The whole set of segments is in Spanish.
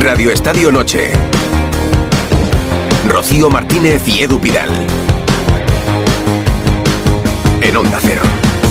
Radio Estadio Noche. Rocío Martínez y Edu Pidal. En Onda Cero.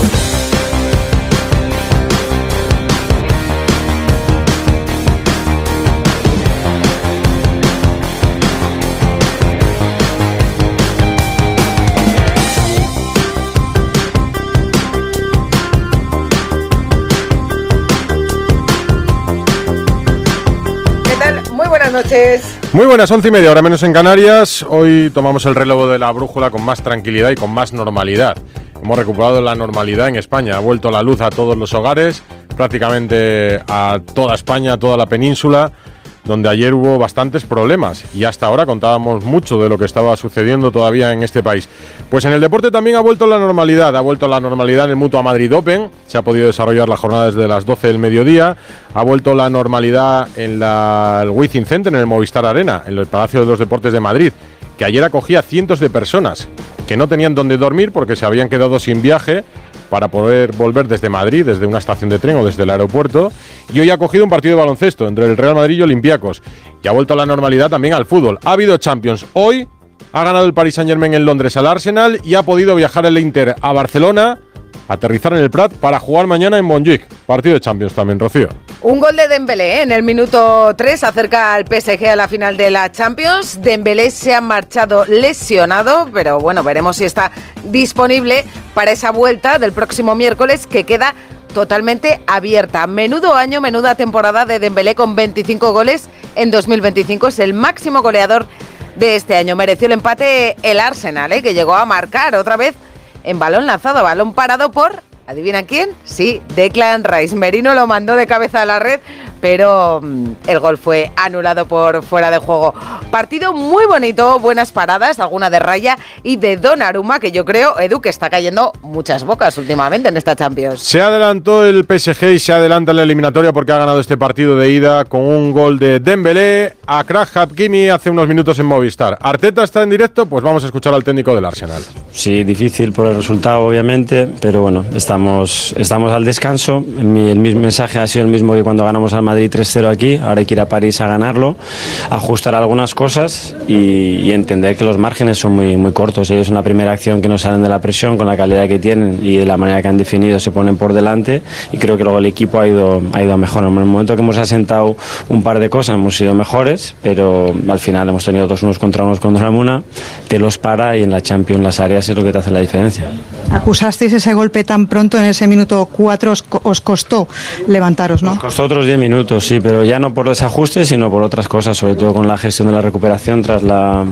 Buenas noches. Muy buenas, 11:30, hora menos en Canarias. Hoy tomamos el relevo de la brújula con más tranquilidad y con más normalidad. Hemos recuperado la normalidad en España. Ha vuelto la luz a todos los hogares, prácticamente a toda España, a toda la península, donde ayer hubo bastantes problemas y hasta ahora contábamos mucho de lo que estaba sucediendo todavía en este país. Pues en el deporte también ha vuelto la normalidad en el Mutua Madrid Open, se ha podido desarrollar la jornada desde las 12 del mediodía, ha vuelto la normalidad en el Wizzing Center, en el Movistar Arena, en el Palacio de los Deportes de Madrid, que ayer acogía cientos de personas que no tenían dónde dormir porque se habían quedado sin viaje para poder volver desde Madrid, desde una estación de tren o desde el aeropuerto, y hoy ha cogido un partido de baloncesto entre el Real Madrid y Olympiacos, y ha vuelto a la normalidad también al fútbol. Ha habido Champions. Hoy ha ganado el Paris Saint-Germain en Londres al Arsenal y ha podido viajar el Inter a Barcelona, aterrizar en el Prat para jugar mañana en Montjuic. Partido de Champions también, Rocío. Un gol de Dembélé en el minuto 3 acerca al PSG a la final de la Champions. Dembélé se ha marchado lesionado, pero bueno, veremos si está disponible para esa vuelta del próximo miércoles que queda totalmente abierta. Menudo año, menuda temporada de Dembélé con 25 goles en 2025. Es el máximo goleador de este año. Mereció el empate el Arsenal, que llegó a marcar otra vez en balón lanzado, balón parado por, ¿adivina quién? Sí, Declan Rice. Merino lo mandó de cabeza a la red, pero el gol fue anulado por fuera de juego. Partido muy bonito, buenas paradas, alguna de Raya y de Donnarumma, que yo creo, Edu, que está cayendo muchas bocas últimamente en esta Champions. Se adelantó el PSG y se adelanta en la eliminatoria porque ha ganado este partido de ida con un gol de Dembélé a Achraf Hakimi hace unos minutos en Movistar. ¿Arteta está en directo? Pues vamos a escuchar al técnico del Arsenal. Sí, difícil por el resultado, obviamente, pero bueno, estamos al descanso. El mismo mensaje ha sido el mismo que cuando ganamos al Madrid 3-0 aquí. Ahora hay que ir a París a ganarlo, ajustar algunas cosas y entender que los márgenes son muy, muy cortos. Ellos en la primera acción que no salen de la presión, con la calidad que tienen y de la manera que han definido, se ponen por delante, y creo que luego el equipo ha ido mejor. En el momento que hemos asentado un par de cosas hemos sido mejores, pero al final hemos tenido 2-1 contra Donnarumma, te los para, y en la Champions las áreas es lo que te hace la diferencia. Acusasteis ese golpe tan pronto, en ese minuto 4 os costó levantaros, ¿no? Nos costó otros 10 minutos, sí, pero ya no por desajustes, sino por otras cosas, sobre todo con la gestión de la recuperación tras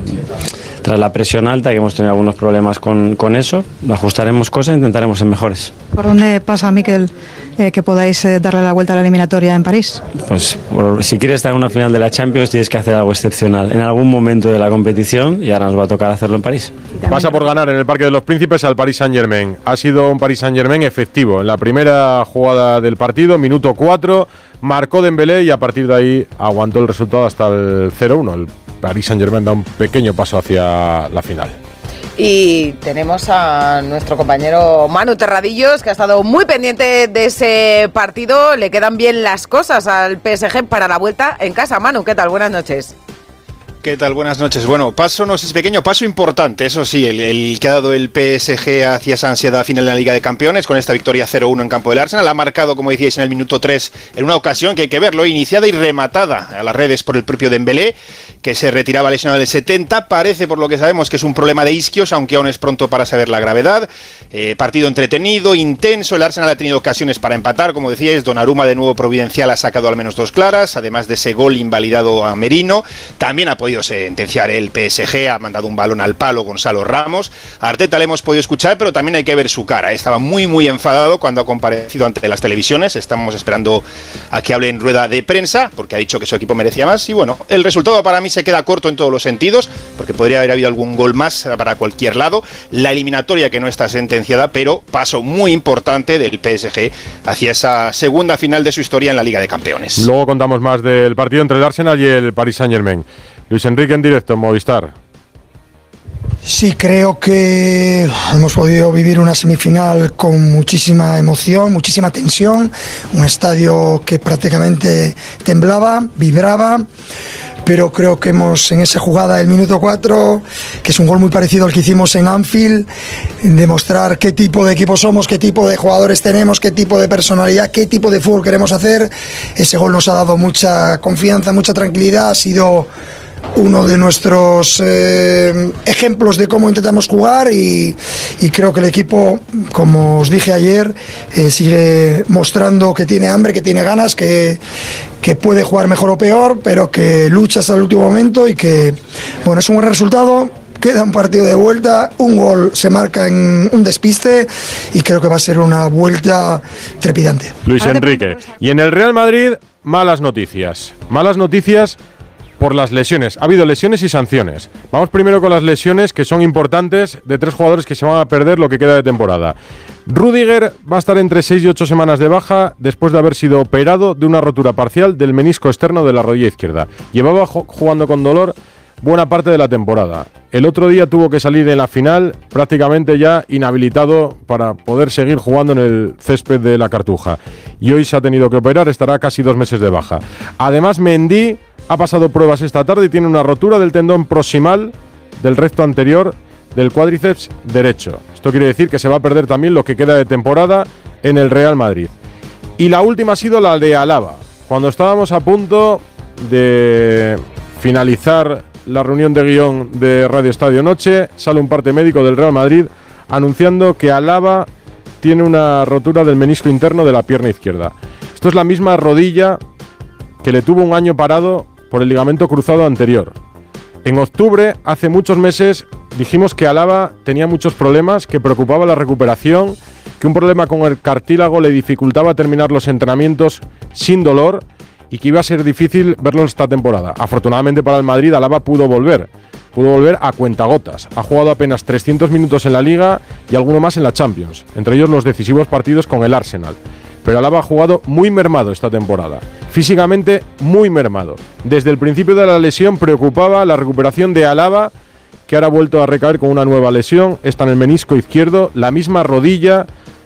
la presión alta, que hemos tenido algunos problemas con eso. Ajustaremos cosas e intentaremos ser mejores. ¿Por dónde pasa, Miquel, que podáis darle la vuelta a la eliminatoria en París? Pues si quieres estar en una final de la Champions tienes que hacer algo excepcional en algún momento de la competición, y ahora nos va a tocar hacerlo en París. Pasa por ganar en el Parque de los Príncipes al Paris Saint-Germain. Ha sido un Paris Saint-Germain efectivo. En la primera jugada del partido, minuto 4, marcó Dembélé y a partir de ahí aguantó el resultado hasta el 0-1. El Paris Saint-Germain da un pequeño paso hacia la final. Y tenemos a nuestro compañero Manu Terradillos, que ha estado muy pendiente de ese partido. Le quedan bien las cosas al PSG para la vuelta en casa. Manu, ¿qué tal? Buenas noches. ¿Qué tal? Buenas noches. Bueno, pequeño paso importante, eso sí, el que ha dado el PSG hacia esa ansiada final de la Liga de Campeones con esta victoria 0-1 en campo del Arsenal. Ha marcado, como decíais, en el minuto 3 en una ocasión que hay que verlo, iniciada y rematada a las redes por el propio Dembélé, que se retiraba lesionado del 70. Parece, por lo que sabemos, que es un problema de isquios, aunque aún es pronto para saber la gravedad. Partido entretenido, intenso. El Arsenal ha tenido ocasiones para empatar, como decíais. Donnarumma, de nuevo providencial, ha sacado al menos 2 claras, además de ese gol invalidado a Merino. También ha podido sentenciar el PSG, ha mandado un balón al palo Gonzalo Ramos. A Arteta le hemos podido escuchar, pero también hay que ver su cara. Estaba muy enfadado cuando ha comparecido ante las televisiones. Estamos esperando a que hable en rueda de prensa, porque ha dicho que su equipo merecía más. Y bueno, el resultado para mí se queda corto en todos los sentidos, porque podría haber habido algún gol más para cualquier lado. La eliminatoria que no está sentenciada, pero paso muy importante del PSG hacia esa segunda final de su historia en la Liga de Campeones. Luego contamos más del partido entre el Arsenal y el Paris Saint-Germain. Luis Enrique en directo en Movistar. Sí, creo que hemos podido vivir una semifinal con muchísima emoción, muchísima tensión, un estadio que prácticamente temblaba, vibraba, pero creo que hemos en esa jugada del minuto 4, que es un gol muy parecido al que hicimos en Anfield, demostrar qué tipo de equipo somos, qué tipo de jugadores tenemos, qué tipo de personalidad, qué tipo de fútbol queremos hacer. Ese gol nos ha dado mucha confianza, mucha tranquilidad, ha sido uno de nuestros ejemplos de cómo intentamos jugar y creo que el equipo, como os dije ayer, sigue mostrando que tiene hambre, que tiene ganas, que puede jugar mejor o peor, pero que lucha hasta el último momento y que, bueno, es un buen resultado. Queda un partido de vuelta, un gol se marca en un despiste y creo que va a ser una vuelta trepidante. Luis Enrique. Y en el Real Madrid, malas noticias. Malas noticias por las lesiones. Ha habido lesiones y sanciones. Vamos primero con las lesiones, que son importantes, de 3 jugadores que se van a perder lo que queda de temporada. Rüdiger va a estar entre 6 y 8 semanas de baja después de haber sido operado de una rotura parcial del menisco externo de la rodilla izquierda. Llevaba jugando con dolor buena parte de la temporada. El otro día tuvo que salir en la final prácticamente ya inhabilitado para poder seguir jugando en el césped de la Cartuja. Y hoy se ha tenido que operar, estará casi 2 meses de baja. Además, Mendy ha pasado pruebas esta tarde y tiene una rotura del tendón proximal del recto anterior del cuádriceps derecho. Esto quiere decir que se va a perder también lo que queda de temporada en el Real Madrid. Y la última ha sido la de Alaba. Cuando estábamos a punto de finalizar la reunión de guión de Radio Estadio Noche, sale un parte médico del Real Madrid anunciando que Alaba tiene una rotura del menisco interno de la pierna izquierda. Esto es la misma rodilla que le tuvo un año parado por el ligamento cruzado anterior. En octubre, hace muchos meses, dijimos que Alaba tenía muchos problemas, que preocupaba la recuperación, que un problema con el cartílago le dificultaba terminar los entrenamientos sin dolor y que iba a ser difícil verlo esta temporada. Afortunadamente para el Madrid, Alaba pudo volver a cuentagotas. Ha jugado apenas 300 minutos en la Liga y alguno más en la Champions, entre ellos los decisivos partidos con el Arsenal. Pero Alaba ha jugado muy mermado esta temporada, físicamente muy mermado. Desde el principio de la lesión preocupaba la recuperación de Alaba, que ahora ha vuelto a recaer con una nueva lesión, está en el menisco izquierdo, la misma rodilla,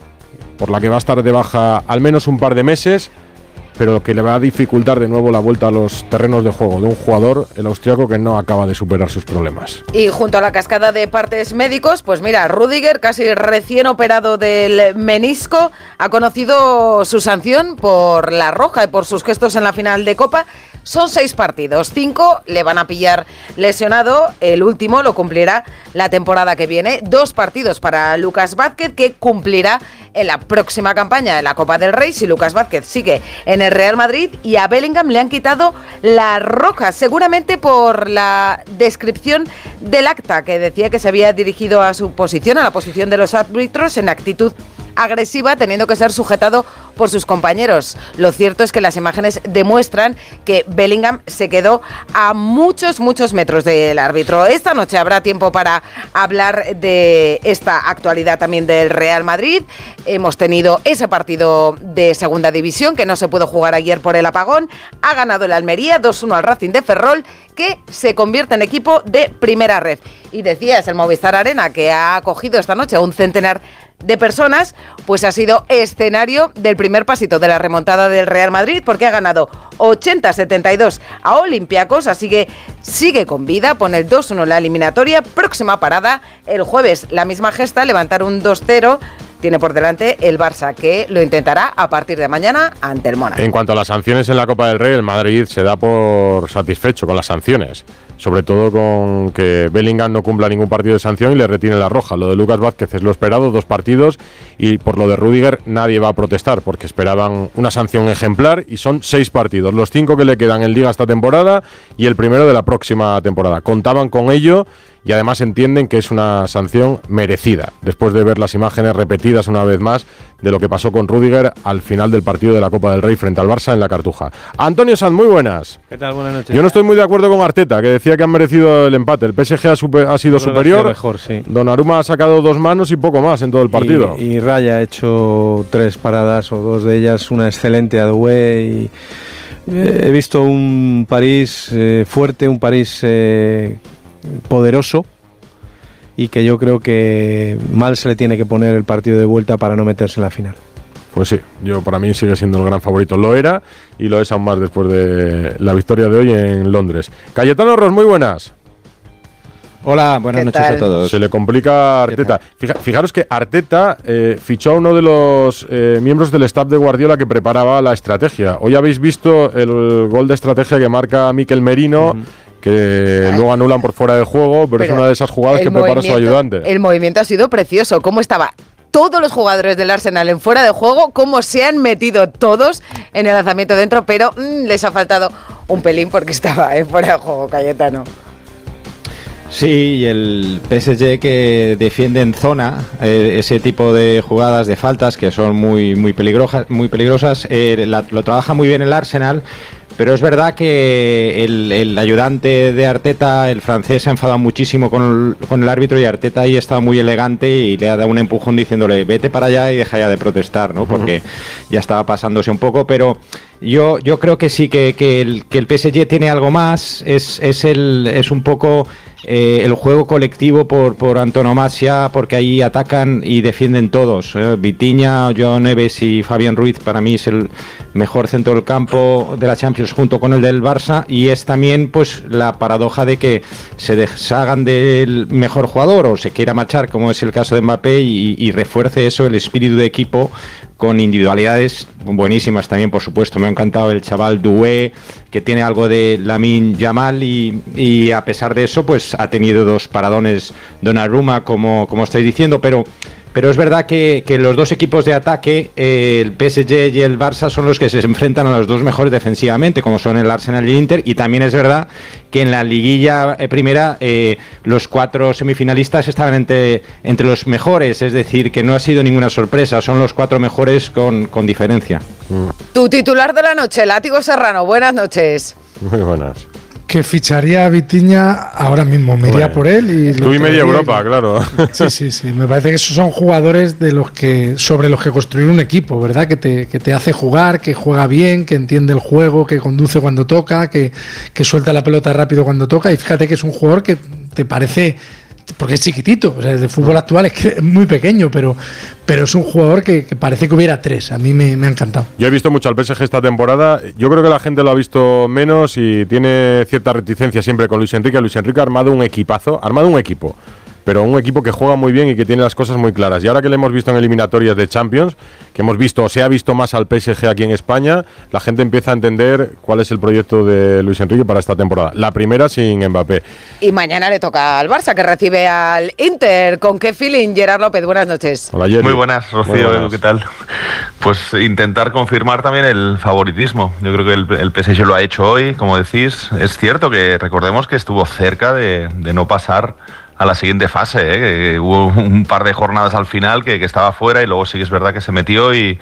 por la que va a estar de baja al menos un par de meses, pero que le va a dificultar de nuevo la vuelta a los terrenos de juego de un jugador, el austriaco, que no acaba de superar sus problemas. Y junto a la cascada de partes médicos, pues mira, Rüdiger, casi recién operado del menisco, ha conocido su sanción por la roja y por sus gestos en la final de Copa. Son 6 partidos, 5 le van a pillar lesionado, el último lo cumplirá la temporada que viene. 2 partidos para Lucas Vázquez, que cumplirá en la próxima campaña de la Copa del Rey si Lucas Vázquez sigue en el Real Madrid. Y a Bellingham le han quitado la roja, seguramente por la descripción del acta, que decía que se había dirigido a su posición, a la posición de los árbitros, en actitud agresiva, teniendo que ser sujetado por sus compañeros. Lo cierto es que las imágenes demuestran que Bellingham se quedó a muchos metros del árbitro. Esta noche habrá tiempo para hablar de esta actualidad también del Real Madrid. Hemos tenido ese partido de segunda división que no se pudo jugar ayer por el apagón. Ha ganado el Almería 2-1 al Racing de Ferrol, que se convierte en equipo de primera red. Y decías, el Movistar Arena, que ha acogido esta noche a un centenar de personas, pues ha sido escenario del primer pasito de la remontada del Real Madrid, porque ha ganado 80-72 a Olympiacos, así que sigue con vida, pone el 2-1 en la eliminatoria. Próxima parada el jueves, la misma gesta, levantar un 2-0. Tiene por delante el Barça, que lo intentará a partir de mañana ante el Mónaco. En cuanto a las sanciones en la Copa del Rey, el Madrid se da por satisfecho con las sanciones, sobre todo con que Bellingham no cumpla ningún partido de sanción y le retiene la roja. Lo de Lucas Vázquez es lo esperado, 2 partidos, y por lo de Rüdiger nadie va a protestar, porque esperaban una sanción ejemplar, y son 6 partidos, los 5 que le quedan en Liga esta temporada y el primero de la próxima temporada. Contaban con ello y además entienden que es una sanción merecida, después de ver las imágenes repetidas una vez más de lo que pasó con Rüdiger al final del partido de la Copa del Rey frente al Barça en la Cartuja. Antonio Sanz, muy buenas. ¿Qué tal? Buenas noches. Yo no estoy muy de acuerdo con Arteta, que decía que han merecido el empate. El PSG ha sido superior. Mejor, sí. Donnarumma ha sacado 2 manos y poco más en todo el partido. Y Raya ha hecho 3 paradas, o 2 de ellas, una excelente a Doué. Y he visto un París fuerte, un París poderoso, y que yo creo que mal se le tiene que poner el partido de vuelta para no meterse en la final. Pues sí, para mí sigue siendo el gran favorito. Lo era y lo es aún más después de la victoria de hoy en Londres. Cayetano Ros, muy buenas. Hola, buenas noches a todos. Se le complica a Arteta. Fijaros que Arteta fichó a uno de los miembros del staff de Guardiola que preparaba la estrategia. Hoy habéis visto el gol de estrategia que marca Mikel Merino, que luego anulan por fuera de juego, pero es una de esas jugadas que prepara su ayudante. El movimiento ha sido precioso. ¿Cómo estaba? Todos los jugadores del Arsenal en fuera de juego, cómo se han metido todos en el lanzamiento dentro, pero les ha faltado un pelín porque estaba en fuera de juego, Cayetano. Sí, y el PSG que defiende en zona ese tipo de jugadas, de faltas que son muy peligrosas, lo trabaja muy bien el Arsenal. Pero es verdad que el ayudante de Arteta, el francés, se ha enfadado muchísimo con el árbitro, y Arteta ahí estaba muy elegante y le ha dado un empujón diciéndole vete para allá y deja ya de protestar, ¿no? Porque ya estaba pasándose un poco, pero yo creo que sí, que el PSG tiene algo más, es un poco el juego colectivo por antonomasia, porque ahí atacan y defienden todos. Vitinha, Joao Neves y Fabián Ruiz para mí es el mejor centro del campo de la Champions junto con el del Barça, y es también pues la paradoja de que se deshagan del mejor jugador o se quiera marchar, como es el caso de Mbappé, y refuerce eso, el espíritu de equipo, con individualidades buenísimas también, por supuesto. Me ha encantado el chaval Doué, que tiene algo de Lamine Yamal, y a pesar de eso pues ha tenido 2 paradones Donnarumma, como estáis diciendo, pero es verdad que los dos equipos de ataque, el PSG y el Barça, son los que se enfrentan a los dos mejores defensivamente, como son el Arsenal y el Inter, y también es verdad que en la liguilla primera los 4 semifinalistas estaban entre los mejores, es decir, que no ha sido ninguna sorpresa, son los 4 mejores con diferencia. Tu titular de la noche, Látigo Serrano, buenas noches. Muy buenas. Que ficharía a Vitinha ahora mismo, me iría por él. Y tú y media Europa, claro. Sí, me parece que esos son jugadores sobre los que construir un equipo, ¿verdad? Que te hace jugar, que juega bien, que entiende el juego, que conduce cuando toca, que suelta la pelota rápido cuando toca, y fíjate que es un jugador que te parece, porque es chiquitito, o sea, el fútbol actual es que es muy pequeño, pero es un jugador que parece que hubiera 3. A mí me ha encantado. Yo he visto mucho al PSG esta temporada. Yo creo que la gente lo ha visto menos y tiene cierta reticencia siempre con Luis Enrique. Luis Enrique ha armado un equipo, pero un equipo que juega muy bien y que tiene las cosas muy claras. Y ahora que le hemos visto en eliminatorias de Champions, que se ha visto más al PSG aquí en España, la gente empieza a entender cuál es el proyecto de Luis Enrique para esta temporada. La primera sin Mbappé. Y mañana le toca al Barça, que recibe al Inter. ¿Con qué feeling, Gerard López? Buenas noches. Hola, Jerry. Muy buenas, Rocío. ¿Qué tal? Pues intentar confirmar también el favoritismo. Yo creo que el PSG lo ha hecho hoy, como decís. Es cierto que recordemos que estuvo cerca de no pasar a la siguiente fase, que hubo un par de jornadas al final que estaba fuera, y luego sí que es verdad que se metió y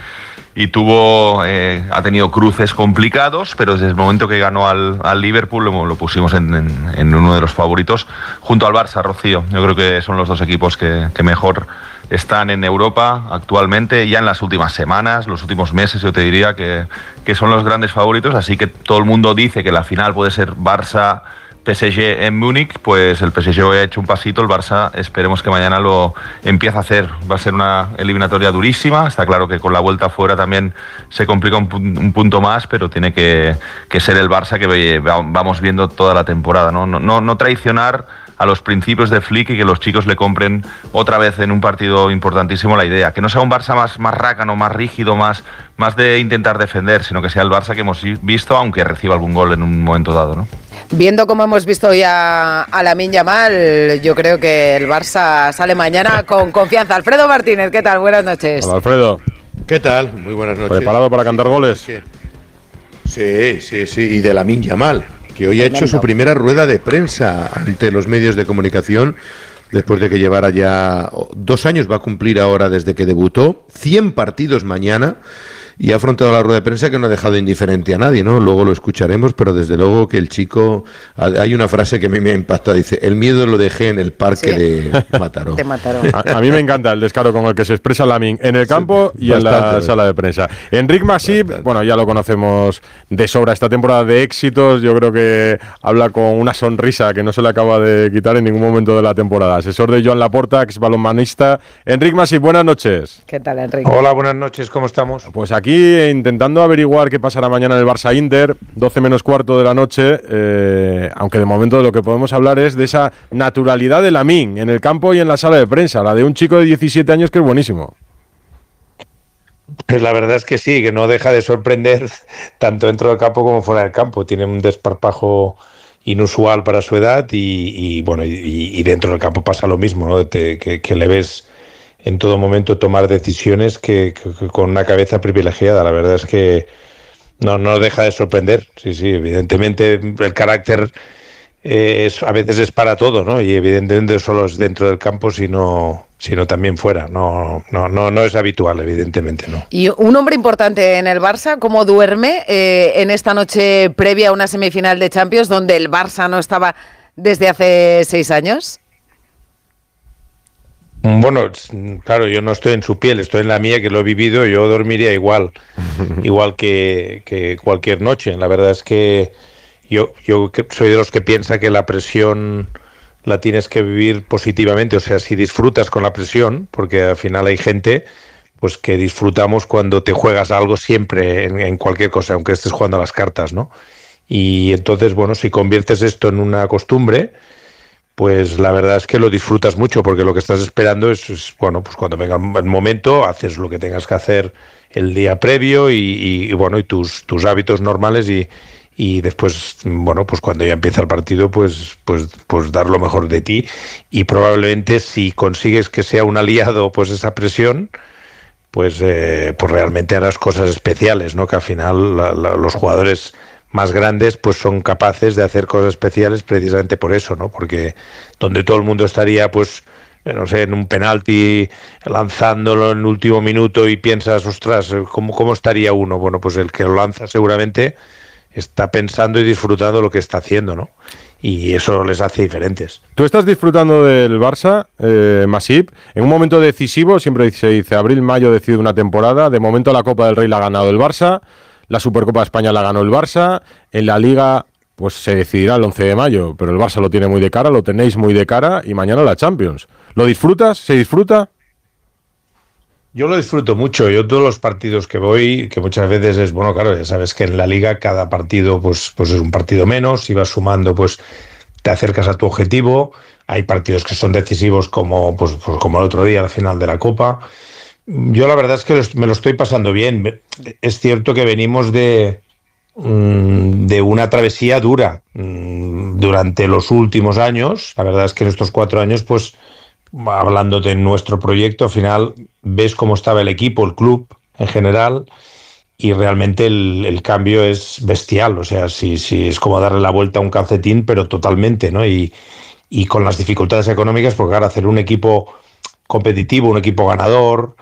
ha tenido cruces complicados, pero desde el momento que ganó al Liverpool lo pusimos en uno de los favoritos junto al Barça, Rocío. Yo creo que son los dos equipos que mejor están en Europa actualmente, ya en las últimas semanas, los últimos meses. Yo te diría que son los grandes favoritos, así que todo el mundo dice que la final puede ser Barça PSG en Múnich. Pues el PSG hoy ha hecho un pasito, el Barça esperemos que mañana lo empiece a hacer. Va a ser una eliminatoria durísima, está claro que con la vuelta afuera también se complica un punto más, pero tiene que ser el Barça que vamos viendo toda la temporada, no traicionar a los principios de Flick y que los chicos le compren otra vez en un partido importantísimo la idea, que no sea un Barça más rácano, más rígido, más de intentar defender, sino que sea el Barça que hemos visto, aunque reciba algún gol en un momento dado, ¿no? Viendo cómo hemos visto ya a Lamine Yamal, yo creo que el Barça sale mañana con confianza. Alfredo Martínez, ¿qué tal? Buenas noches. Hola, Alfredo. ¿Qué tal? Muy buenas noches. ¿Preparado para cantar goles? Sí, y de Lamine Yamal, que hoy ha hecho su primera rueda de prensa ante los medios de comunicación, después de que llevara ya 2 años, va a cumplir ahora desde que debutó, 100 partidos mañana, y ha afrontado la rueda de prensa que no ha dejado indiferente a nadie, ¿no? Luego lo escucharemos, pero desde luego que el chico, hay una frase que a mí me ha impactado, dice, el miedo lo dejé en el parque de Mataró. A mí me encanta el descaro con el que se expresa Lamine en el campo y en la sala de prensa. Enric Masip, bueno, ya lo conocemos de sobra esta temporada de éxitos, yo creo que habla con una sonrisa que no se le acaba de quitar en ningún momento de la temporada. Asesor de Joan Laporta, ex balonmanista. Enric Masip, buenas noches. ¿Qué tal, Enric? Hola, buenas noches, ¿cómo estamos? Pues aquí intentando averiguar qué pasará mañana en el Barça Inter, 12 menos cuarto de la noche, aunque de momento de lo que podemos hablar es de esa naturalidad de Lamine en el campo y en la sala de prensa, la de un chico de 17 años que es buenísimo. Pues la verdad es que sí, que no deja de sorprender tanto dentro del campo como fuera del campo. Tiene un desparpajo inusual para su edad y dentro del campo pasa lo mismo, ¿no? Que le ves en todo momento tomar decisiones que con una cabeza privilegiada. La verdad es que no deja de sorprender. Sí, evidentemente el carácter a veces es para todo, ¿no? Y evidentemente solo es dentro del campo, sino también fuera. No es habitual, evidentemente, no. Y un hombre importante en el Barça, ¿cómo duerme en esta noche previa a una semifinal de Champions donde el Barça no estaba desde hace 6 años? Bueno, claro, yo no estoy en su piel, estoy en la mía, que lo he vivido. Yo dormiría igual que cualquier noche. La verdad es que yo soy de los que piensa que la presión la tienes que vivir positivamente, o sea, si disfrutas con la presión, porque al final hay gente pues que disfrutamos cuando te juegas algo siempre en cualquier cosa, aunque estés jugando a las cartas, ¿no? Y entonces, bueno, si conviertes esto en una costumbre, pues la verdad es que lo disfrutas mucho, porque lo que estás esperando es bueno, pues cuando venga el momento, haces lo que tengas que hacer el día previo y tus hábitos normales y después, bueno, pues cuando ya empieza el partido, pues dar lo mejor de ti, y probablemente si consigues que sea un aliado, pues esa presión, pues realmente harás cosas especiales, ¿no? Que al final los jugadores más grandes pues son capaces de hacer cosas especiales precisamente por eso, ¿no? Porque donde todo el mundo estaría, pues, no sé, en un penalti lanzándolo en el último minuto y piensas, ostras, ¿cómo estaría uno? Bueno, pues el que lo lanza seguramente está pensando y disfrutando lo que está haciendo, ¿no? Y eso les hace diferentes. Tú estás disfrutando del Barça, Masip, en un momento decisivo, siempre se dice abril-mayo decide una temporada, de momento la Copa del Rey la ha ganado el Barça, la Supercopa de España la ganó el Barça, en la Liga pues se decidirá el 11 de mayo, pero el Barça lo tiene muy de cara, lo tenéis muy de cara, y mañana la Champions. ¿Lo disfrutas? ¿Se disfruta? Yo lo disfruto mucho. Yo todos los partidos que voy, que muchas veces es, bueno, claro, ya sabes que en la Liga cada partido pues es un partido menos, si vas sumando pues te acercas a tu objetivo. Hay partidos que son decisivos como el otro día, la final de la Copa. Yo la verdad es que me lo estoy pasando bien. Es cierto que venimos de una travesía dura durante los últimos años. La verdad es que en estos 4 años, pues hablando de nuestro proyecto, al final ves cómo estaba el equipo, el club en general, y realmente el cambio es bestial. O sea, sí, es como darle la vuelta a un calcetín, pero totalmente, ¿no? Y con las dificultades económicas, porque ahora hacer un equipo competitivo, un equipo ganador,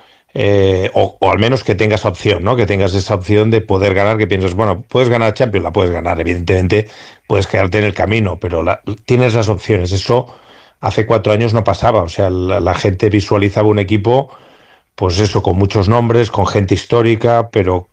o al menos que tengas opción, ¿no? Que tengas esa opción de poder ganar, que piensas, bueno, puedes ganar Champions, la puedes ganar, evidentemente puedes quedarte en el camino, pero tienes las opciones. Eso hace 4 años no pasaba. O sea, la gente visualizaba un equipo, pues eso, con muchos nombres, con gente histórica, pero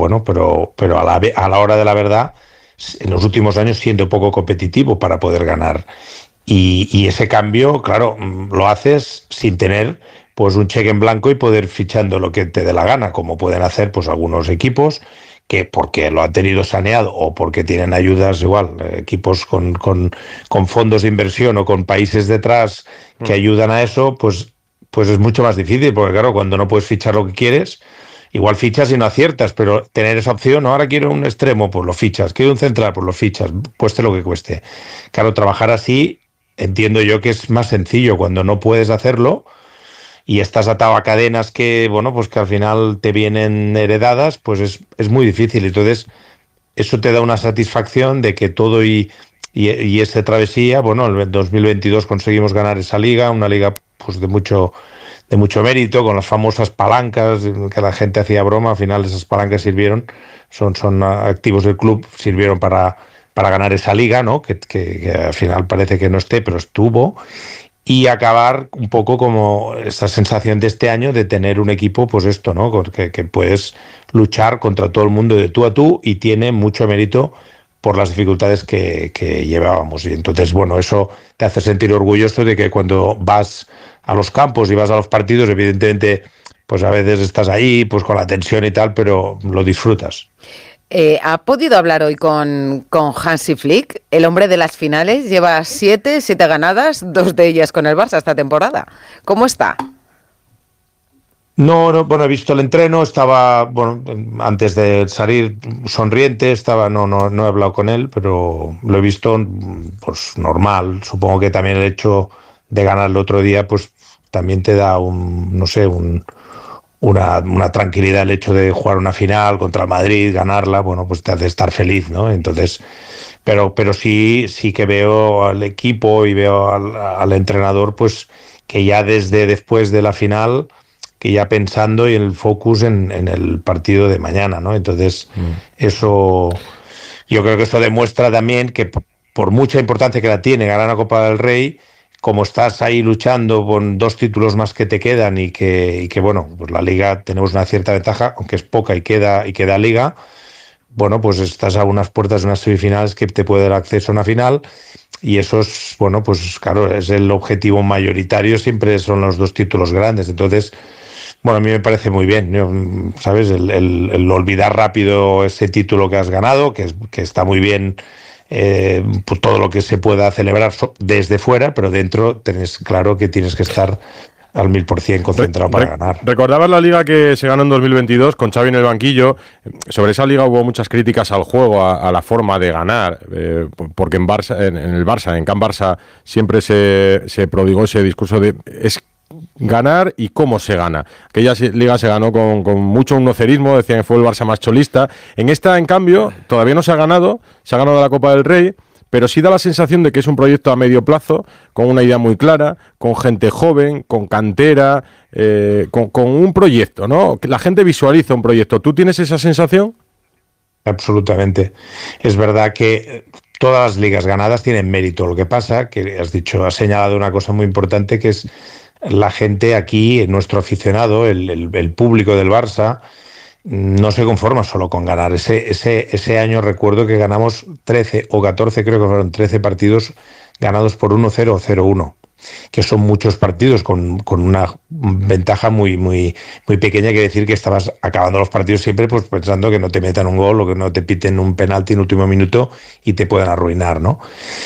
a la hora de la verdad, en los últimos años siendo poco competitivo para poder ganar. Y ese cambio, claro, lo haces sin tener pues un cheque en blanco y poder fichando lo que te dé la gana, como pueden hacer pues algunos equipos que porque lo han tenido saneado o porque tienen ayudas, igual, equipos con fondos de inversión o con países detrás que ayudan a eso, pues es mucho más difícil, porque claro, cuando no puedes fichar lo que quieres, igual fichas y no aciertas, pero tener esa opción, ahora quiero un extremo, pues lo fichas, quiero un central, pues lo fichas, cueste lo que cueste. Claro, trabajar así, entiendo yo que es más sencillo. Cuando no puedes hacerlo y estás atado a cadenas que, bueno, pues que al final te vienen heredadas, pues es muy difícil. Entonces, eso te da una satisfacción de que todo y esa travesía, bueno, en el 2022 conseguimos ganar esa liga, una liga pues de mucho mérito, con las famosas palancas, que la gente hacía broma. Al final esas palancas sirvieron, son activos del club, sirvieron para ganar esa liga, ¿no? Que al final parece que no esté, pero estuvo. Y acabar un poco como esta sensación de este año de tener un equipo, pues esto, ¿no? Que puedes luchar contra todo el mundo de tú a tú, y tiene mucho mérito por las dificultades que llevábamos. Y entonces, bueno, eso te hace sentir orgulloso de que cuando vas a los campos y vas a los partidos, evidentemente, pues a veces estás ahí, pues con la tensión y tal, pero lo disfrutas. ¿Ha podido hablar hoy con Hansi Flick, el hombre de las finales? Lleva 7 ganadas, 2 de ellas con el Barça esta temporada. ¿Cómo está? No, bueno, he visto el entreno, estaba, bueno, antes de salir sonriente, no he hablado con él, pero lo he visto, pues normal. Supongo que también el hecho de ganar el otro día, pues también te da una tranquilidad el hecho de jugar una final contra el Madrid, ganarla, bueno, pues te hace estar feliz, ¿no? Entonces, pero sí que veo al equipo y veo al entrenador, pues que ya desde después de la final, que ya pensando y el focus en el partido de mañana, ¿no? Entonces, eso, yo creo que esto demuestra también que por mucha importancia que la tiene ganar la Copa del Rey, como estás ahí luchando con 2 títulos más que te quedan y que bueno, pues la Liga tenemos una cierta ventaja, aunque es poca y queda Liga, bueno, pues estás a unas puertas de unas semifinales que te puede dar acceso a una final, y eso es, bueno, pues claro, es el objetivo mayoritario, siempre son los 2 títulos grandes. Entonces, bueno, a mí me parece muy bien, ¿sabes? El olvidar rápido ese título que has ganado, que está muy bien. Pues todo lo que se pueda celebrar desde fuera, pero dentro tenés claro que tienes que estar al 1000% concentrado para ganar. ¿Recordabas la liga que se ganó en 2022 con Xavi en el banquillo? Sobre esa liga hubo muchas críticas al juego, a la forma de ganar, porque en el Barça, en Can Barça, siempre se prodigó ese discurso de ganar y cómo se gana. Aquella liga se ganó con mucho unocerismo, decían que fue el Barça más cholista. En esta, en cambio, todavía no se ha ganado la Copa del Rey, pero sí da la sensación de que es un proyecto a medio plazo, con una idea muy clara, con gente joven, con cantera, con un proyecto, ¿no? La gente visualiza un proyecto. ¿Tú tienes esa sensación? Absolutamente. Es verdad que todas las ligas ganadas tienen mérito. Lo que pasa, que has señalado una cosa muy importante, que es la gente aquí, nuestro aficionado, el público del Barça, no se conforma solo con ganar. Ese año recuerdo que ganamos 13 o 14, creo que fueron 13 partidos ganados por 1-0 o 0-1, que son muchos partidos con una ventaja muy, muy, muy pequeña, que decir que estabas acabando los partidos siempre pues pensando que no te metan un gol o que no te piten un penalti en último minuto y te puedan arruinar, ¿no?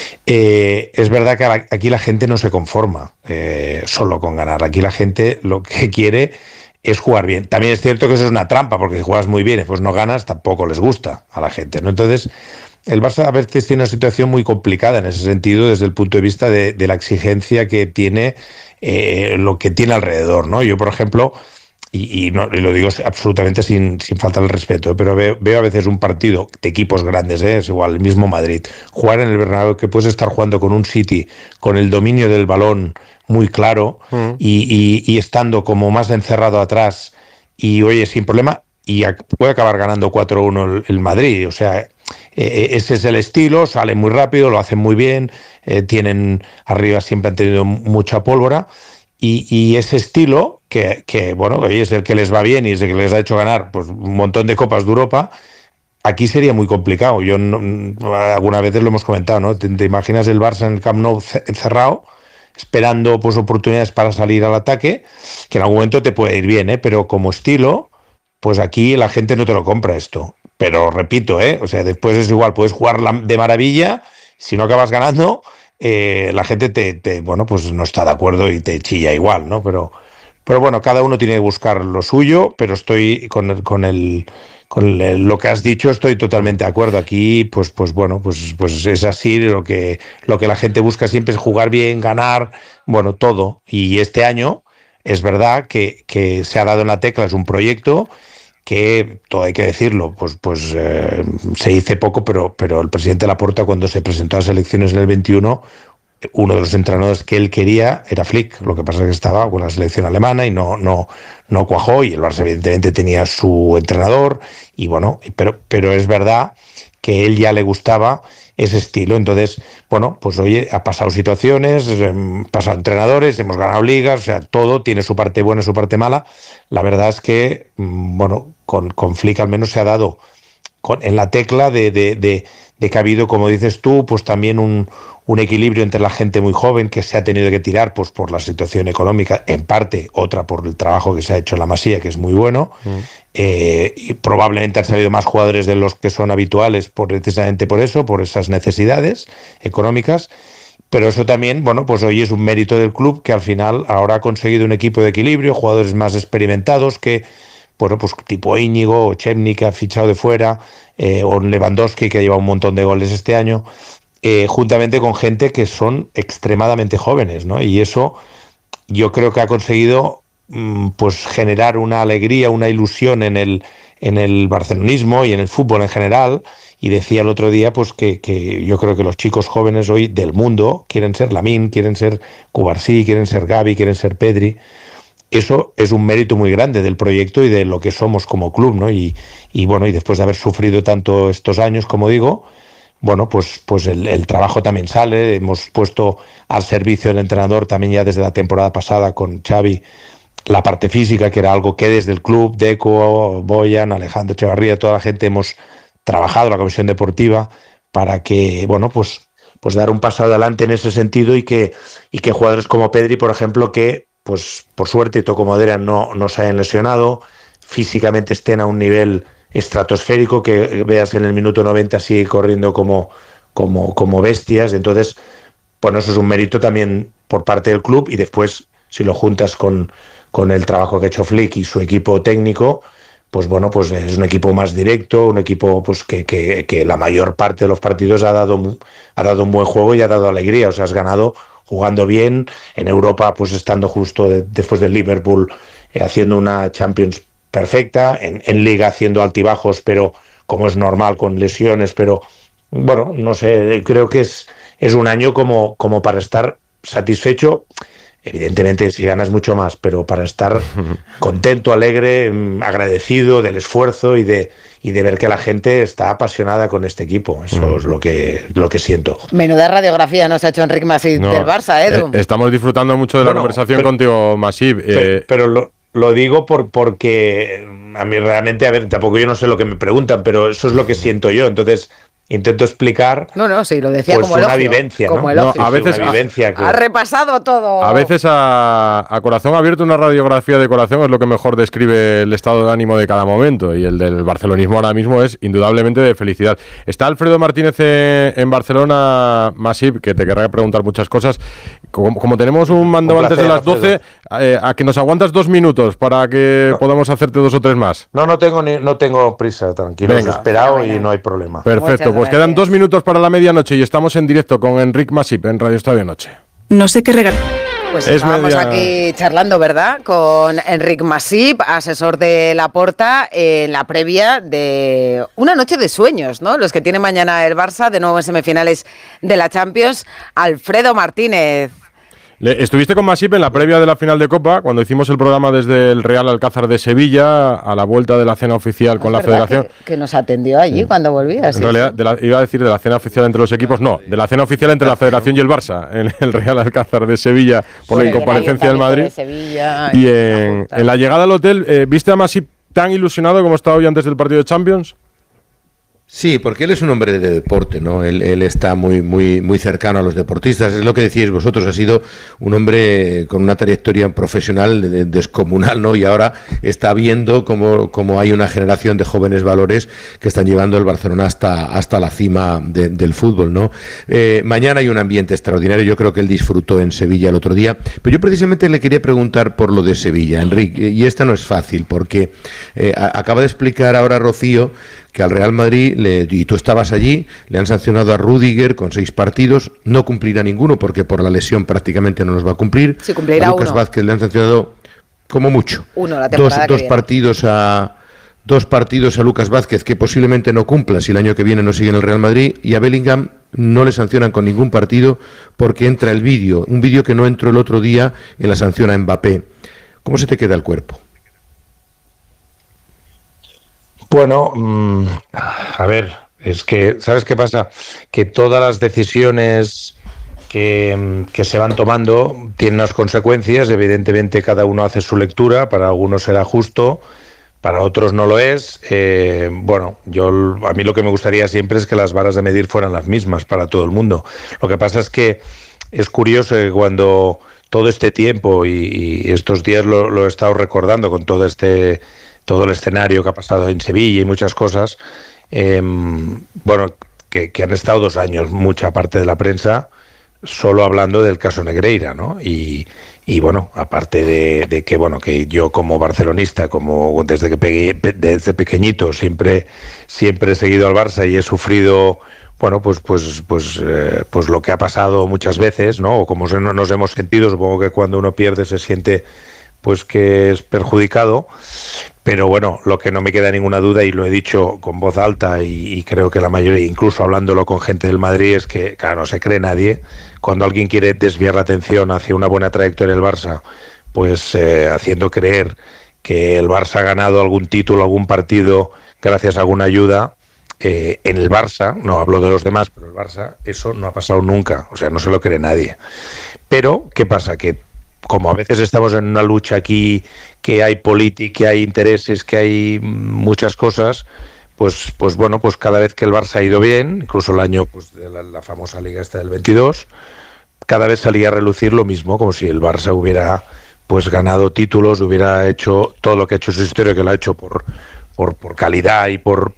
Es verdad que aquí la gente no se conforma solo con ganar. Aquí la gente lo que quiere es jugar bien. También es cierto que eso es una trampa, porque si juegas muy bien y pues no ganas, tampoco les gusta a la gente, ¿no? Entonces, el Barça a veces tiene una situación muy complicada en ese sentido, desde el punto de vista de la exigencia que tiene lo que tiene alrededor, ¿no? Yo, por ejemplo, y lo digo absolutamente sin faltar el respeto, pero veo a veces un partido de equipos grandes, es igual, el mismo Madrid, jugar en el Bernabéu, que puedes estar jugando con un City, con el dominio del balón muy claro y estando como más encerrado atrás y, oye, sin problema, y puede acabar ganando 4-1 el Madrid. O sea, ese es el estilo, sale muy rápido, lo hacen muy bien, tienen arriba, siempre han tenido mucha pólvora, y ese estilo que bueno, es el que les va bien y es el que les ha hecho ganar pues un montón de Copas de Europa. Aquí sería muy complicado. Yo algunas veces lo hemos comentado, ¿no? ¿Te imaginas el Barça en el Camp Nou encerrado, esperando pues oportunidades para salir al ataque, que en algún momento te puede ir bien, pero como estilo, pues aquí la gente no te lo compra esto. Pero repito, o sea, después es igual, puedes jugar de maravilla, si no acabas ganando, la gente bueno, pues no está de acuerdo y te chilla igual, ¿no? Pero bueno, cada uno tiene que buscar lo suyo, pero estoy con lo que has dicho, estoy totalmente de acuerdo. Aquí, pues bueno, pues es así, lo que la gente busca siempre es jugar bien, ganar, bueno, todo. Y este año es verdad que se ha dado en la tecla, es un proyecto que, todo hay que decirlo, pues se dice poco, pero el presidente Laporta, cuando se presentó a las elecciones en el 21, uno de los entrenadores que él quería era Flick. Lo que pasa es que estaba con la selección alemana y no cuajó, y el Barça evidentemente tenía su entrenador, y bueno, pero es verdad que él ya le gustaba ese estilo. Entonces, bueno, pues oye, ha pasado situaciones, pasado entrenadores, hemos ganado ligas, o sea, todo tiene su parte buena y su parte mala. La verdad es que, bueno, con Flick al menos se ha dado en la tecla de que ha habido, como dices tú, pues también un equilibrio entre la gente muy joven que se ha tenido que tirar pues por la situación económica, en parte, otra por el trabajo que se ha hecho en la Masía, que es muy bueno. Y probablemente han salido más jugadores de los que son habituales precisamente por eso, por esas necesidades económicas. Pero eso también, bueno, pues hoy es un mérito del club, que al final ahora ha conseguido un equipo de equilibrio, jugadores más experimentados que, bueno, pues tipo Íñigo o Chemny, que ha fichado de fuera, o Lewandowski, que ha llevado un montón de goles este año, juntamente con gente que son extremadamente jóvenes, ¿no? Y eso yo creo que ha conseguido pues generar una alegría, una ilusión en el barcelonismo y en el fútbol en general. Y decía el otro día pues que yo creo que los chicos jóvenes hoy del mundo quieren ser Lamine, quieren ser Cubarsí, quieren ser Gavi, quieren ser Pedri. Eso es un mérito muy grande del proyecto y de lo que somos como club, ¿no? Y bueno, y después de haber sufrido tanto estos años, como digo, bueno, pues el trabajo también sale. Hemos puesto al servicio del entrenador también ya desde la temporada pasada con Xavi la parte física, que era algo que desde el club, Deco, Boyan, Alejandro Echevarría, toda la gente hemos trabajado, la comisión deportiva, para que, bueno, pues dar un paso adelante en ese sentido, y que jugadores como Pedri, por ejemplo, que pues por suerte y toco madera no se hayan lesionado, físicamente estén a un nivel estratosférico, que veas que en el minuto 90 sigue corriendo como bestias. Entonces, bueno, eso es un mérito también por parte del club, y después si lo juntas con el trabajo que ha hecho Flick y su equipo técnico, pues bueno, pues es un equipo más directo, un equipo pues que la mayor parte de los partidos ha dado un buen juego y ha dado alegría. O sea, has ganado jugando bien, en Europa pues estando justo después del Liverpool, haciendo una Champions perfecta, en Liga haciendo altibajos, pero como es normal, con lesiones, pero bueno, no sé, creo que es un año como para estar satisfecho. Evidentemente si ganas mucho más, pero para estar contento, alegre, agradecido del esfuerzo y de ver que la gente está apasionada con este equipo. Eso es lo que siento. Menuda radiografía nos ha hecho Enric Masip del Barça, Edu. Estamos disfrutando mucho de la conversación contigo, Masip. Pero lo digo porque a mí realmente, a ver, tampoco yo no sé lo que me preguntan, pero eso es lo que siento yo. Entonces intento explicar. No, sí, lo decía pues como elogio. Una vivencia, como ¿no? elogio. A veces una vivencia que... Ha repasado todo. A veces a corazón abierto, una radiografía de corazón es lo que mejor describe el estado de ánimo de cada momento, y el del barcelonismo ahora mismo es indudablemente de felicidad. Está Alfredo Martínez en Barcelona, Masip, que te querrá preguntar muchas cosas. Como tenemos un mando antes de las 12, a que nos aguantas 2 minutos para que podamos hacerte 2 o 3 más. No tengo prisa, tranquilo. Venga, he esperado y no hay problema. Perfecto, pues quedan 2 minutos para la medianoche y estamos en directo con Enric Masip en Radio Estadio Noche. No sé qué regalar. Pues estábamos aquí charlando, ¿verdad?, con Enric Masip, asesor de Laporta, en la previa de una noche de sueños, ¿no? Los que tiene mañana el Barça, de nuevo en semifinales de la Champions. Alfredo Martínez. Estuviste con Masip en la previa de la final de Copa, cuando hicimos el programa desde el Real Alcázar de Sevilla, a la vuelta de la cena oficial con la Federación. Que nos atendió allí cuando volvías. En realidad, iba a decir de la cena oficial entre los equipos, no, de la cena oficial entre la Federación y el Barça, en el Real Alcázar de Sevilla, por la incomparecencia del Madrid. Y en la llegada al hotel, ¿viste a Masip tan ilusionado como estaba hoy antes del partido de Champions? Sí, porque él es un hombre de deporte, ¿no? Él está muy cercano a los deportistas. Es lo que decís vosotros, ha sido un hombre con una trayectoria profesional descomunal, ¿no? Y ahora está viendo cómo hay una generación de jóvenes valores que están llevando el Barcelona hasta la cima del fútbol, ¿no? Mañana hay un ambiente extraordinario. Yo creo que él disfrutó en Sevilla el otro día. Pero yo precisamente le quería preguntar por lo de Sevilla, Enrique, y esta no es fácil, porque acaba de explicar ahora Rocío que al Real Madrid, y tú estabas allí, le han sancionado a Rüdiger con 6 partidos, no cumplirá ninguno porque por la lesión prácticamente no los va a cumplir. Sí, cumplirá a Lucas Vázquez le han sancionado como mucho uno la temporada dos partidos a 2 partidos a Lucas Vázquez que posiblemente no cumpla si el año que viene no sigue en el Real Madrid, y a Bellingham no le sancionan con ningún partido porque entra el vídeo, un vídeo que no entró el otro día en la sanción a Mbappé. ¿Cómo se te queda el cuerpo? Bueno, a ver, es que, ¿sabes qué pasa? Que todas las decisiones que se van tomando tienen unas consecuencias. Evidentemente cada uno hace su lectura, para algunos será justo, para otros no lo es. Bueno, a mí lo que me gustaría siempre es que las varas de medir fueran las mismas para todo el mundo. Lo que pasa es que es curioso que cuando todo este tiempo y estos días lo he estado recordando con todo el escenario que ha pasado en Sevilla y muchas cosas, bueno, que han estado 2 años mucha parte de la prensa solo hablando del caso Negreira, ¿no? Y bueno, aparte de que, bueno, que yo como barcelonista, como desde pequeñito siempre he seguido al Barça y he sufrido, bueno, pues lo que ha pasado muchas veces, ¿no? O como nos hemos sentido, supongo que cuando uno pierde se siente pues que es perjudicado. Pero bueno, lo que no me queda ninguna duda, y lo he dicho con voz alta y creo que la mayoría, incluso hablándolo con gente del Madrid, es que, claro, no se cree nadie. Cuando alguien quiere desviar la atención hacia una buena trayectoria del Barça, pues haciendo creer que el Barça ha ganado algún título, algún partido, gracias a alguna ayuda, en el Barça, no hablo de los demás, pero el Barça, eso no ha pasado nunca, o sea, no se lo cree nadie. Pero, ¿qué pasa? Que como a veces estamos en una lucha aquí, que hay política, que hay intereses, que hay muchas cosas, pues bueno, pues cada vez que el Barça ha ido bien, incluso el año pues de la famosa Liga esta del 22, cada vez salía a relucir lo mismo, como si el Barça hubiera pues ganado títulos, hubiera hecho todo lo que ha hecho en su historia, que lo ha hecho por calidad y por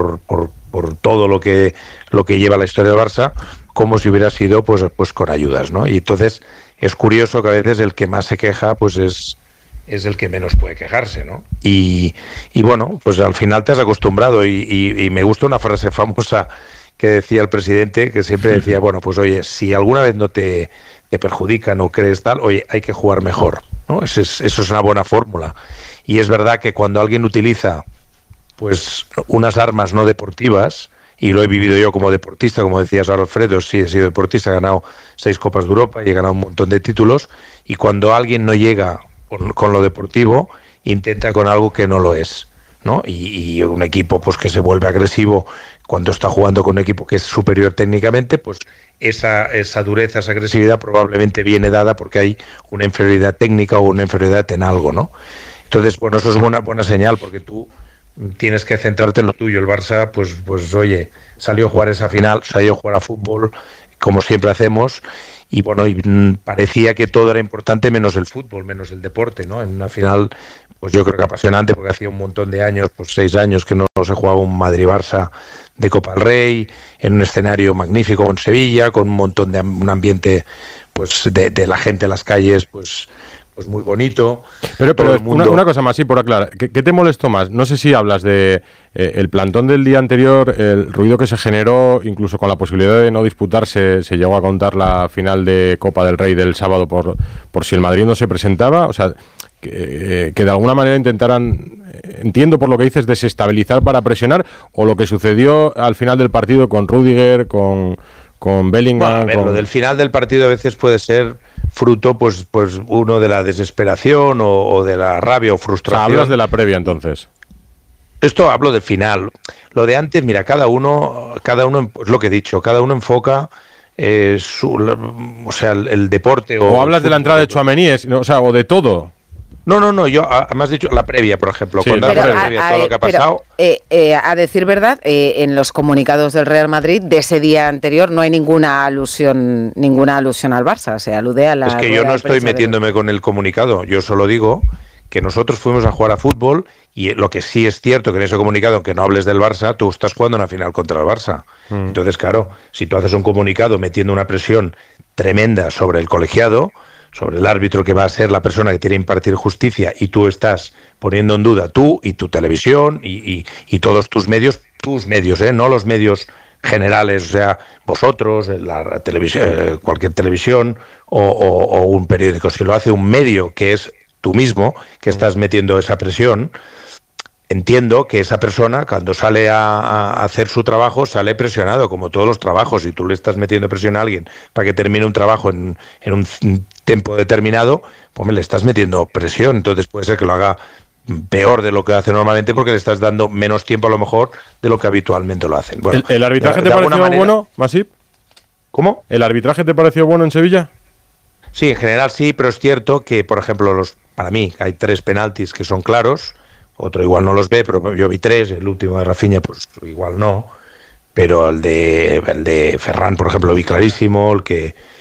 todo lo que lleva la historia del Barça, como si hubiera sido pues con ayudas, ¿no? Y entonces es curioso que a veces el que más se queja pues es el que menos puede quejarse, ¿no? Y bueno, pues al final te has acostumbrado y me gusta una frase famosa que decía el presidente, que siempre decía, bueno, pues oye, si alguna vez no te perjudican o crees tal, oye, hay que jugar mejor, ¿no? Eso es una buena fórmula. Y es verdad que cuando alguien utiliza pues unas armas no deportivas, y lo he vivido yo como deportista, como decías ahora, Alfredo, sí, he sido deportista, he ganado 6 Copas de Europa y he ganado un montón de títulos, y cuando alguien no llega con lo deportivo, intenta con algo que no lo es, ¿no? Y un equipo pues que se vuelve agresivo cuando está jugando con un equipo que es superior técnicamente, pues esa dureza, esa agresividad probablemente viene dada porque hay una inferioridad técnica o una inferioridad en algo, ¿no? Entonces, bueno, eso es una buena señal, porque tú tienes que centrarte en lo tuyo. El Barça, pues oye, salió a jugar esa final, salió a jugar a fútbol, como siempre hacemos, y bueno, parecía que todo era importante menos el fútbol, menos el deporte, ¿no? En una final, pues yo creo que apasionante, porque hacía un montón de años, pues 6 años que no se jugaba un Madrid-Barça de Copa del Rey, en un escenario magnífico en Sevilla, con un montón de un ambiente, pues de la gente en las calles, pues muy bonito. Pero el mundo... una cosa más, sí, por aclarar. ¿Qué te molestó más? No sé si hablas de el plantón del día anterior, el ruido que se generó, incluso con la posibilidad de no disputarse, se llegó a contar la final de Copa del Rey del sábado por si el Madrid no se presentaba. O sea, que de alguna manera intentaran, entiendo por lo que dices, desestabilizar para presionar, o lo que sucedió al final del partido con Rüdiger, con Bellingham. Bueno, a ver, lo del final del partido a veces puede ser fruto, pues uno de la desesperación o de la rabia o frustración. O sea, hablas de la previa, entonces. Esto hablo del final. Lo de antes, mira, cada uno, es lo que he dicho, cada uno enfoca el deporte. O hablas de la entrada de Tchouaméni, o sea, o de todo. No, yo además he dicho la previa, por ejemplo, sí, todo lo que ha pasado. A decir verdad, en los comunicados del Real Madrid de ese día anterior no hay ninguna alusión al Barça, se alude a la... Es que yo no estoy metiéndome con el comunicado, yo solo digo que nosotros fuimos a jugar a fútbol, y lo que sí es cierto que en ese comunicado, aunque no hables del Barça, tú estás jugando una final contra el Barça. Entonces, claro, si tú haces un comunicado metiendo una presión tremenda sobre el colegiado, sobre el árbitro que va a ser la persona que tiene que impartir justicia, y tú estás poniendo en duda, tú y tu televisión y todos tus medios, no los medios generales, o sea, vosotros, la televisión, cualquier televisión o un periódico, si lo hace un medio que es tú mismo, que estás metiendo esa presión, entiendo que esa persona, cuando sale a hacer su trabajo, sale presionado, como todos los trabajos. Si tú le estás metiendo presión a alguien para que termine un trabajo en un tiempo determinado, pues le estás metiendo presión. Entonces puede ser que lo haga peor de lo que hace normalmente porque le estás dando menos tiempo a lo mejor de lo que habitualmente lo hacen. Bueno, ¿El arbitraje te pareció bueno, Masip? ¿Cómo? ¿El arbitraje te pareció bueno en Sevilla? Sí, en general sí, pero es cierto que, por ejemplo, para mí hay 3 penaltis que son claros, otro igual no los ve, pero yo vi 3, el último de Rafinha pues igual no, pero el de Ferran, por ejemplo, vi clarísimo, el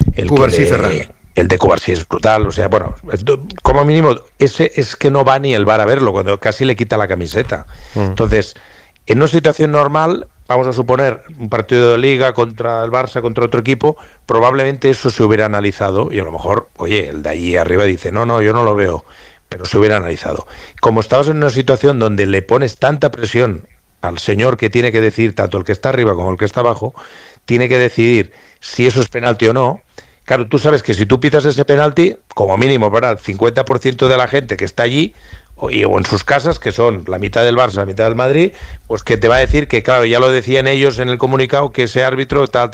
de Cubarsí es brutal, o sea, bueno, como mínimo, ese es que no va ni el VAR a verlo, cuando casi le quita la camiseta. Entonces, en una situación normal, vamos a suponer un partido de Liga contra el Barça, contra otro equipo, probablemente eso se hubiera analizado y a lo mejor, oye, el de allí arriba dice, no, yo no lo veo, pero se hubiera analizado. Como estabas en una situación donde le pones tanta presión al señor que tiene que decidir, tanto el que está arriba como el que está abajo, tiene que decidir si eso es penalti o no. Claro, tú sabes que si tú pitas ese penalti, como mínimo para el 50% de la gente que está allí, o en sus casas, que son la mitad del Barça, la mitad del Madrid, pues que te va a decir que, claro, ya lo decían ellos en el comunicado, que ese árbitro tal.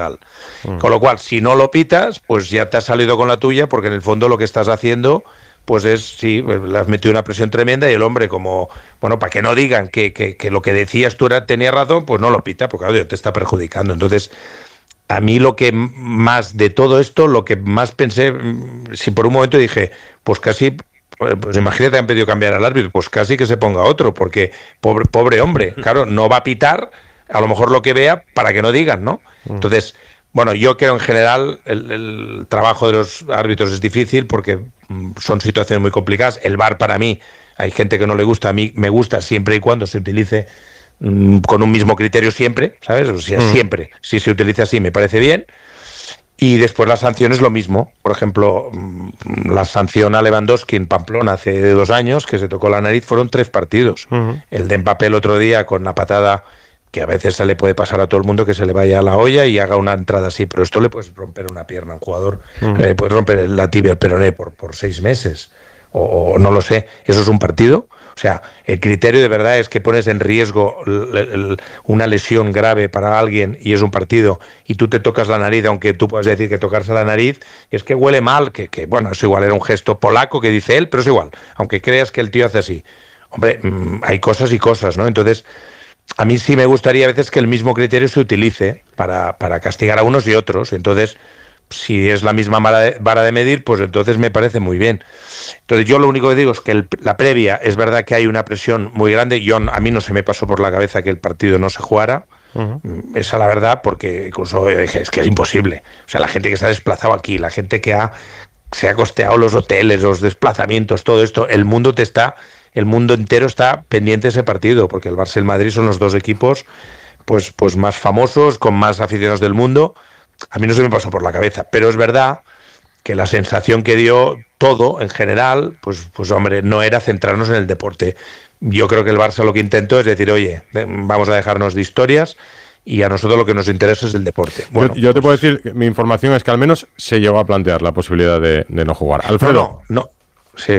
Con lo cual, si no lo pitas, pues ya te has salido con la tuya, porque en el fondo lo que estás haciendo, pues sí, le has metido una presión tremenda y el hombre, como, bueno, para que no digan que lo que decías tú tenía razón, pues no lo pita, porque claro, te está perjudicando. Entonces, a mí lo que más de todo esto, lo que más pensé, si por un momento dije, pues casi, pues imagínate, han pedido cambiar al árbitro, pues casi que se ponga otro, porque pobre hombre, claro, no va a pitar a lo mejor lo que vea para que no digan, ¿no? Entonces, bueno, yo creo en general el trabajo de los árbitros es difícil porque son situaciones muy complicadas. El VAR para mí, hay gente que no le gusta, a mí me gusta siempre y cuando se utilice con un mismo criterio siempre, ¿sabes? O sea, siempre, si se utiliza así me parece bien. Y después las sanciones lo mismo. Por ejemplo, la sanción a Lewandowski en Pamplona hace 2 años, que se tocó la nariz, fueron 3 partidos. El de Mbappé el otro día con la patada, que a veces se le puede pasar a todo el mundo, que se le vaya a la olla y haga una entrada así, pero esto le puedes romper una pierna a un jugador, le puedes romper la tibia, el peroné por 6 meses, o no lo sé. ¿Eso es un partido? O sea, el criterio de verdad es que pones en riesgo una lesión grave para alguien y es un partido y tú te tocas la nariz, aunque tú puedas decir que tocarse la nariz es que huele mal, que bueno, eso igual era un gesto polaco que dice él, pero es igual, aunque creas que el tío hace así. Hombre, hay cosas y cosas, ¿no? Entonces, a mí sí me gustaría a veces que el mismo criterio se utilice para castigar a unos y otros. Entonces, si es la misma vara de medir, pues entonces me parece muy bien. Entonces yo lo único que digo es que la previa, es verdad que hay una presión muy grande. A mí no se me pasó por la cabeza que el partido no se jugara. Esa es la verdad, porque incluso dije, es que es imposible. O sea, la gente que se ha desplazado aquí, la gente que se ha costeado los hoteles, los desplazamientos, todo esto, el mundo entero está pendiente de ese partido, porque el Barça y el Madrid son los 2 equipos pues más famosos, con más aficionados del mundo. A mí no se me pasó por la cabeza, pero es verdad que la sensación que dio todo en general, pues hombre, no era centrarnos en el deporte. Yo creo que el Barça lo que intentó es decir, oye, vamos a dejarnos de historias y a nosotros lo que nos interesa es el deporte. Bueno, yo te puedo decir, mi información es que al menos se llegó a plantear la posibilidad de no jugar. Alfredo. No. Sí.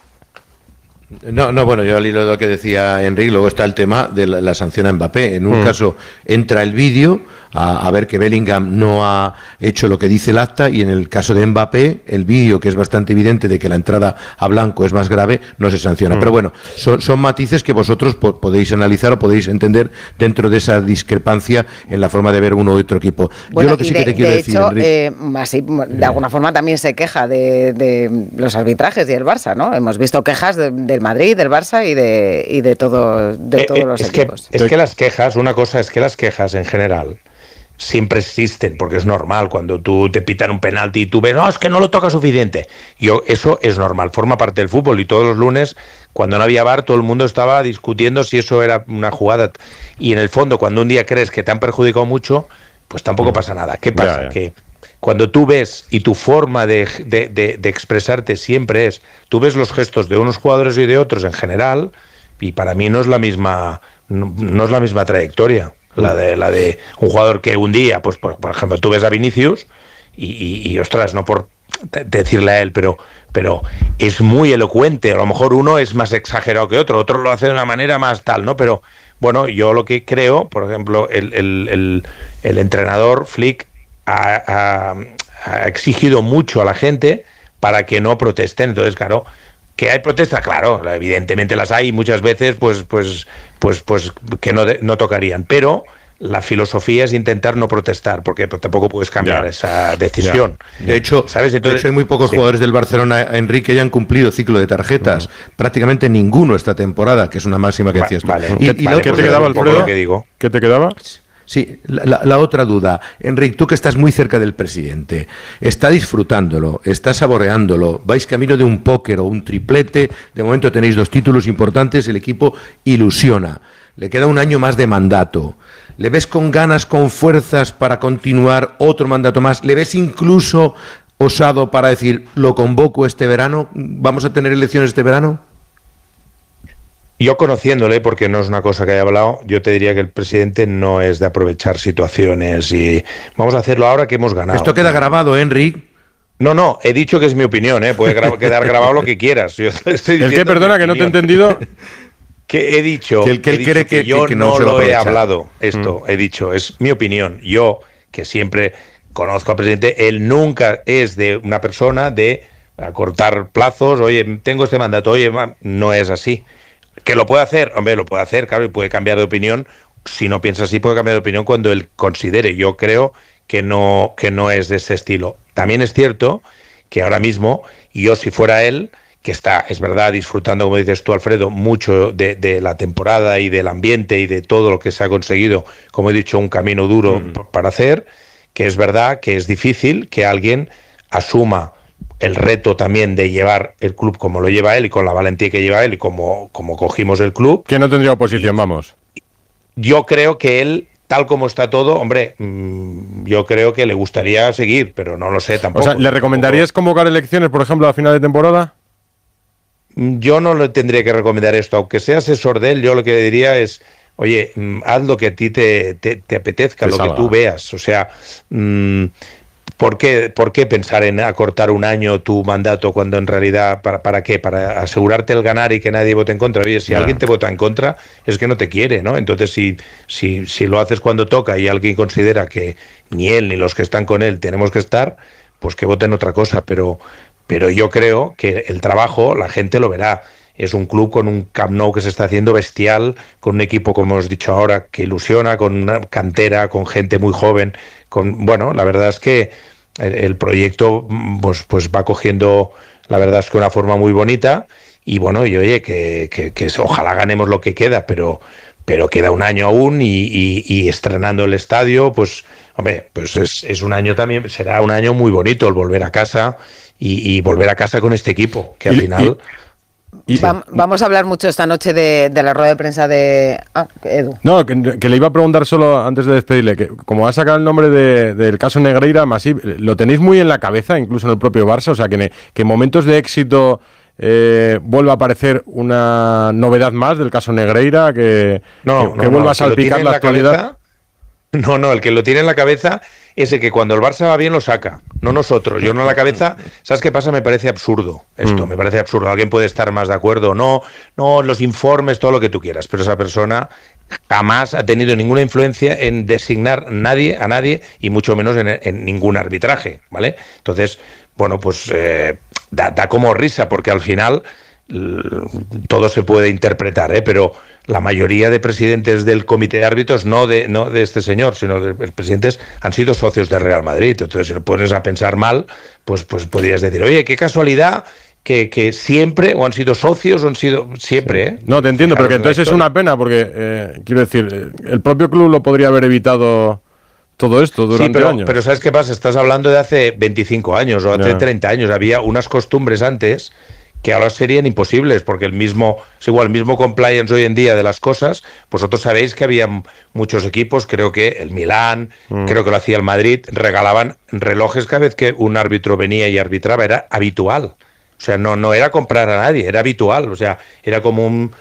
No, bueno, yo al hilo de lo que decía Enrique, luego está el tema de la sanción a Mbappé. En un caso entra el vídeo a ver que Bellingham no ha hecho lo que dice el acta, y en el caso de Mbappé, el vídeo, que es bastante evidente de que la entrada a blanco es más grave, no se sanciona. Pero bueno, son matices que vosotros podéis analizar o podéis entender dentro de esa discrepancia en la forma de ver uno u otro equipo. Bueno, yo lo que sí que te quiero decir, Enrique, así, de alguna forma también se queja de los arbitrajes y el Barça, ¿no? Hemos visto quejas del Madrid, del Barça y de todos los equipos. Es que las quejas, una cosa es que las quejas en general siempre existen, porque es normal cuando tú te pitan un penalti y tú ves, no, es que no lo toca suficiente. Eso es normal, forma parte del fútbol, y todos los lunes, cuando no había VAR, todo el mundo estaba discutiendo si eso era una jugada. Y en el fondo, cuando un día crees que te han perjudicado mucho, pues tampoco pasa nada. ¿Qué pasa? Que cuando tú ves, y tu forma de expresarte siempre es, tú ves los gestos de unos jugadores y de otros en general, y para mí no es la misma trayectoria. La de un jugador que un día, pues por ejemplo, tú ves a Vinicius y ostras, no por decirle a él, pero pero es muy elocuente. A lo mejor uno es más exagerado que otro lo hace de una manera más tal, ¿no? Pero bueno, yo lo que creo, por ejemplo, el entrenador Flick ha exigido mucho a la gente para que no protesten. Entonces, claro, que hay protestas, claro, evidentemente las hay, y muchas veces pues que no tocarían, pero la filosofía es intentar no protestar, porque tampoco puedes cambiar esa decisión. De hecho, ¿sabes? Entonces, hay muy pocos jugadores del Barcelona, Enrique, ya han cumplido ciclo de tarjetas. Prácticamente ninguno esta temporada, que es una máxima que decías. Vale. ¿Qué te quedaba, Alfredo? ¿Qué te quedaba? Sí, la otra duda. Enrique, tú que estás muy cerca del presidente, ¿está disfrutándolo? ¿Está saboreándolo? ¿Vais camino de un póker o un triplete? De momento tenéis 2 títulos importantes, el equipo ilusiona. Le queda un año más de mandato. ¿Le ves con ganas, con fuerzas para continuar otro mandato más? ¿Le ves incluso osado para decir, lo convoco este verano? ¿Vamos a tener elecciones este verano? Yo conociéndole, porque no es una cosa que haya hablado, yo te diría que el presidente no es de aprovechar situaciones y vamos a hacerlo ahora que hemos ganado. Esto queda grabado, Enrique. No, he dicho que es mi opinión, puede quedar grabado lo que quieras. Yo estoy ¿El qué, perdona, que no te he entendido? Que he dicho que él cree que yo que no lo he hablado, esto. He dicho, es mi opinión. Yo, que siempre conozco al presidente, él nunca es de una persona de acortar plazos, oye, tengo este mandato, oye, no es así. ¿Que lo puede hacer? Hombre, lo puede hacer, claro, y puede cambiar de opinión. Si no piensa así, puede cambiar de opinión cuando él considere. Yo creo que no es de ese estilo. También es cierto que ahora mismo, yo si fuera él, que está, es verdad, disfrutando, como dices tú, Alfredo, mucho de la temporada y del ambiente y de todo lo que se ha conseguido, como he dicho, un camino duro para hacer, que es verdad que es difícil que alguien asuma el reto también de llevar el club como lo lleva él y con la valentía que lleva él y como cogimos el club. Que no tendría oposición, vamos. Yo creo que él, tal como está todo, hombre, yo creo que le gustaría seguir, pero no lo sé tampoco. O sea, ¿le recomendarías convocar elecciones, por ejemplo, a final de temporada? Yo no le tendría que recomendar esto, aunque sea asesor de él, yo lo que le diría es, oye, haz lo que a ti te apetezca, lo que tú veas, o sea, ¿por qué pensar en acortar un año tu mandato cuando en realidad, ¿para qué? Para asegurarte el ganar y que nadie vote en contra. Oye, si alguien te vota en contra, es que no te quiere, ¿no? Entonces, si lo haces cuando toca y alguien considera que ni él ni los que están con él tenemos que estar, pues que voten otra cosa, pero yo creo que el trabajo la gente lo verá. Es un club con un Camp Nou que se está haciendo bestial, con un equipo, como hemos dicho ahora, que ilusiona, con una cantera, con gente muy joven. Bueno, la verdad es que el proyecto pues va cogiendo, la verdad es que una forma muy bonita. Y bueno, y oye, que ojalá ganemos lo que queda, pero queda un año aún y estrenando el estadio, pues hombre, pues es un año también, será un año muy bonito el volver a casa y volver a casa con este equipo, que al final... Vamos a hablar mucho esta noche de la rueda de prensa de Edu. No, que le iba a preguntar solo antes de despedirle, que como ha sacado el nombre del caso Negreira, Masip, ¿lo tenéis muy en la cabeza, incluso en el propio Barça? O sea, que en momentos de éxito vuelva a aparecer una novedad más del caso Negreira, que vuelva a salpicar la actualidad. No, el que lo tiene en la cabeza es el que cuando el Barça va bien lo saca, no nosotros. Yo no en la cabeza, ¿sabes qué pasa? Me parece absurdo esto, me parece absurdo. Alguien puede estar más de acuerdo, no, los informes, todo lo que tú quieras, pero esa persona jamás ha tenido ninguna influencia en designar a nadie y mucho menos en ningún arbitraje, ¿vale? Entonces, bueno, pues da como risa porque al final todo se puede interpretar, pero la mayoría de presidentes del comité de árbitros, no de este señor, sino de presidentes, han sido socios del Real Madrid. Entonces, si lo pones a pensar mal, pues podrías decir, oye, qué casualidad que siempre, o han sido socios, o han sido siempre, No, te entiendo, pero que entonces es una pena, porque, quiero decir, el propio club lo podría haber evitado todo esto durante años. Pero ¿sabes qué pasa? Estás hablando de hace 25 años, o hace 30 años. Había unas costumbres antes que ahora serían imposibles, porque el mismo compliance hoy en día de las cosas, vosotros sabéis que había muchos equipos, creo que el Milán, creo que lo hacía el Madrid, regalaban relojes cada vez que un árbitro venía y arbitraba, era habitual. O sea, no era comprar a nadie, era habitual. O sea, era como un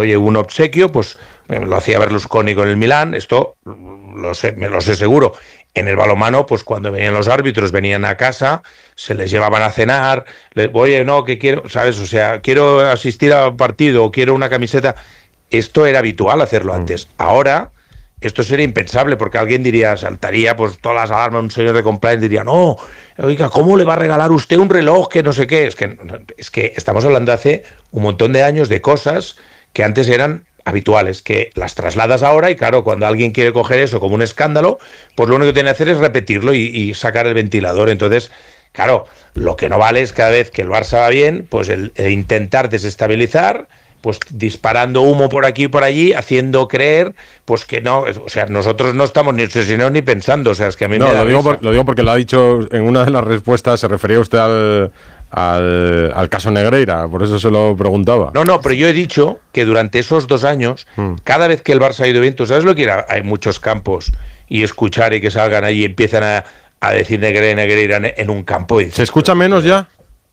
obsequio, pues lo hacía Berlusconi con el Milán, esto me lo sé seguro. En el balonmano, pues cuando venían los árbitros, venían a casa, se les llevaban a cenar, oye, no, que quiero, ¿sabes? O sea, quiero asistir a un partido o quiero una camiseta. Esto era habitual hacerlo antes. Ahora, esto sería impensable, porque alguien diría, saltaría pues todas las alarmas, un señor de compliance diría, no, oiga, ¿cómo le va a regalar usted un reloj que no sé qué? Es que estamos hablando hace un montón de años de cosas que antes eran habituales, que las trasladas ahora y claro, cuando alguien quiere coger eso como un escándalo, pues lo único que tiene que hacer es repetirlo y sacar el ventilador. Entonces, claro, lo que no vale es cada vez que el Barça va bien, pues el intentar desestabilizar, pues disparando humo por aquí y por allí, haciendo creer, pues que no, o sea, nosotros no estamos ni obsesionados ni pensando, o sea, es que a mí me da lo digo porque lo ha dicho en una de las respuestas, se refería usted al caso Negreira, por eso se lo preguntaba. No, pero yo he dicho que durante esos 2 años, cada vez que el Barça ha ido bien, ¿tú sabes lo que era? Hay muchos campos y escuchar y que salgan ahí y empiezan a decir Negreira en un campo. ¿Se escucha menos ya?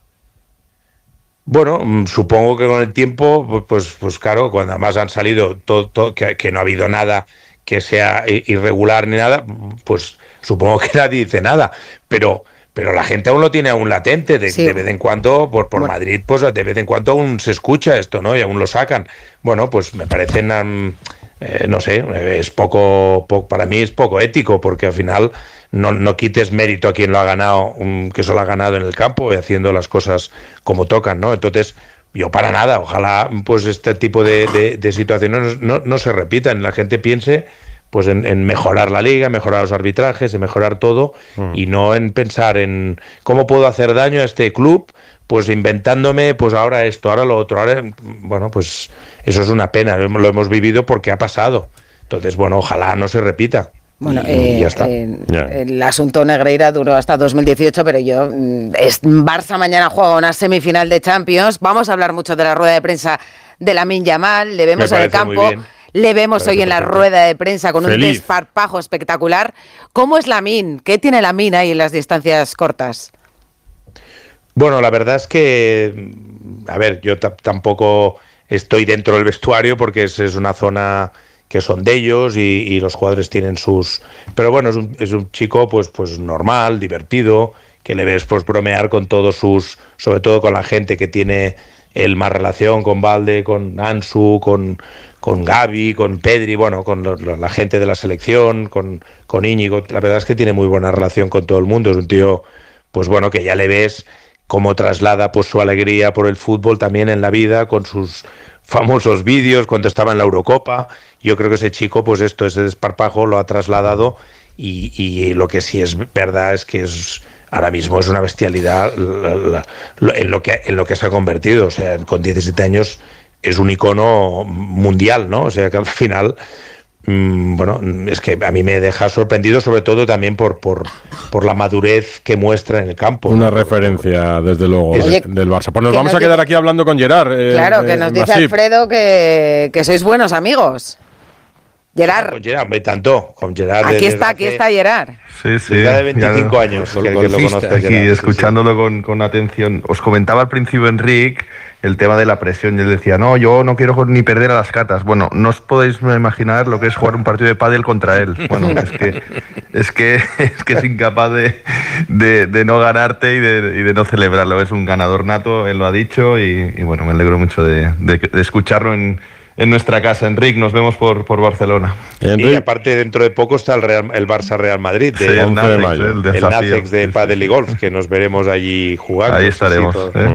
Bueno, supongo que con el tiempo, pues claro, cuando además han salido todo que no ha habido nada que sea irregular ni nada, pues supongo que nadie dice nada, pero la gente aún lo tiene aún latente, de vez en cuando, por Madrid, pues de vez en cuando aún se escucha esto, ¿no? Y aún lo sacan. Bueno, pues me parecen, no sé, es poco, para mí es poco ético, porque al final no quites mérito a quien lo ha ganado, que solo ha ganado en el campo y haciendo las cosas como tocan, ¿no? Entonces, yo para nada, ojalá pues este tipo de situaciones no se repitan, la gente piense pues en mejorar la liga, mejorar los arbitrajes, en mejorar todo, y no en pensar en cómo puedo hacer daño a este club, pues inventándome pues ahora esto, ahora lo otro, bueno, pues eso es una pena, lo hemos vivido porque ha pasado. Entonces, bueno, ojalá no se repita. Bueno, y ya está. El asunto Negreira duró hasta 2018, pero Barça mañana juega una semifinal de Champions. Vamos a hablar mucho de la rueda de prensa de Lamine Yamal. Le vemos en el campo, le vemos hoy en la rueda de prensa con un desparpajo espectacular. ¿Cómo es Lamine? ¿Qué tiene Lamine ahí en las distancias cortas? Bueno, la verdad es que, a ver, yo tampoco estoy dentro del vestuario porque es una zona que son de ellos y los jugadores tienen sus... Pero bueno, es un chico pues normal, divertido, que le ves pues bromear con todos sus... Sobre todo con la gente que tiene él más relación, con Valde, con Ansu, con Gavi, con Pedri, bueno, con la gente de la selección, con Íñigo. La verdad es que tiene muy buena relación con todo el mundo. Es un tío, pues bueno, que ya le ves cómo traslada pues su alegría por el fútbol también en la vida, con sus famosos vídeos cuando estaba en la Eurocopa. Yo creo que ese chico, pues ese desparpajo lo ha trasladado y lo que sí es verdad es que ahora mismo es una bestialidad en lo que se ha convertido. O sea, con 17 años es un icono mundial, ¿no? O sea, que al final, bueno, es que a mí me deja sorprendido, sobre todo también por la madurez que muestra en el campo. Una referencia, desde luego, del Barça. Pues nos vamos a quedar aquí hablando con Gerard. Claro, que nos dice Alfredo que sois buenos amigos. Gerard. Con Gerard, tanto. Con Gerard. Aquí está Gerard. Sí. De 25 años, que lo conoce. Aquí, escuchándolo con atención. Os comentaba al principio, Enric, el tema de la presión. Y él decía, no, yo no quiero ni perder a las catas. Bueno, no os podéis imaginar lo que es jugar un partido de pádel contra él. Bueno, es que es incapaz de no ganarte y de no celebrarlo. Es un ganador nato, él lo ha dicho, y bueno, me alegro mucho de escucharlo en nuestra casa. Enric, nos vemos por Barcelona. Y aparte, dentro de poco está el Barça Real Madrid, el 11 de mayo, el Nacex de pádel y golf, que nos veremos allí jugando. Ahí estaremos.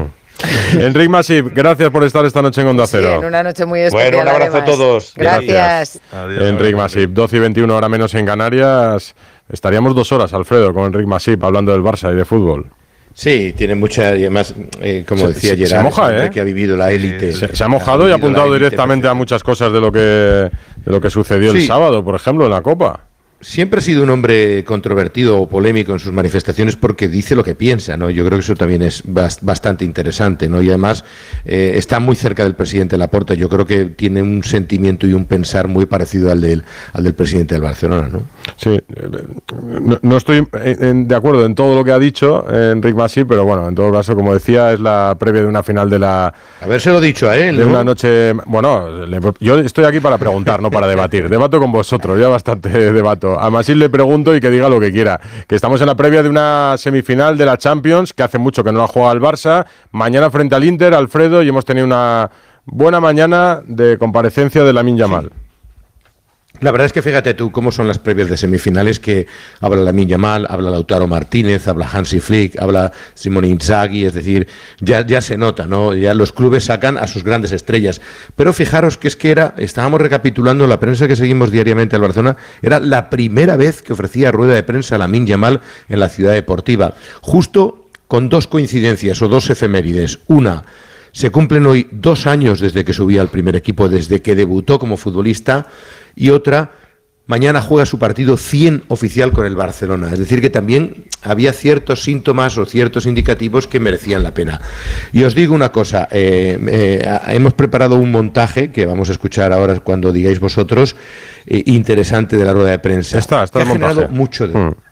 Enric Masip, gracias por estar esta noche en Onda Cero. Sí, en una noche muy especial. Bueno, un abrazo a todos. Gracias. Enric Masip, 12:21, hora menos en Canarias. Estaríamos 2 horas, Alfredo, con Enric Masip hablando del Barça y de fútbol. Sí, tiene mucha, y además, como decía Gerard, se moja, que ha vivido la élite. Se ha mojado y ha apuntado directamente a muchas cosas de lo que sucedió el sábado, por ejemplo, en la Copa. Siempre ha sido un hombre controvertido o polémico en sus manifestaciones porque dice lo que piensa, ¿no? Yo creo que eso también es bastante interesante, ¿no? Y además está muy cerca del presidente Laporta. Yo creo que tiene un sentimiento y un pensar muy parecido al del presidente del Barcelona, ¿no? Sí, no estoy de acuerdo en todo lo que ha dicho Enric Masip, pero bueno, en todo caso, como decía, es la previa de una final de la... Habérselo dicho a él, de ¿no? una noche... Bueno, yo estoy aquí para preguntar, no para debatir. Debato con vosotros, ya bastante debato eso. A Masil le pregunto y que diga lo que quiera. Que estamos en la previa de una semifinal de la Champions, que hace mucho que no la juega el Barça. Mañana frente al Inter, Alfredo, y hemos tenido una buena mañana de comparecencia de Lamine Yamal. La verdad es que fíjate tú cómo son las previas de semifinales, que habla Lamine Yamal, habla Lautaro Martínez, habla Hansi Flick, habla Simone Inzaghi, es decir, ya se nota, ¿no? Ya los clubes sacan a sus grandes estrellas. Pero fijaros que estábamos recapitulando la prensa que seguimos diariamente al Barcelona, era la primera vez que ofrecía rueda de prensa a Lamine Yamal en la Ciudad Deportiva, justo con dos coincidencias o dos efemérides. Una, se cumplen hoy 2 años desde que subía al primer equipo, desde que debutó como futbolista, y otra, mañana juega su partido 100 oficial con el Barcelona. Es decir, que también había ciertos síntomas o ciertos indicativos que merecían la pena. Y os digo una cosa, hemos preparado un montaje que vamos a escuchar ahora cuando digáis vosotros, interesante, de la rueda de prensa. Está ha generado mucho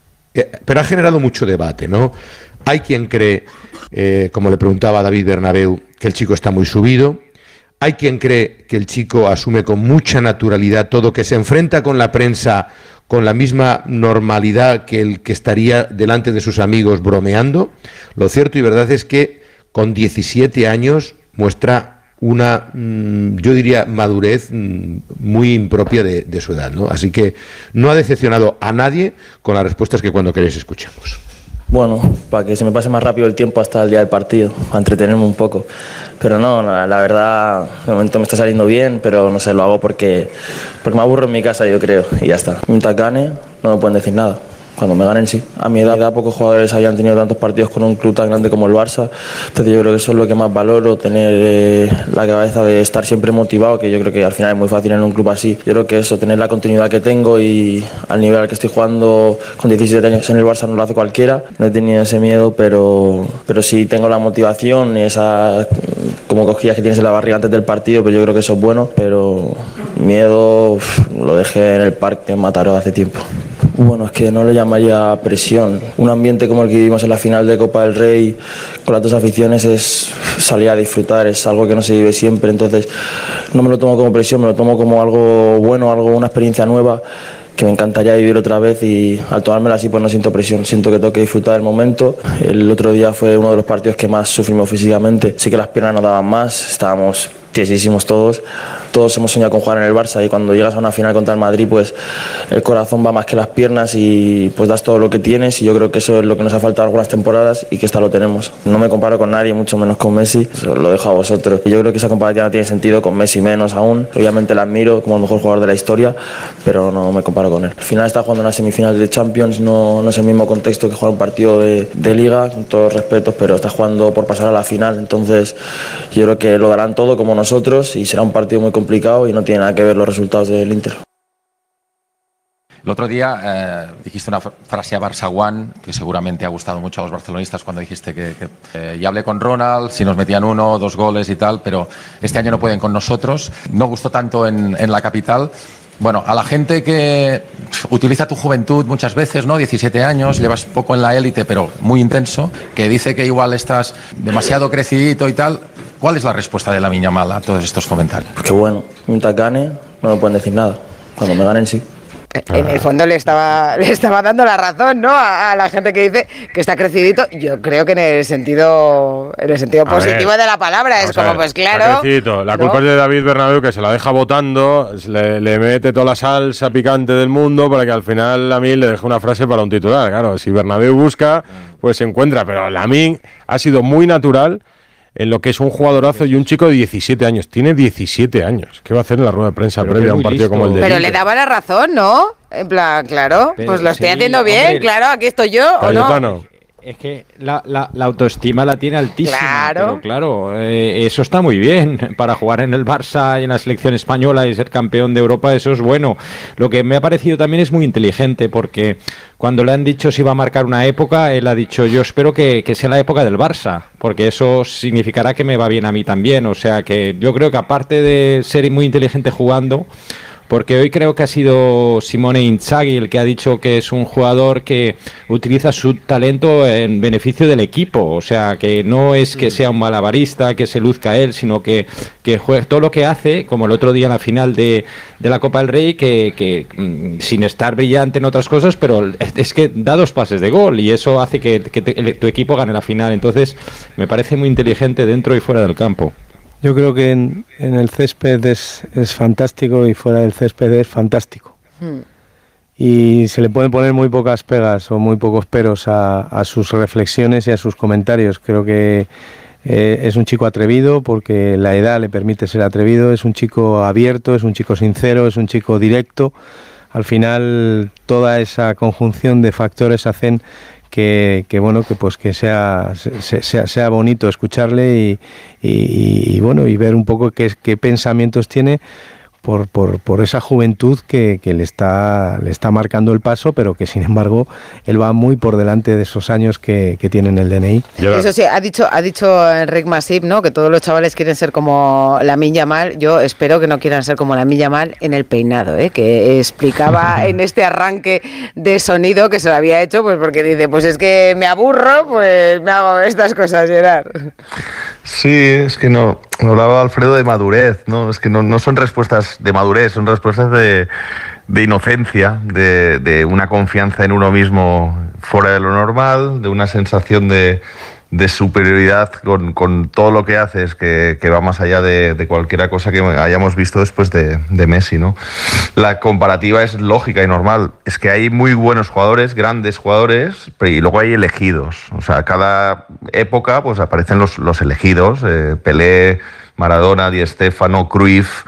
pero ha generado mucho debate, ¿no? Hay quien cree, como le preguntaba a David Bernabéu, que el chico está muy subido. Hay quien cree que el chico asume con mucha naturalidad todo, que se enfrenta con la prensa con la misma normalidad que el que estaría delante de sus amigos bromeando. Lo cierto y verdad es que con 17 años muestra una, yo diría, madurez muy impropia de su edad, ¿no? Así que no ha decepcionado a nadie con las respuestas que cuando queréis escuchamos. Bueno, para que se me pase más rápido el tiempo hasta el día del partido, para entretenerme un poco. Pero no, la verdad, de momento me está saliendo bien, pero no sé, lo hago porque me aburro en mi casa, yo creo, y ya está. Mientras gane, no me pueden decir nada. Cuando me ganen, sí. A mi edad, pocos jugadores habían tenido tantos partidos con un club tan grande como el Barça. Entonces yo creo que eso es lo que más valoro, tener la cabeza de estar siempre motivado, que yo creo que al final es muy fácil en un club así. Yo creo que eso, tener la continuidad que tengo y al nivel al que estoy jugando con 17 años en el Barça no lo hace cualquiera. No he tenido ese miedo, pero sí tengo la motivación, esa como cosquillas que tienes en la barriga antes del partido, pero yo creo que eso es bueno. Pero miedo lo dejé en el parque en Mataró hace tiempo. Bueno, es que no lo llamaría presión. Un ambiente como el que vivimos en la final de Copa del Rey, con las dos aficiones, es salir a disfrutar, es algo que no se vive siempre. Entonces, no me lo tomo como presión, me lo tomo como algo bueno, una experiencia nueva que me encantaría vivir otra vez, y al tomármela así pues no siento presión, siento que tengo que disfrutar del momento. El otro día fue uno de los partidos que más sufrimos físicamente, sí que las piernas no daban más, estábamos tiesísimos todos hemos soñado con jugar en el Barça, y cuando llegas a una final contra el Madrid pues el corazón va más que las piernas y pues das todo lo que tienes, y yo creo que eso es lo que nos ha faltado algunas temporadas y que esta lo tenemos. No me comparo con nadie, mucho menos con Messi, lo dejo a vosotros. Yo creo que esa comparativa no tiene sentido, con Messi menos aún. Obviamente la admiro como el mejor jugador de la historia, pero no me comparo con él. Al final está jugando una semifinal de Champions, no es el mismo contexto que jugar un partido de Liga, con todos los respetos, pero está jugando por pasar a la final, entonces yo creo que lo darán todo como nosotros y será un partido muy complicado y no tiene nada que ver los resultados del Inter. El otro día dijiste una frase a Barça One que seguramente ha gustado mucho a los barcelonistas cuando dijiste que ya hablé con Ronald, si nos metían 1 o 2 goles y tal, pero este año no pueden con nosotros. No gustó tanto en la capital. Bueno, a la gente que utiliza tu juventud muchas veces, ¿no? 17 años, llevas poco en la élite, pero muy intenso, que dice que igual estás demasiado crecidito y tal. ¿Cuál es la respuesta de Lamine Yamal a todos estos comentarios? Porque bueno, mientras gane, no me pueden decir nada. Cuando me ganen, sí. En el fondo le estaba dando la razón, ¿no? A la gente que dice que está crecidito. Yo creo que en el sentido positivo de la palabra. Es como, pues claro. Crecidito. La culpa es de David Bernabéu, que se la deja botando, le mete toda la salsa picante del mundo para que al final Lamine le deje una frase para un titular. Claro, si Bernabéu busca, pues se encuentra. Pero Lamine ha sido muy natural en lo que es un jugadorazo y un chico de 17 años. Tiene 17 años. ¿Qué va a hacer en la rueda de prensa previa a un partido como el de Pero Inter? le daba la razón, ¿no? En plan, claro, Pero pues lo estoy sí, haciendo bien, hombre, claro, aquí estoy yo, ¿o no? Es que la autoestima la tiene altísima. Claro. Pero claro, eso está muy bien. Para jugar en el Barça y en la selección española y ser campeón de Europa, eso es bueno. Lo que me ha parecido también es muy inteligente, porque cuando le han dicho si iba a marcar una época, él ha dicho, yo espero que sea la época del Barça, porque eso significará que me va bien a mí también. O sea que yo creo que aparte de ser muy inteligente jugando, porque hoy creo que ha sido Simone Inzaghi el que ha dicho que es un jugador que utiliza su talento en beneficio del equipo, o sea, que no es que sea un malabarista, que se luzca él, sino que juega todo lo que hace, como el otro día en la final de la Copa del Rey, que sin estar brillante en otras cosas, pero es que da 2 pases de gol y eso hace que tu equipo gane la final. Entonces me parece muy inteligente dentro y fuera del campo. Yo creo que en el césped es fantástico y fuera del césped es fantástico. Y se le pueden poner muy pocas pegas o muy pocos peros a sus reflexiones y a sus comentarios. Creo que es un chico atrevido porque la edad le permite ser atrevido, es un chico abierto, es un chico sincero, es un chico directo. Al final toda esa conjunción de factores hacen que sea bonito escucharle y ver un poco qué pensamientos tiene por esa juventud que le está marcando el paso, pero que sin embargo él va muy por delante de esos años que tiene en el DNI. Eso sí, ha dicho Enric Masip, ¿no?, que todos los chavales quieren ser como Lamine Yamal. Yo espero que no quieran ser como Lamine Yamal en el peinado, que explicaba en este arranque de sonido que se lo había hecho, pues porque dice, pues es que me aburro, pues me hago estas cosas, Gerard. Sí, es que no hablaba Alfredo de madurez, ¿no? Es que no son respuestas de madurez, son respuestas de inocencia, de una confianza en uno mismo fuera de lo normal, de una sensación de superioridad con todo lo que haces, que va más allá de cualquier cosa que hayamos visto después de Messi, ¿no? La comparativa es lógica y normal. Es que hay muy buenos jugadores, grandes jugadores, y luego hay elegidos. O sea, cada época pues aparecen los elegidos, Pelé, Maradona, Di Stéfano, Cruyff,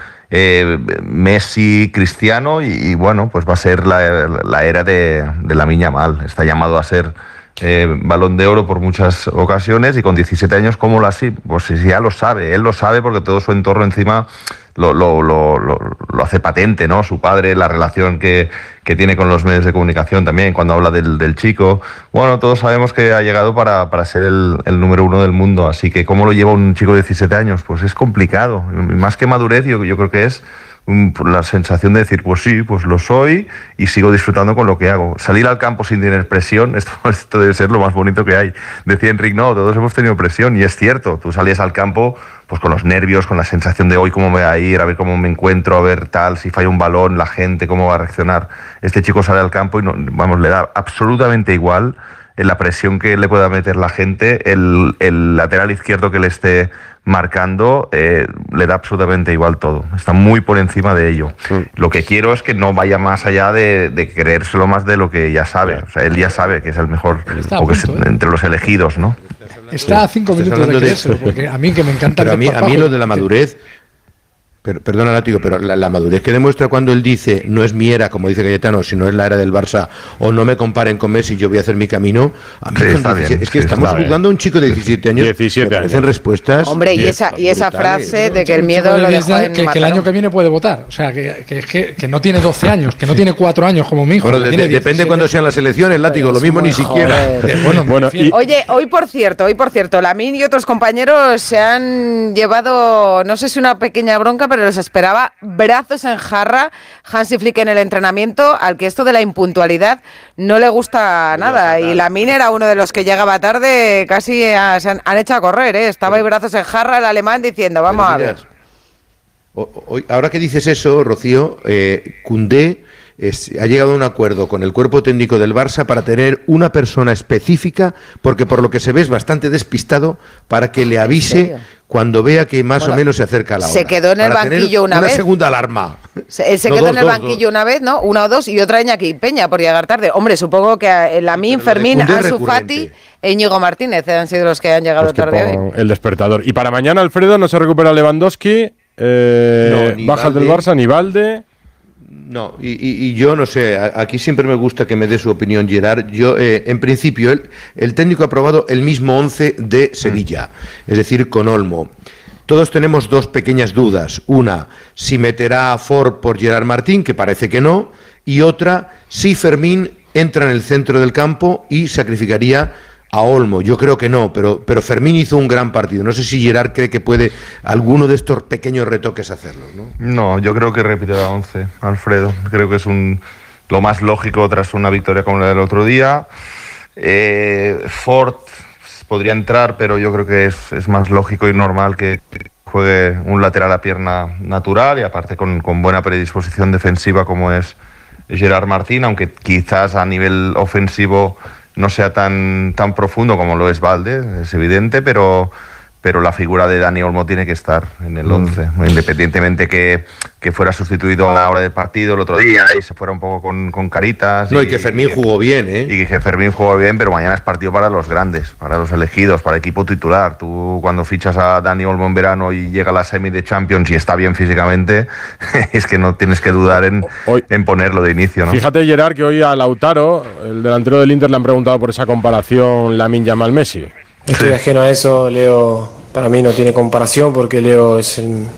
Messi, Cristiano, y bueno, pues va a ser la era de Lamine Yamal. Está llamado a ser Balón de Oro por muchas ocasiones, y con 17 años, ¿cómo lo así? Pues ya lo sabe, él lo sabe porque todo su entorno encima lo hace patente, ¿no? Su padre, la relación que tiene con los medios de comunicación también, cuando habla del chico. Bueno, todos sabemos que ha llegado para ser el número 1 del mundo, así que ¿cómo lo lleva un chico de 17 años? Pues es complicado, más que madurez, yo creo que es la sensación de decir, pues sí, pues lo soy y sigo disfrutando con lo que hago. Salir al campo sin tener presión, esto debe ser lo más bonito que hay. Decía Enric, no, todos hemos tenido presión, y es cierto, tú salías al campo pues con los nervios, con la sensación de hoy cómo me va a ir, a ver cómo me encuentro, a ver tal, si falla un balón, la gente, cómo va a reaccionar. Este chico sale al campo y le da absolutamente igual la presión que le pueda meter la gente, el lateral izquierdo que le esté marcando, le da absolutamente igual todo. Está muy por encima de ello. Lo que quiero es que no vaya más allá de creérselo más de lo que ya sabe. O sea, él ya sabe que es el mejor, o que es entre los elegidos, ¿no? Está a 5 minutos de creérselo, porque a mí que me encanta. Pero a mí lo de la madurez... Perdona, Látigo, pero la madurez que demuestra cuando él dice no es mi era, como dice Cayetano, sino es la era del Barça, o no me comparen con Messi, yo voy a hacer mi camino. A mí es que estamos juzgando a un chico de 17 años. 17 años. Hacen respuestas. Hombre, y esa frase de que el miedo lo dejó en que el año que viene puede votar. O sea, que no tiene 12 años, que no tiene 4 años como mi hijo. Bueno, depende cuando sean las elecciones, Látigo, lo mismo ni siquiera. Bueno, oye, hoy por cierto, Lamine y otros compañeros se han llevado, no sé si una pequeña bronca, pero les esperaba brazos en jarra Hansi Flick en el entrenamiento, al que esto de la impuntualidad no le gusta nada. Y Lamine era uno de los que llegaba tarde, casi se han hecho a correr, ¿eh? Estaba ahí brazos en jarra el alemán diciendo, vamos a ver. Ahora que dices eso, Rocío, Koundé ha llegado a un acuerdo con el cuerpo técnico del Barça para tener una persona específica, porque por lo que se ve es bastante despistado, para que le avise cuando vea que más o menos se acerca la hora. Se quedó en el banquillo una vez. Una segunda alarma. Se quedó en el banquillo una vez, ¿no? Una o dos, y otra Iñaki Peña por llegar tarde. Hombre, supongo que Lamine, Fermín, Ansu Fati e Íñigo Martínez han sido los que han llegado tarde hoy. El despertador. Y para mañana, Alfredo, no se recupera Lewandowski, bajas del Barça, ni Valde. No, y yo no sé, aquí siempre me gusta que me dé su opinión Gerard. Yo, en principio, el técnico ha aprobado el mismo 11 de Sevilla, es decir, con Olmo. Todos tenemos dos pequeñas dudas. Una, si meterá a Ford por Gerard Martín, que parece que no, y otra, si Fermín entra en el centro del campo y sacrificaría a Olmo. Yo creo que no, pero Fermín hizo un gran partido. No sé si Gerard cree que puede alguno de estos pequeños retoques hacerlo, ¿no? No, yo creo que repetirá 11, Alfredo. Creo que es lo más lógico tras una victoria como la del otro día. Ford podría entrar, pero yo creo que es más lógico y normal que juegue un lateral a pierna natural y aparte con buena predisposición defensiva como es Gerard Martín, aunque quizás a nivel ofensivo no sea tan profundo como lo es Valde, es evidente, pero la figura de Dani Olmo tiene que estar en el 11, independientemente que fuera sustituido a la hora del partido el otro día y se fuera un poco con caritas. No, y que Fermín jugó bien, ¿eh? Y que Fermín jugó bien, pero mañana es partido para los grandes, para los elegidos, para el equipo titular. Tú cuando fichas a Dani Olmo en verano y llega a la semi de Champions y está bien físicamente, es que no tienes que dudar en ponerlo de inicio, ¿no? Fíjate, Gerard, que hoy a Lautaro, el delantero del Inter, le han preguntado por esa comparación Lamine Yamal-Messi. Estoy ajeno a eso. Leo para mí no tiene comparación porque Leo es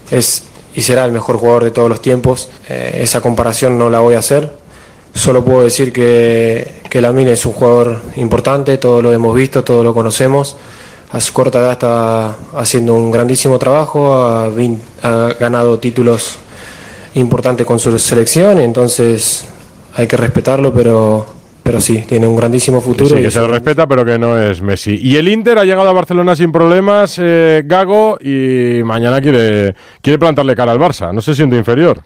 y será el mejor jugador de todos los tiempos. Esa comparación no la voy a hacer. Solo puedo decir que Lamine es un jugador importante, todos lo hemos visto, todos lo conocemos. A su corta edad está haciendo un grandísimo trabajo, ha ganado títulos importantes con su selección, entonces hay que respetarlo, pero sí, tiene un grandísimo futuro. Sí, que se lo respeta, pero que no es Messi. Y el Inter ha llegado a Barcelona sin problemas, Gago, y mañana quiere plantarle cara al Barça. No se siente inferior.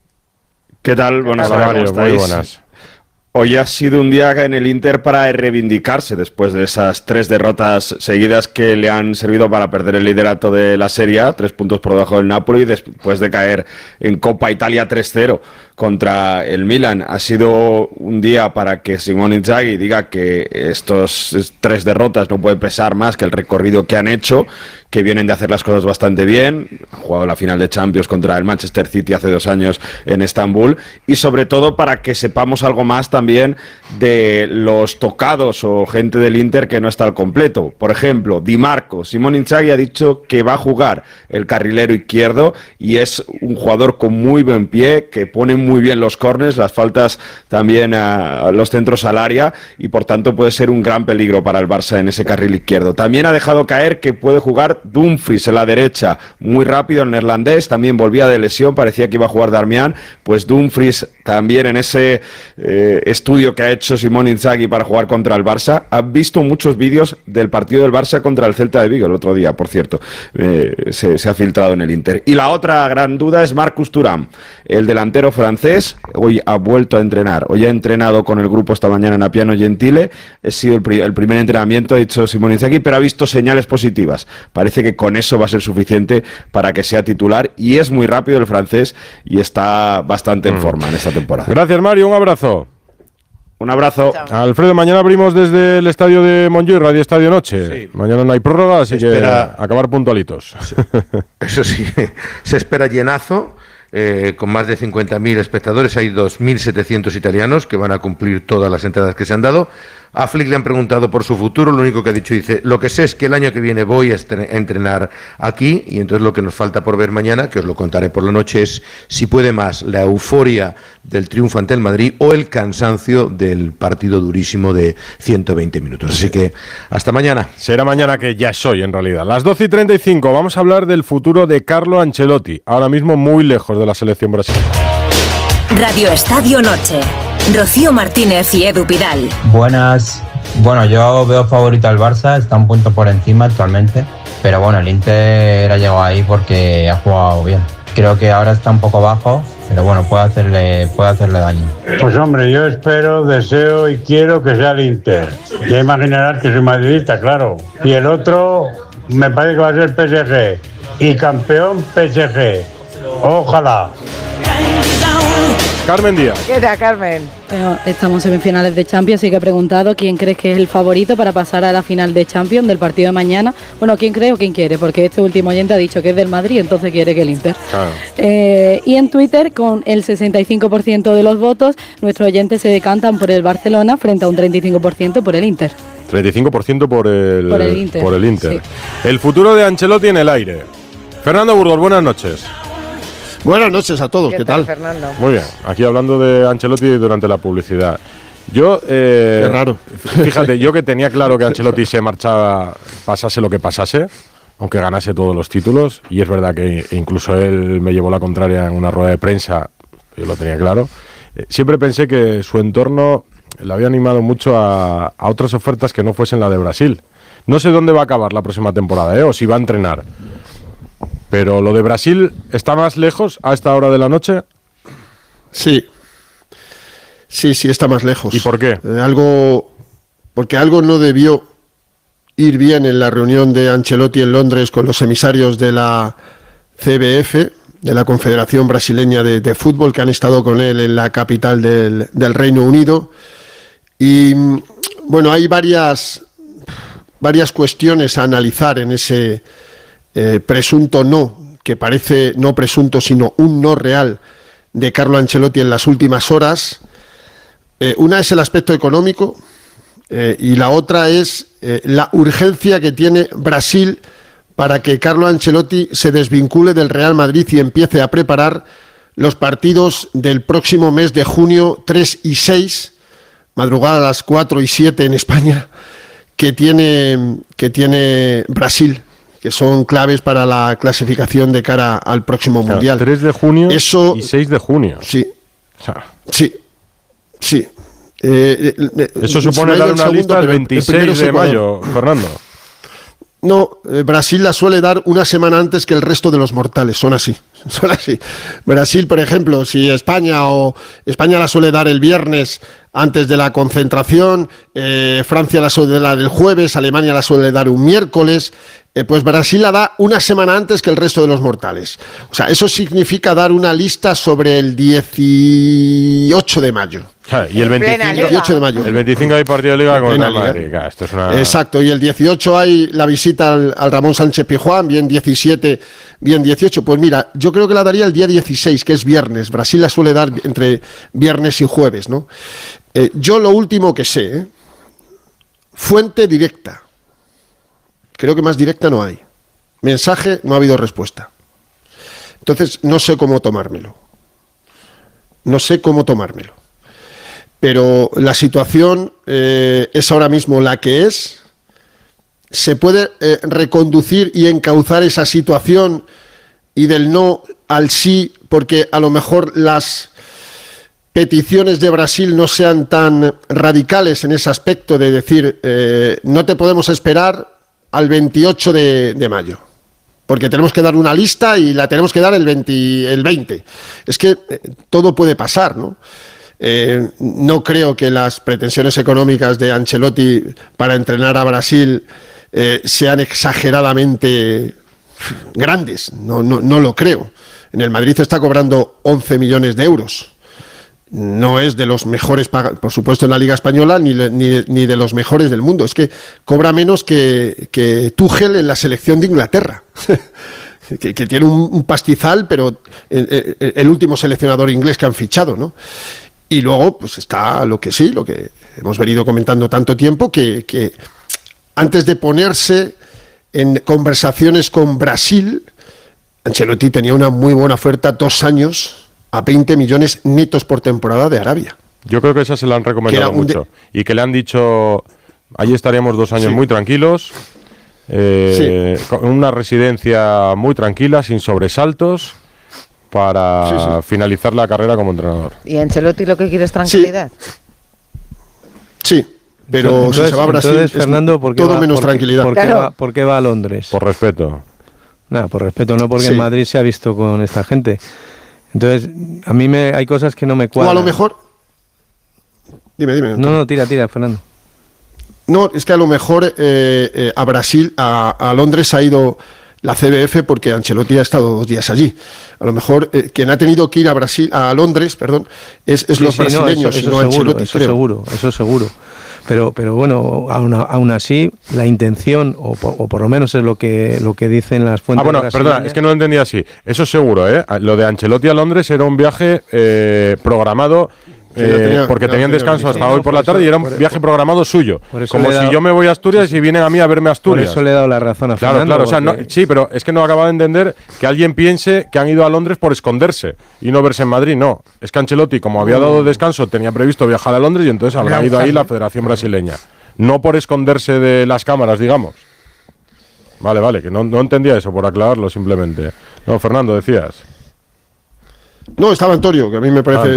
¿Qué tal? Buenas tardes, Mario, muy buenas. Hoy ha sido un día en el Inter para reivindicarse después de esas 3 derrotas seguidas que le han servido para perder el liderato de la Serie A, 3 puntos por debajo del Napoli, después de caer en Copa Italia 3-0 contra el Milan. Ha sido un día para que Simone Inzaghi diga que estos 3 derrotas no pueden pesar más que el recorrido que han hecho, que vienen de hacer las cosas bastante bien. Han jugado la final de Champions contra el Manchester City hace 2 años en Estambul, y sobre todo para que sepamos algo más también de los tocados o gente del Inter que no está al completo. Por ejemplo, Di Marco. Simone Inzaghi ha dicho que va a jugar el carrilero izquierdo y es un jugador con muy buen pie, que pone muy bien los córners, las faltas también a los centros al área, y por tanto puede ser un gran peligro para el Barça en ese carril izquierdo. También ha dejado caer que puede jugar Dumfries en la derecha, muy rápido el neerlandés, también volvía de lesión, parecía que iba a jugar Darmian, pues Dumfries también en ese estudio que ha hecho Simone Inzaghi para jugar contra el Barça. Han visto muchos vídeos del partido del Barça contra el Celta de Vigo el otro día, por cierto, se ha filtrado en el Inter. Y la otra gran duda es Marcus Thuram, el delantero francés. Hoy ha vuelto a entrenar, hoy ha entrenado con el grupo esta mañana en Appiano Gentile, ha sido el primer entrenamiento, ha dicho Simone Inzaghi, pero ha visto señales positivas. Parece que con eso va a ser suficiente para que sea titular, y es muy rápido el francés y está bastante en forma en esta temporada. Gracias, Mario, un abrazo. Un abrazo. Alfredo, mañana abrimos desde el estadio de Montjuïc, Radio Estadio Noche. Sí. Mañana no hay prórroga, así que acabar puntualitos. Eso sí, se espera llenazo. Con más de 50.000 espectadores, hay 2.700 italianos que van a cumplir todas las entradas que se han dado. A Flick le han preguntado por su futuro, lo único que ha dicho, dice, lo que sé es que el año que viene voy a entrenar aquí, y entonces lo que nos falta por ver mañana, que os lo contaré por la noche, es si puede más la euforia del triunfo ante el Madrid o el cansancio del partido durísimo de 120 minutos. Así que hasta mañana. Será mañana, que ya soy en realidad. Las 12:35, vamos a hablar del futuro de Carlo Ancelotti, ahora mismo muy lejos de la selección brasileña. Radio Estadio Noche. Rocío Martínez y Edu Pidal. Buenas. Bueno, yo veo favorito al Barça, está un punto por encima actualmente, pero bueno, el Inter ha llegado ahí porque ha jugado bien. Creo que ahora está un poco bajo, pero bueno, puede hacerle daño. Pues hombre, yo espero, deseo y quiero que sea el Inter. Ya imaginarás que soy madridista, claro. Y el otro me parece que va a ser PSG. Y campeón PSG. Ojalá. Carmen Díaz. ¿Qué tal, Carmen? Bueno, estamos en semifinales de Champions, y que he preguntado quién crees que es el favorito para pasar a la final de Champions del partido de mañana. Bueno, quién cree o quién quiere, porque este último oyente ha dicho que es del Madrid, entonces quiere que el Inter. Claro. Y en Twitter, con el 65% de los votos, nuestros oyentes se decantan por el Barcelona frente a un 35% por el Inter. 35% por el Inter. Por el Inter. Sí. El futuro de Ancelotti en el aire. Fernando Burgos, buenas noches. Buenas noches a todos, ¿qué tal? Fernando? Muy bien, aquí hablando de Ancelotti durante la publicidad. Yo, Qué raro. Fíjate, yo que tenía claro que Ancelotti se marchaba, pasase lo que pasase, aunque ganase todos los títulos, y es verdad que incluso él me llevó la contraria en una rueda de prensa, yo lo tenía claro. Siempre pensé que su entorno le había animado mucho a otras ofertas que no fuesen la de Brasil. No sé dónde va a acabar la próxima temporada, o si va a entrenar. Pero lo de Brasil está más lejos a esta hora de la noche. Sí, está más lejos. ¿Y por qué? Porque algo no debió ir bien en la reunión de Ancelotti en Londres con los emisarios de la CBF, de la Confederación Brasileña de Fútbol, que han estado con él en la capital del Reino Unido. Y bueno, hay varias cuestiones a analizar en ese presunto no, que parece no presunto, sino un no real de Carlo Ancelotti en las últimas horas. Una es el aspecto económico y la otra es la urgencia que tiene Brasil para que Carlo Ancelotti se desvincule del Real Madrid y empiece a preparar los partidos del próximo mes de junio 3 y 6, madrugada a las 4 y 7 en España, que tiene Brasil, que son claves para la clasificación de cara al próximo Mundial. 3 de junio y 6 de junio. Sí. Sí. Eso supone dar una lista el 26 de mayo, Fernando. No, Brasil la suele dar una semana antes que el resto de los mortales, son así. Brasil, por ejemplo, si España la suele dar el viernes antes de la concentración, Francia la suele dar el jueves, Alemania la suele dar un miércoles, pues Brasil la da una semana antes que el resto de los mortales. O sea, eso significa dar una lista sobre el 18 de mayo. Y el 18 de mayo. El 25 hay partido de Liga con el Madrid. Esto es una... Exacto, y el 18 hay la visita al Ramón Sánchez Pizjuán, bien 17, bien 18. Pues mira, yo creo que la daría el día 16, que es viernes. Brasil la suele dar entre viernes y jueves, ¿no? Yo lo último que sé, fuente directa. Creo que más directa no hay. Mensaje, no ha habido respuesta. Entonces, no sé cómo tomármelo. Pero la situación es ahora mismo la que es. Se puede reconducir y encauzar esa situación y del no al sí, porque a lo mejor las peticiones de Brasil no sean tan radicales en ese aspecto de decir no te podemos esperar al 28 de mayo, porque tenemos que dar una lista y la tenemos que dar el 20. Es que todo puede pasar, ¿no? No creo que las pretensiones económicas de Ancelotti para entrenar a Brasil sean exageradamente grandes, no lo creo. En el Madrid está cobrando 11 millones de euros. No es de los mejores, por supuesto, en la Liga Española, ni de los mejores del mundo. Es que cobra menos que Tuchel en la selección de Inglaterra, que tiene un pastizal, pero el último seleccionador inglés que han fichado, ¿no? Y luego, pues está lo que hemos venido comentando tanto tiempo, que antes de ponerse en conversaciones con Brasil, Ancelotti tenía una muy buena oferta, 2 años, a 20 millones netos por temporada de Arabia. Yo creo que esa se la han recomendado mucho. Y que le han dicho, allí estaríamos 2 años muy tranquilos, con una residencia muy tranquila, sin sobresaltos, para finalizar la carrera como entrenador. ¿Y Ancelotti lo que quiere es tranquilidad? Sí, pero entonces, si se va a Brasil, entonces, Fernando, tranquilidad. ¿Por qué va a Londres? Por respeto. Nada, por respeto, no porque en Madrid se ha visto con esta gente. Entonces, a mí hay cosas que no me cuadran. O a lo mejor... Dime. No, tira, Fernando. No, es que a lo mejor a Brasil, a Londres ha ido la CBF porque Ancelotti ha estado 2 días allí. A lo mejor quien ha tenido que ir a Londres, es los brasileños, no Ancelotti, creo. Eso seguro. Pero bueno, aún así, la intención, o por lo menos es lo que dicen las fuentes brasileñas. Perdona, es que no lo entendí así. Eso seguro, ¿eh? Lo de Ancelotti a Londres era un viaje programado porque tenían descanso hasta hoy por la tarde y era un viaje programado suyo. Como si yo me voy a Asturias y vienen a mí a verme a Asturias. Por eso le he dado la razón a Fernando. Claro, o sea, sí, pero es que no acaba de entender que alguien piense que han ido a Londres por esconderse y no verse en Madrid. No, es que Ancelotti, como había dado descanso, tenía previsto viajar a Londres y entonces habrá ido ahí la Federación Brasileña. No por esconderse de las cámaras, digamos. Vale, que no entendía eso, por aclararlo simplemente. No, Fernando, decías. No, estaba Antonio, que a mí me parece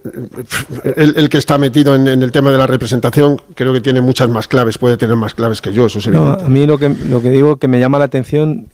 el que está metido en el tema de la representación, creo que tiene muchas más claves, puede tener más claves que yo, eso es evidente. A mí lo que digo que me llama la atención,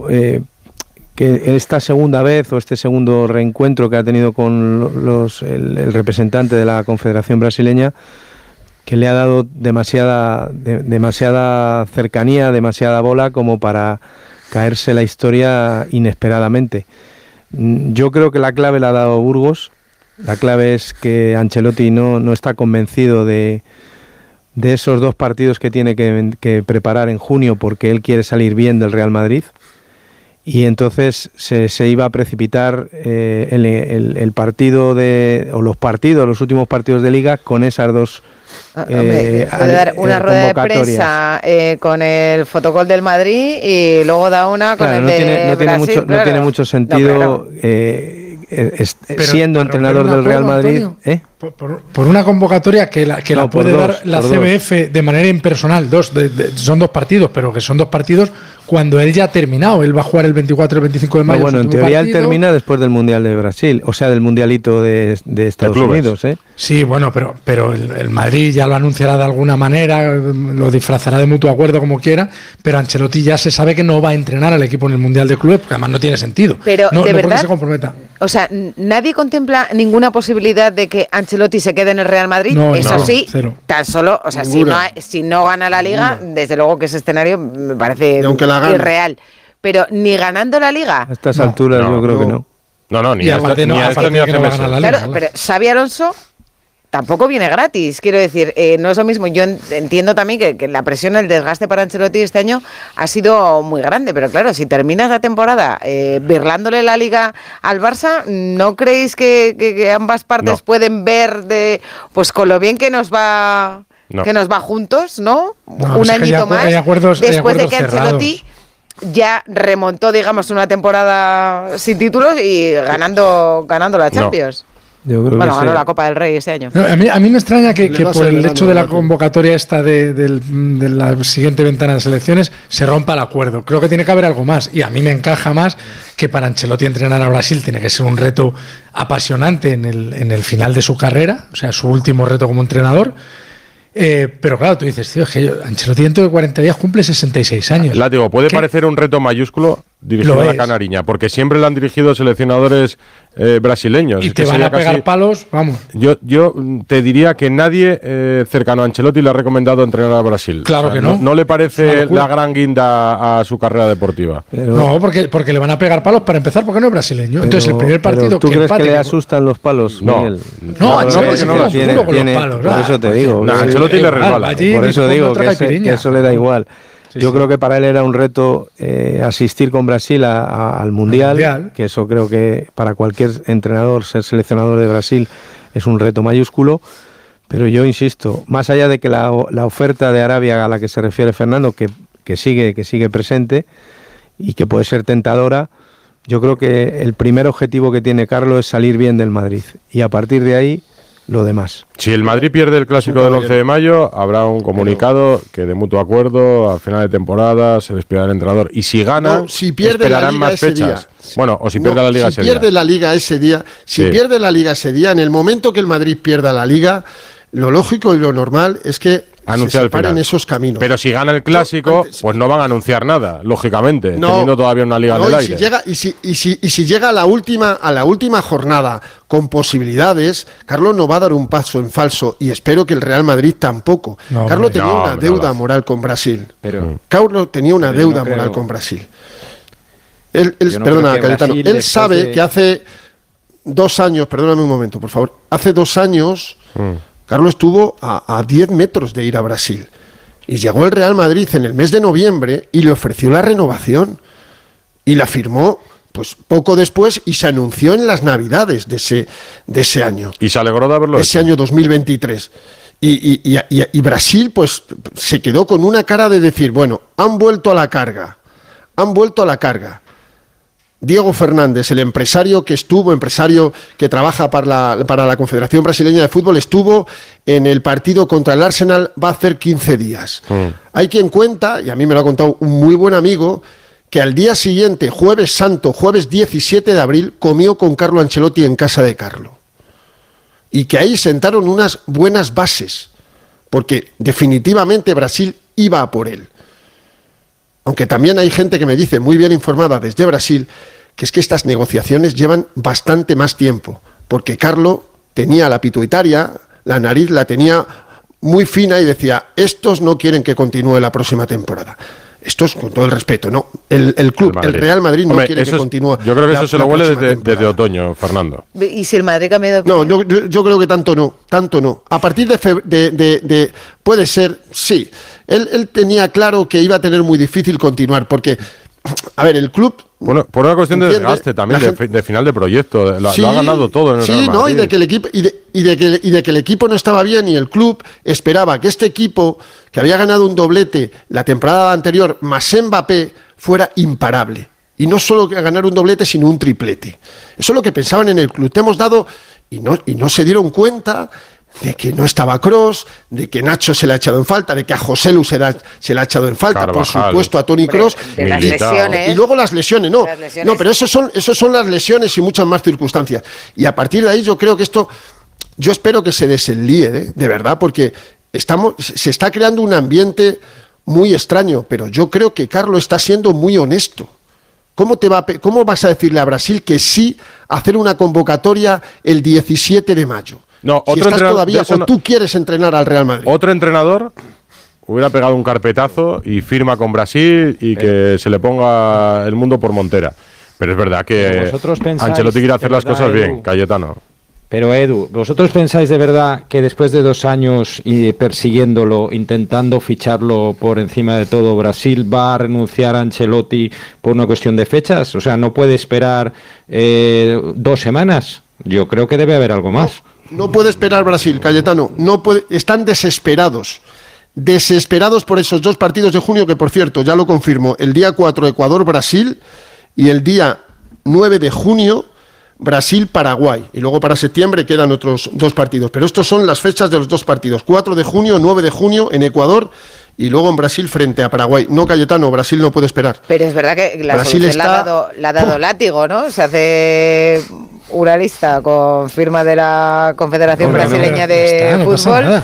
que esta segunda vez o este segundo reencuentro que ha tenido con el representante de la Confederación Brasileña, que le ha dado demasiada cercanía, demasiada bola como para caerse la historia inesperadamente. Yo creo que la clave la ha dado Burgos. La clave es que Ancelotti no está convencido de esos 2 partidos que tiene que preparar en junio, porque él quiere salir bien del Real Madrid, y entonces se iba a precipitar el partido los últimos partidos de Liga con esas 2 puede dar una rueda de prensa con el fotocall del Madrid y luego da una con el de Brasil. No tiene mucho sentido siendo entrenador del Real Madrid. Por una convocatoria que la puede dar la CBF de manera impersonal. Son 2 partidos, pero que son 2 partidos cuando él ya ha terminado. Él va a jugar el 24 y el 25 de mayo. Bueno, en teoría él termina después del Mundial de Brasil, o sea, del Mundialito de Estados Unidos. Sí, bueno, pero el Madrid ya lo anunciará de alguna manera, lo disfrazará de mutuo acuerdo como quiera, pero Ancelotti ya se sabe que no va a entrenar al equipo en el Mundial de Clubes, porque además no tiene sentido. Pero no, de no verdad, se comprometa. O sea, ¿nadie contempla ninguna posibilidad de que Ancelotti se quede en el Real Madrid? No, sí, cero. Tan solo, o sea, si no gana la Liga, desde luego que ese escenario me parece irreal. Pero ni ganando la Liga. A estas alturas yo creo que no. No, ni hace meses. Claro, pero Xabi Alonso tampoco viene gratis, quiero decir, no es lo mismo. Yo entiendo también que la presión, el desgaste para Ancelotti este año ha sido muy grande, pero claro, si terminas la temporada birlándole la Liga al Barça, ¿no creéis que ambas partes pueden ver pues con lo bien que nos va juntos, ¿no? Un añito más, después de que Ancelotti ya remontó, digamos, una temporada sin títulos y ganando la Champions. Ganó la Copa del Rey ese año. No, a mí me extraña que por el hecho de la convocatoria esta de la siguiente ventana de selecciones se rompa el acuerdo. Creo que tiene que haber algo más, y a mí me encaja más que para Ancelotti entrenar a Brasil tiene que ser un reto apasionante en el final de su carrera, o sea, su último reto como entrenador. Pero claro, tú dices, tío, es que Ancelotti dentro de 40 días cumple 66 años. Látigo, puede parecer un reto mayúsculo dirigir a la Canariña, porque siempre le han dirigido seleccionadores brasileños. Y te van a pegar palos, vamos. Yo te diría que nadie cercano a Ancelotti le ha recomendado entrenar a Brasil. Claro que no. No le parece la gran guinda a su carrera deportiva. No, porque le van a pegar palos para empezar, porque no es brasileño. Entonces el primer partido ¿tú crees que le asustan los palos? No. No, Ancelotti no lo tiene con los palos. Por eso te digo. Ancelotti le resbala. Por eso digo que eso le da igual. Yo creo que para él era un reto asistir con Brasil al Mundial, que eso creo que para cualquier entrenador ser seleccionador de Brasil es un reto mayúsculo, pero yo insisto, más allá de que la oferta de Arabia a la que se refiere Fernando, que sigue presente y que puede ser tentadora, yo creo que el primer objetivo que tiene Carlos es salir bien del Madrid, y a partir de ahí lo demás. Si el Madrid pierde el clásico del 11 de mayo, habrá un comunicado que de mutuo acuerdo, al final de temporada, se despidirá el entrenador. Y si gana, esperarán más fechas. Bueno, o si pierde la Liga ese día. Si pierde la Liga ese día, pierde la Liga ese día, en el momento que el Madrid pierda la Liga, lo lógico y lo normal es que se separen esos caminos. Pero si gana el clásico, pues no van a anunciar nada, lógicamente, teniendo todavía una Liga en el aire. Y si llega a la última jornada con posibilidades, Carlos no va a dar un paso en falso, y espero que el Real Madrid tampoco. Carlos tenía una deuda moral con Brasil. Carlos tenía una deuda moral con Brasil. Perdona, Cayetano. Él sabe que hace 2 años, perdóname un momento, por favor, hace 2 años Carlos estuvo a 10 metros de ir a Brasil, y llegó el Real Madrid en el mes de noviembre y le ofreció la renovación y la firmó pues poco después, y se anunció en las Navidades de ese año. Y se alegró de haberlo ese año 2023. Y Brasil, pues, se quedó con una cara de decir, bueno, han vuelto a la carga. Diego Fernández, el empresario que trabaja para la Confederación Brasileña de Fútbol, estuvo en el partido contra el Arsenal, va a hacer 15 días. Hay quien cuenta, y a mí me lo ha contado un muy buen amigo, que al día siguiente, Jueves Santo, jueves 17 de abril, comió con Carlo Ancelotti en casa de Carlo. Y que ahí sentaron unas buenas bases, porque definitivamente Brasil iba a por él. Aunque también hay gente que me dice, muy bien informada desde Brasil, que es que estas negociaciones llevan bastante más tiempo, porque Carlo tenía la pituitaria, la nariz la tenía muy fina y decía, estos no quieren que continúe la próxima temporada. Esto es con todo el respeto, ¿no? El club, el Real Madrid no quiere que continúe. Yo creo que eso se lo huele desde otoño, Fernando. ¿Y si el Madrid cambia de opinión? No, yo creo que tanto no. A partir de puede ser, sí. Él tenía claro que iba a tener muy difícil continuar, porque, a ver, el club... Bueno, por una cuestión de desgaste también, de final de proyecto. Lo ha ganado todo en el Real Madrid. Y de que el equipo y de que el equipo no estaba bien, y el club esperaba que este equipo, que había ganado un doblete la temporada anterior, más Mbappé, fuera imparable. Y no solo ganar un doblete, sino un triplete. Eso es lo que pensaban en el club. Te hemos dado, y no se dieron cuenta de que no estaba Kroos, de que Nacho se le ha echado en falta, de que a Joselu se le ha echado en falta, Carvajal, por supuesto a Toni Kroos, de las lesiones. Y luego las lesiones, no, pero esos son las lesiones y muchas más circunstancias. Y a partir de ahí yo creo que esto, yo espero que se desenlíe, de verdad, porque se está creando un ambiente muy extraño, pero yo creo que Carlo está siendo muy honesto. ¿Cómo vas a decirle a Brasil que sí a hacer una convocatoria el 17 de mayo? No, si otro estás todavía no, tú quieres entrenar al Real Madrid. Otro entrenador hubiera pegado un carpetazo y firma con Brasil y que se le ponga el mundo por montera. Pero es verdad que Ancelotti quiere hacer las cosas bien, Cayetano. Pero Edu, ¿vosotros pensáis de verdad que después de 2 años persiguiéndolo, intentando ficharlo por encima de todo, Brasil va a renunciar a Ancelotti por una cuestión de fechas? O sea, ¿no puede esperar 2 semanas? Yo creo que debe haber algo más. No puede esperar Brasil, Cayetano. Están desesperados por esos 2 partidos de junio, que por cierto, ya lo confirmo, el día 4 Ecuador-Brasil y el día 9 de junio Brasil-Paraguay. Y luego para septiembre quedan otros 2 partidos. Pero estos son las fechas de los 2 partidos. 4 de junio, 9 de junio en Ecuador y luego en Brasil frente a Paraguay. No, Cayetano, Brasil no puede esperar. Pero es verdad que la Brasil solución le ha dado látigo, ¿no? Se hace una lista con firma de la Confederación Brasileña de Fútbol.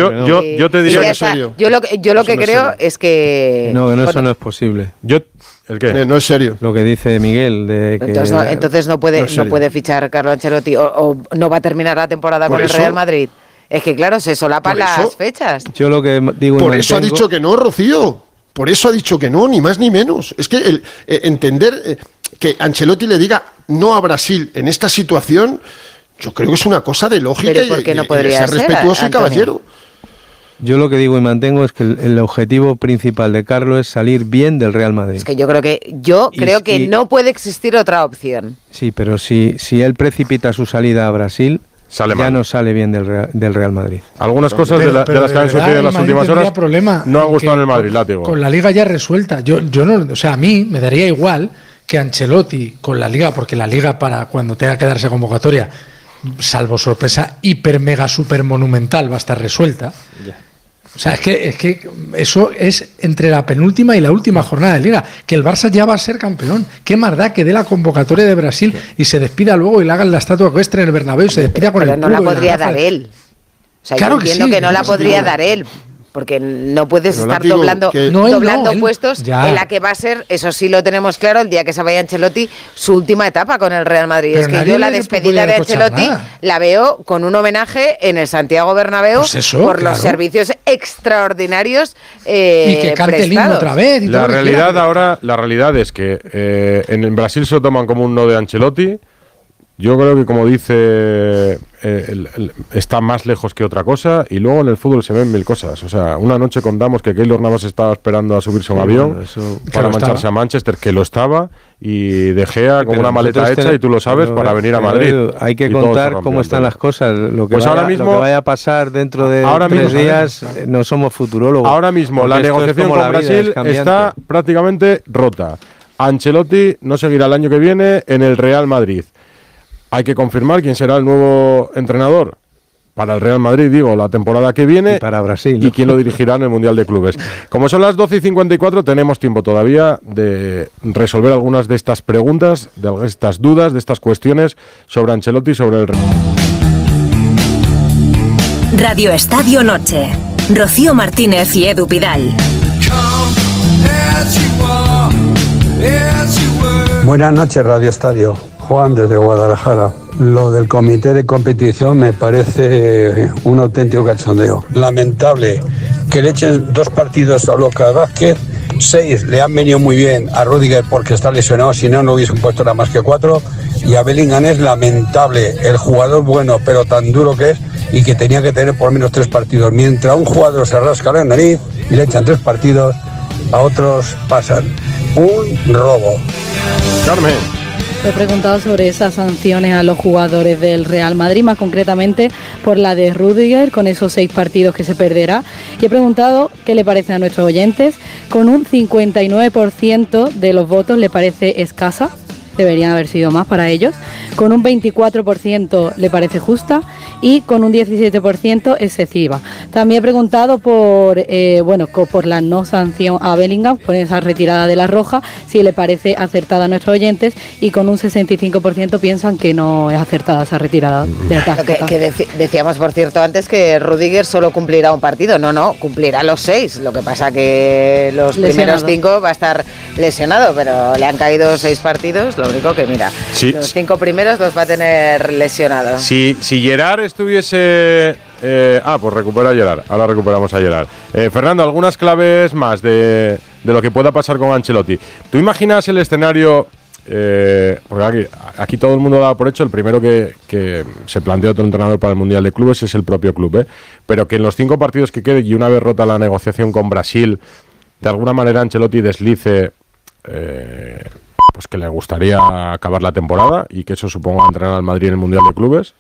Yo te diría que serio. Yo lo que creo es que... No, eso no es posible. ¿El qué? No es serio. Lo que dice Miguel. Entonces no puede fichar Carlo Ancelotti o no va a terminar la temporada con el Real Madrid. Es que claro, se solapan las fechas. Yo lo que digo Por eso ha dicho que no, Rocío. Por eso ha dicho que no, ni más ni menos. Es que entender que Ancelotti le diga no a Brasil en esta situación, yo creo que es una cosa de lógica. Pero ¿por qué no podría ser respetuoso y caballero? Yo lo que digo y mantengo es que el objetivo principal de Carlo es salir bien del Real Madrid. Es que yo creo que no puede existir otra opción. Sí, pero si él precipita su salida a Brasil, no sale bien del Real Madrid. Algunas cosas de las que han sucedido en las últimas horas no han gustado en el Madrid, látigo. Con la Liga ya resuelta. Yo no, o sea, a mí me daría igual que Ancelotti con la Liga, porque la Liga para cuando tenga que darse convocatoria, salvo sorpresa hiper mega super monumental, va a estar resuelta. Ya. O sea, es que eso es entre la penúltima y la última jornada de Liga, que el Barça ya va a ser campeón. Qué más da que dé la convocatoria de Brasil y se despida luego y le hagan la estatua ecuestre en el Bernabéu y se despida con el no la podría dar él. O sea, claro, yo entiendo que no la podría dar él, porque no puedes estar doblando puestos en la que va a ser, eso sí lo tenemos claro, el día que se vaya Ancelotti, su última etapa con el Real Madrid. Pero es que yo la despedida de Ancelotti la veo con un homenaje en el Santiago Bernabéu por los servicios extraordinarios y que cante el himno otra vez. La realidad es que en Brasil se lo toman como un no de Ancelotti Yo creo que, como dice, está más lejos que otra cosa, y luego en el fútbol se ven mil cosas. O sea, una noche contamos que Keylor Navas estaba esperando a subirse a un avión para mancharse a Manchester, que lo estaba, y De Gea con una maleta hecha, y tú lo sabes, para venir a Madrid. Hay que contar cómo están las cosas. Lo que, pues vaya, ahora mismo, lo que vaya a pasar dentro de 3 días, no somos futurólogos. Ahora mismo la negociación con Brasil está prácticamente rota. Ancelotti no seguirá el año que viene en el Real Madrid. Hay que confirmar quién será el nuevo entrenador para el Real Madrid, digo, la temporada que viene. Y para Brasil, ¿no? Y quién lo dirigirá en el Mundial de Clubes. Como son las 12:54, tenemos tiempo todavía de resolver algunas de estas preguntas, de estas dudas, de estas cuestiones sobre Ancelotti y sobre el Real. Radio Estadio Noche. Rocío Martínez y Edu Pidal. Buenas noches, Radio Estadio. Juan, desde Guadalajara. Lo del comité de competición me parece un auténtico cachondeo. Lamentable que le echen 2 partidos a Lucas Vázquez, 6 le han venido muy bien a Rüdiger porque está lesionado, si no, no hubiesen puesto nada más que 4. Y a Bellingham es lamentable, el jugador bueno, pero tan duro que es, y que tenía que tener por lo menos 3 partidos. Mientras un jugador se rasca la nariz y le echan 3 partidos, a otros pasan. Un robo. Carmen. He preguntado sobre esas sanciones a los jugadores del Real Madrid, más concretamente por la de Rüdiger, con esos 6 partidos que se perderá. Y he preguntado qué le parece a nuestros oyentes. Con un 59% de los votos le parece escasa, deberían haber sido más para ellos. Con un 24% le parece justa y con un 17% excesiva. También he preguntado por la no sanción a Bellingham, por esa retirada de la roja, si le parece acertada a nuestros oyentes, y con un 65% piensan que no es acertada esa retirada de ataque. Decíamos, por cierto, antes que Rüdiger solo cumplirá un partido. No, cumplirá los 6. Lo que pasa que los primeros 5 va a estar lesionado, pero le han caído 6 partidos. Lo único que, mira, los 5 primeros los va a tener lesionados. Si Gerard estuviese... pues recupera a Gerard. Ahora recuperamos a Gerard. Fernando, algunas claves más de lo que pueda pasar con Ancelotti. ¿Tú imaginas el escenario? Porque aquí todo el mundo da por hecho, el primero que se plantea otro entrenador para el Mundial de Clubes es el propio club, pero que en los 5 partidos que queden, y una vez rota la negociación con Brasil, de alguna manera Ancelotti deslice pues que le gustaría acabar la temporada y que eso suponga entrenar al Madrid en el Mundial de Clubes.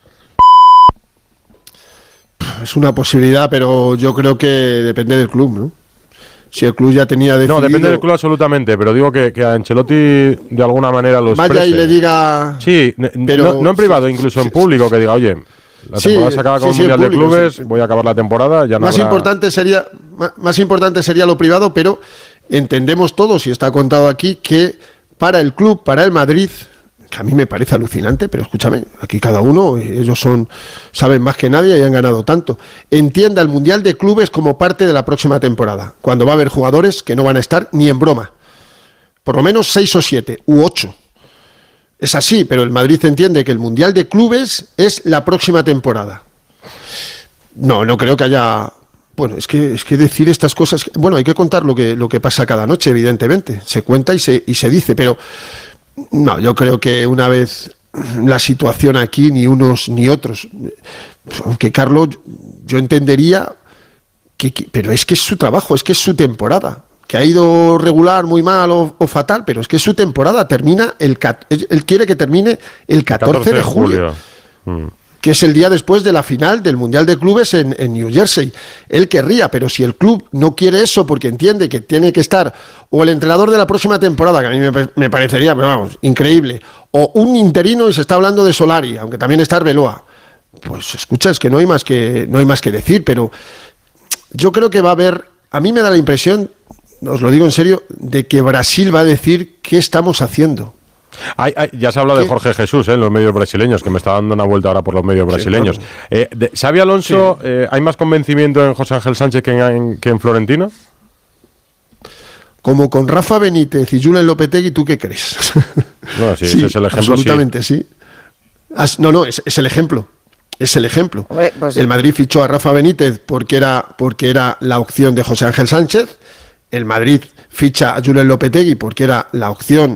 Es una posibilidad, pero yo creo que depende del club, ¿no? Si el club ya tenía decidido... No, depende del club absolutamente, pero digo que a Ancelotti de alguna manera lo exprese. Vaya y le diga... Sí, pero no en privado, incluso en público, que diga, oye, la temporada se acaba con el Mundial de Clubes, voy a acabar la temporada, ya no más importante sería lo privado, pero entendemos todos, y está contado aquí, que para el club, para el Madrid, que a mí me parece alucinante, pero escúchame, aquí cada uno, ellos saben más que nadie y han ganado tanto. Entienda el Mundial de Clubes como parte de la próxima temporada, cuando va a haber jugadores que no van a estar ni en broma. Por lo menos 6 o 7 u 8. Es así, pero el Madrid entiende que el Mundial de Clubes es la próxima temporada. No creo que haya... Bueno, es que decir estas cosas... Bueno, hay que contar lo que pasa cada noche, evidentemente. Se cuenta y se dice, pero... No, yo creo que una vez la situación aquí, ni unos ni otros... Aunque Carlos, yo entendería... pero es que es su trabajo, es que es su temporada. Que ha ido regular, muy mal o fatal, pero es que es su temporada. Termina él quiere que termine el 14 de julio. Que es el día después de la final del Mundial de Clubes en New Jersey. Él querría, pero si el club no quiere eso porque entiende que tiene que estar o el entrenador de la próxima temporada, que a mí me parecería, pero vamos, increíble, o un interino, y se está hablando de Solari, aunque también está Arbeloa, pues escucha, es que no hay más que decir, pero yo creo que va a haber, a mí me da la impresión, os lo digo en serio, de que Brasil va a decir qué estamos haciendo. Ya se habla de Jorge Jesús en los medios brasileños, que me está dando una vuelta ahora por los medios brasileños. Sí, claro. ¿Xabi Alonso, hay más convencimiento en José Ángel Sánchez que en Florentino? Como con Rafa Benítez y Julen Lopetegui, ¿tú qué crees? No, sí, ese es el ejemplo. Absolutamente sí. Es el ejemplo. Es el ejemplo. Pues el Madrid fichó a Rafa Benítez porque era la opción de José Ángel Sánchez. El Madrid ficha a Julen Lopetegui porque era la opción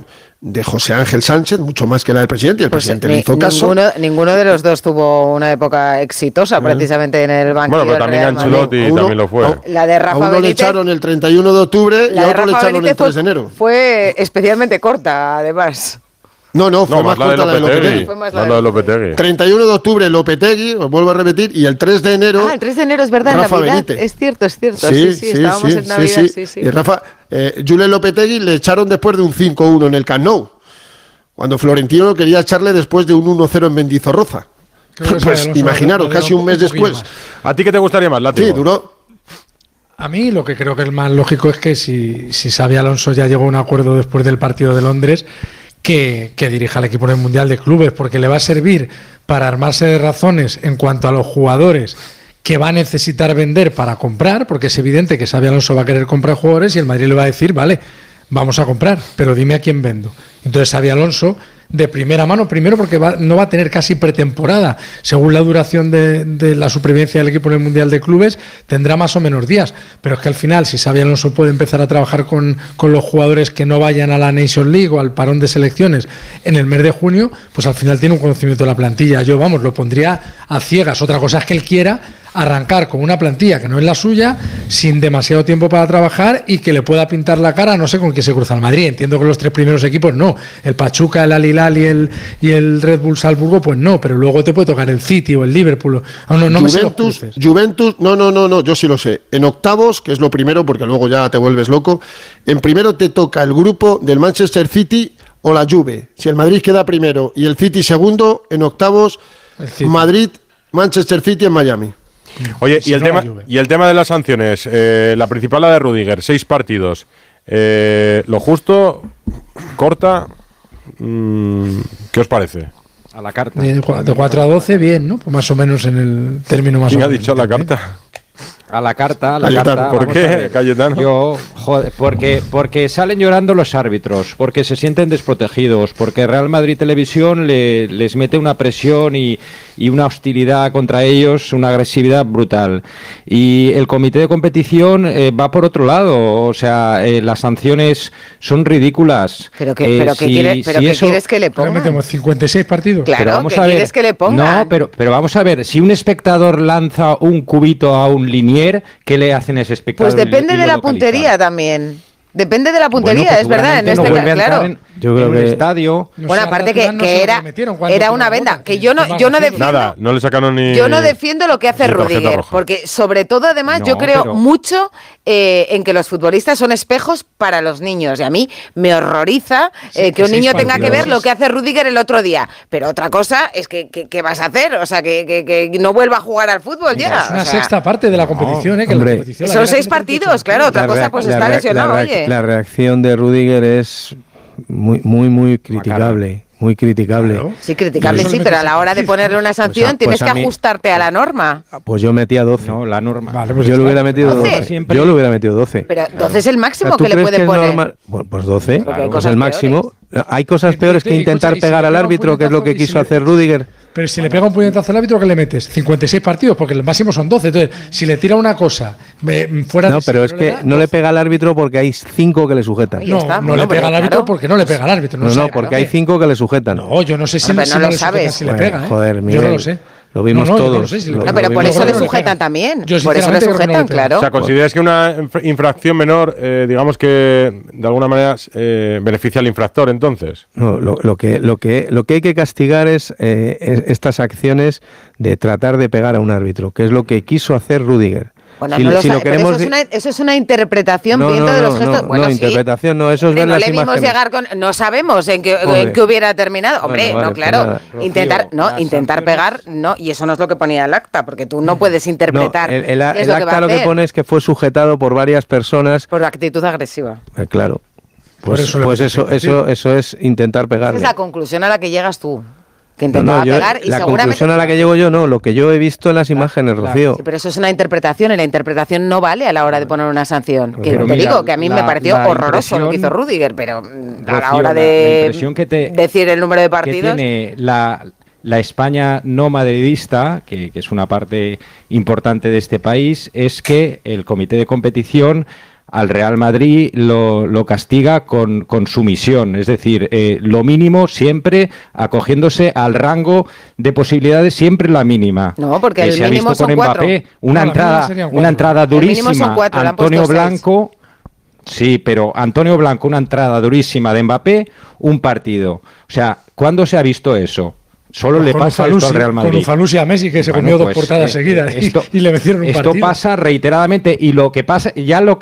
de José Ángel Sánchez, mucho más que la del presidente, y el presidente le hizo caso. Ninguno de los dos tuvo una época exitosa precisamente en el banquillo. Bueno, pero también Ancelotti también lo fue. La de Rafa a uno Benítez, le echaron el 31 de octubre y a otro le echaron el 3 de enero. Fue especialmente corta, además. No, fue más corta la de Lopetegui. La de Lopetegui. 31 de octubre Lopetegui, os vuelvo a repetir, y el 3 de enero... el 3 de enero es verdad, Rafa Navidad. Benítez. Es cierto. Sí, estábamos en Navidad, sí. Y Rafa, Julen Lopetegui le echaron después de un 5-1 en el Camp Nou, cuando Florentino lo quería echarle después de un 1-0 en Mendizorroza. Pues imaginaros, casi un mes después. ¿A ti qué te gustaría más, Látigo? Sí, duró... A mí lo que creo que es más lógico es que si Xabi Alonso ya llegó a un acuerdo después del partido de Londres, que dirija al equipo en el Mundial de Clubes, porque le va a servir para armarse de razones en cuanto a los jugadores que va a necesitar vender para comprar, porque es evidente que Xabi Alonso va a querer comprar jugadores y el Madrid le va a decir, vale, vamos a comprar, pero dime a quién vendo. Entonces Xabi Alonso, de primera mano, primero porque no va a tener casi pretemporada, según la duración de la supervivencia del equipo en el Mundial de Clubes, tendrá más o menos días, pero es que al final, si Xabi Alonso puede empezar a trabajar con los jugadores que no vayan a la Nations League o al parón de selecciones en el mes de junio, pues al final tiene un conocimiento de la plantilla. Yo, lo pondría a ciegas. Otra cosa es que él quiera arrancar con una plantilla que no es la suya, sin demasiado tiempo para trabajar y que le pueda pintar la cara, no sé con quién se cruza el Madrid. Entiendo que los 3 primeros equipos no, el Pachuca, el Al Hilal y el Red Bull Salzburgo, pues no, pero luego te puede tocar el City o el Liverpool. Juventus, no, yo sí lo sé. En octavos, que es lo primero, porque luego ya te vuelves loco, en primero te toca el grupo del Manchester City o la Juve. Si el Madrid queda primero y el City segundo, en octavos, Madrid, Manchester City en Miami. Oye, y el tema de las sanciones, la principal, la de Rüdiger, 6 partidos. Lo justo, corta, ¿qué os parece? A la carta. De 4 a 12, bien, ¿no? Pues más o menos en el término más o menos. ¿Quién ha dicho la carta? A la carta. ¿Por qué, Cayetano? Porque salen llorando los árbitros, porque se sienten desprotegidos, porque Real Madrid Televisión les mete una presión y una hostilidad contra ellos, una agresividad brutal. Y el comité de competición va por otro lado, o sea, las sanciones son ridículas. ¿Pero qué quieres que le ponga? Metemos 56 partidos. Claro, ¿qué quieres que le ponga? No, pero vamos a ver, si un espectador lanza un cubito a un linier, ¿qué le hacen a ese espectador? Pues depende de la puntería también. Depende de la puntería, es verdad, en este caso, claro. Yo creo que el estadio. Bueno, aparte que era una venda, que yo no defiendo. Nada, no le sacaron ni. Yo no defiendo lo que hace Rüdiger, porque sobre todo, además, yo creo mucho en que los futbolistas son espejos para los niños. Y a mí me horroriza que un niño tenga que ver lo que hace Rüdiger el otro día. Pero otra cosa es que ¿qué vas a hacer? O sea, que no vuelva a jugar al fútbol ya. Es una sexta parte de la competición, que la competición son 6 partidos, claro. Otra cosa, pues está lesionado, oye. La reacción de Rüdiger es muy criticable. Muy criticable. Claro. Sí, criticable, sí, pero a la hora de ponerle una sanción tienes que ajustarte a la norma. Pues yo metía 12. No, la norma. Vale, pues yo le hubiera metido 12. Yo le hubiera metido 12. Pero 12 es el máximo que le puede poner. Bueno, pues 12, es el máximo. Hay cosas peores que intentar pegar al árbitro, que es lo que quiso hacer Rüdiger. Pero si le pega un puñetazo al árbitro, ¿qué le metes? 56 partidos, porque el máximo son 12. Entonces, si le tira una cosa fuera de... No, pero es que no le pega al árbitro porque hay 5 que le sujetan. No le pega al árbitro porque no le pega al árbitro. No, porque hay 5 que le sujetan. No, yo no sé si no lo sabes. Si le pega, joder, Miguel, yo no lo sé. Lo vimos todos. No, pero por eso le sujetan también. Por eso le sujetan, claro. O sea, ¿consideras que una infracción menor, digamos que de alguna manera beneficia al infractor entonces? No, lo que hay que castigar es estas acciones de tratar de pegar a un árbitro, que es lo que quiso hacer Rüdiger. Bueno, eso es una interpretación de los gestos. Bueno, interpretación no, eso es ver no las le vimos imágenes. llegar con, no sabemos en qué hubiera terminado. Hombre, bueno, no, claro. Intentar pegar, no, y eso no es lo que ponía el acta, porque tú no puedes interpretar. No, el acta lo que pone es que fue sujetado por varias personas. Por actitud agresiva. Claro. Pues eso es intentar pegarle. Esa es la conclusión a la que llegas tú. Que intentaba pegar y la seguramente... conclusión a la que llego yo no, lo que yo he visto en las imágenes, Rocío. Sí, pero eso es una interpretación y la interpretación no vale a la hora de poner una sanción. Que te digo que a mí me pareció horroroso lo que hizo Rüdiger, pero a la hora de decir el número de partidos... Que tiene la España no madridista, que es una parte importante de este país, es que el comité de competición al Real Madrid lo castiga con sumisión, es decir, lo mínimo siempre acogiéndose al rango de posibilidades, siempre la mínima. No, porque el se ha mínimo visto son con 4. Mbappé, una entrada durísima. El mínimo son 4, Antonio Blanco, sí, pero Antonio Blanco, una entrada durísima de Mbappé, un partido. O sea, ¿cuándo se ha visto eso? Solo le pasa esto al Real Madrid. Con Ufalusi a Messi, que se comió 2 portadas seguidas y le metieron un partido. Esto pasa reiteradamente, y lo que pasa, ya lo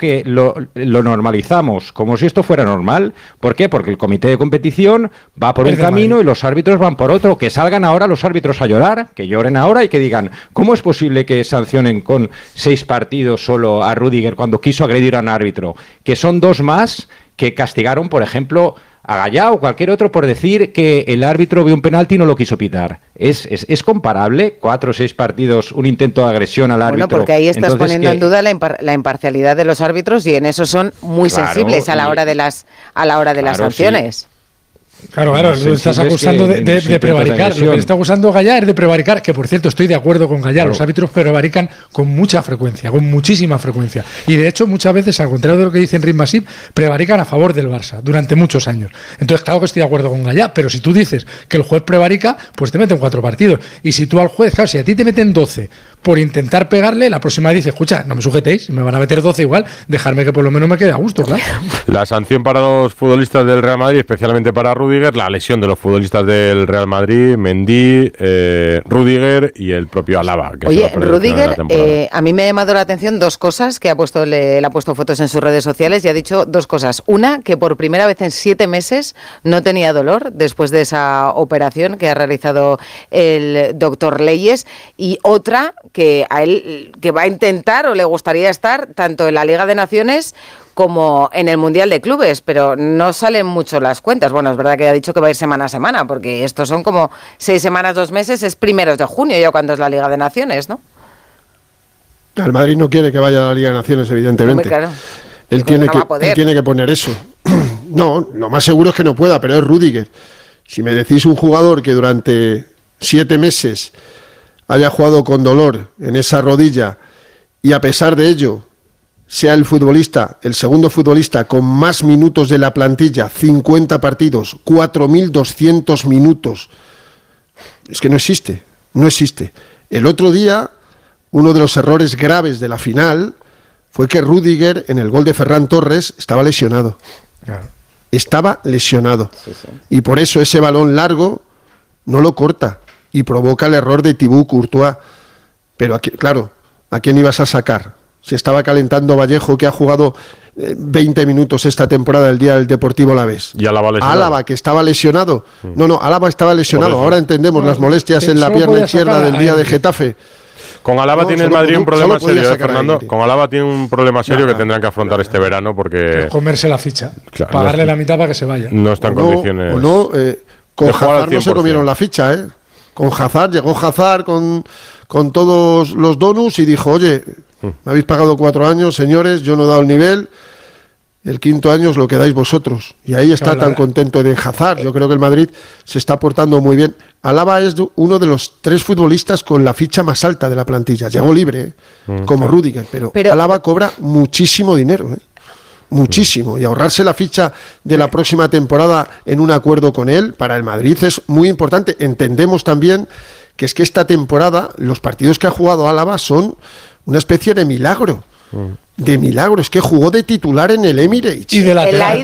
normalizamos, como si esto fuera normal. ¿Por qué? Porque el comité de competición va por un camino y los árbitros van por otro. Que salgan ahora los árbitros a llorar, que lloren ahora y que digan, ¿cómo es posible que sancionen con 6 partidos solo a Rüdiger cuando quiso agredir a un árbitro? Que son 2 más que castigaron, por ejemplo, a Gallá o cualquier otro por decir que el árbitro vio un penalti y no lo quiso pitar. ¿Es comparable? 4 o 6 partidos, un intento de agresión al árbitro. Bueno, porque ahí estás poniendo en duda la imparcialidad de los árbitros, y en eso son muy sensibles a la hora de las sanciones. Sí. Claro, lo estás acusando de prevaricar. Lo que le está acusando Gallá es de prevaricar, que por cierto estoy de acuerdo con Gallá. Claro. Los árbitros prevarican con mucha frecuencia, con muchísima frecuencia. Y de hecho, muchas veces, al contrario de lo que dice Enric Masip, prevarican a favor del Barça durante muchos años. Entonces, claro que estoy de acuerdo con Gallá, pero si tú dices que el juez prevarica, pues te meten 4 partidos. Y si tú al juez, claro, si a ti te meten 12 por intentar pegarle, la próxima vez dices, escucha, no me sujetéis, me van a meter 12 igual, dejarme que por lo menos me quede a gusto, claro. La sanción para los futbolistas del Real Madrid, especialmente para Rüdiger, la lesión de los futbolistas del Real Madrid, Mendy, Rüdiger y el propio Alaba. Oye, Rüdiger, a mí me ha llamado la atención 2 cosas, que le ha puesto fotos en sus redes sociales y ha dicho 2 cosas. Una, que por primera vez en 7 meses no tenía dolor después de esa operación que ha realizado el doctor Leyes, y otra, que a él que va a intentar o le gustaría estar tanto en la Liga de Naciones como en el Mundial de Clubes, pero no salen mucho las cuentas. Bueno, es verdad que ha dicho que va a ir semana a semana, porque estos son como 6 semanas, 2 meses, es primeros de junio ya cuando es la Liga de Naciones, ¿no? El Madrid no quiere que vaya a la Liga de Naciones, evidentemente. Claro. Él tiene que poner eso. No, lo más seguro es que no pueda, pero es Rüdiger. Si me decís un jugador que durante 7 meses haya jugado con dolor en esa rodilla y a pesar de ello sea el segundo futbolista con más minutos de la plantilla, 50 partidos, 4.200 minutos, es que no existe. El otro día, uno de los errores graves de la final fue que Rüdiger, en el gol de Ferran Torres, estaba lesionado. Claro. Estaba lesionado. Sí. Y por eso ese balón largo no lo corta y provoca el error de Thibaut Courtois. Pero aquí, claro, ¿a quién ibas a sacar? Si estaba calentando Vallejo, que ha jugado 20 minutos esta temporada el día del Deportivo Alavés. Y Álava, que estaba lesionado. No, Álava estaba lesionado. Ahora entendemos las molestias en la pierna izquierda del día de Getafe. Con Álava tiene el Madrid un problema serio, Fernando. Con Álava tiene un problema serio que tendrán que afrontar este verano porque... Comerse la ficha. Claro, pagarle la mitad para que se vaya. No está en condiciones... Con Hazard no se comieron la ficha, ¿eh? Con Hazard, llegó Hazard con todos los donuts y dijo, oye, me habéis pagado 4 años, señores, yo no he dado el nivel, el 5.º año os lo quedáis vosotros. Y ahí está tan contento de Hazard. Yo creo que el Madrid se está portando muy bien. Álava es uno de los 3 futbolistas con la ficha más alta de la plantilla. Llegó libre, como Rüdiger, pero Álava cobra muchísimo dinero, muchísimo, y ahorrarse la ficha de la próxima temporada en un acuerdo con él, para el Madrid es muy importante. Entendemos también que es que esta temporada los partidos que ha jugado Álava son una especie de milagro. De milagro, es que jugó de titular en el Emirates. Y de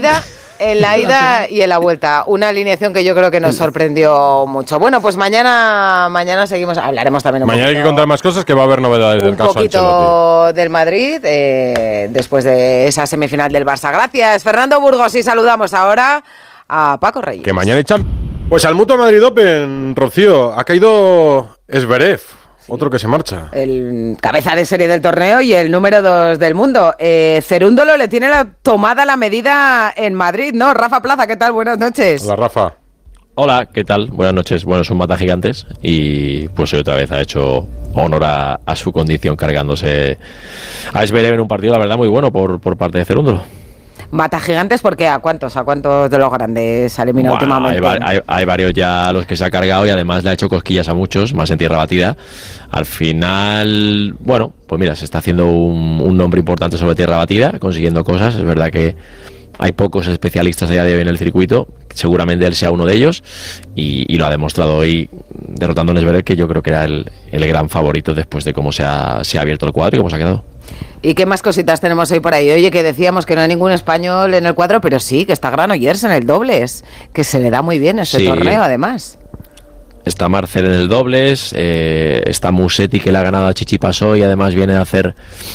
en la ida y en la vuelta. Una alineación que yo creo que nos sorprendió mucho. Bueno, pues mañana seguimos, hablaremos también mañana hay que contar más cosas, que va a haber novedades del caso Ancelotti. Un poquito del Madrid, después de esa semifinal del Barça. Gracias, Fernando Burgos, y saludamos ahora a Paco Reyes. Que mañana echan... Pues al Mutua Madrid Open, Rocío, ha caído Zverev. Otro que se marcha. El cabeza de serie del torneo y el número 2 del mundo. Cerúndolo le tiene tomada la medida en Madrid, ¿no? Rafa Plaza, ¿qué tal? Buenas noches. Hola, Rafa. Hola, ¿qué tal? Buenas noches. Bueno, es un Mata Gigantes y pues hoy otra vez ha hecho honor a su condición cargándose a Zverev en un partido, la verdad, muy bueno por parte de Cerúndolo. Mata gigantes porque ¿a cuántos de los grandes ha eliminado últimamente? Hay varios ya a los que se ha cargado y además le ha hecho cosquillas a muchos, más en tierra batida. Al final, bueno, pues mira, se está haciendo un nombre importante sobre tierra batida, consiguiendo cosas. Es verdad que hay pocos especialistas a día de hoy en el circuito, seguramente él sea uno de ellos y lo ha demostrado hoy derrotando a Nesverev, que yo creo que era el gran favorito después de cómo se ha abierto el cuadro y cómo se ha quedado. ¿Y qué más cositas tenemos hoy por ahí? Oye, que decíamos que no hay ningún español en el cuadro, pero sí, que está Granollers en el dobles, que se le da muy bien ese torneo además. Está Marcel en el dobles, está Musetti, que le ha ganado a Chichipasso y además viene a hacer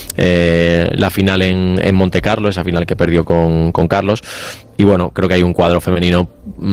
la final en Monte Carlo, esa final que perdió con Carlos. Y bueno, creo que hay un cuadro femenino.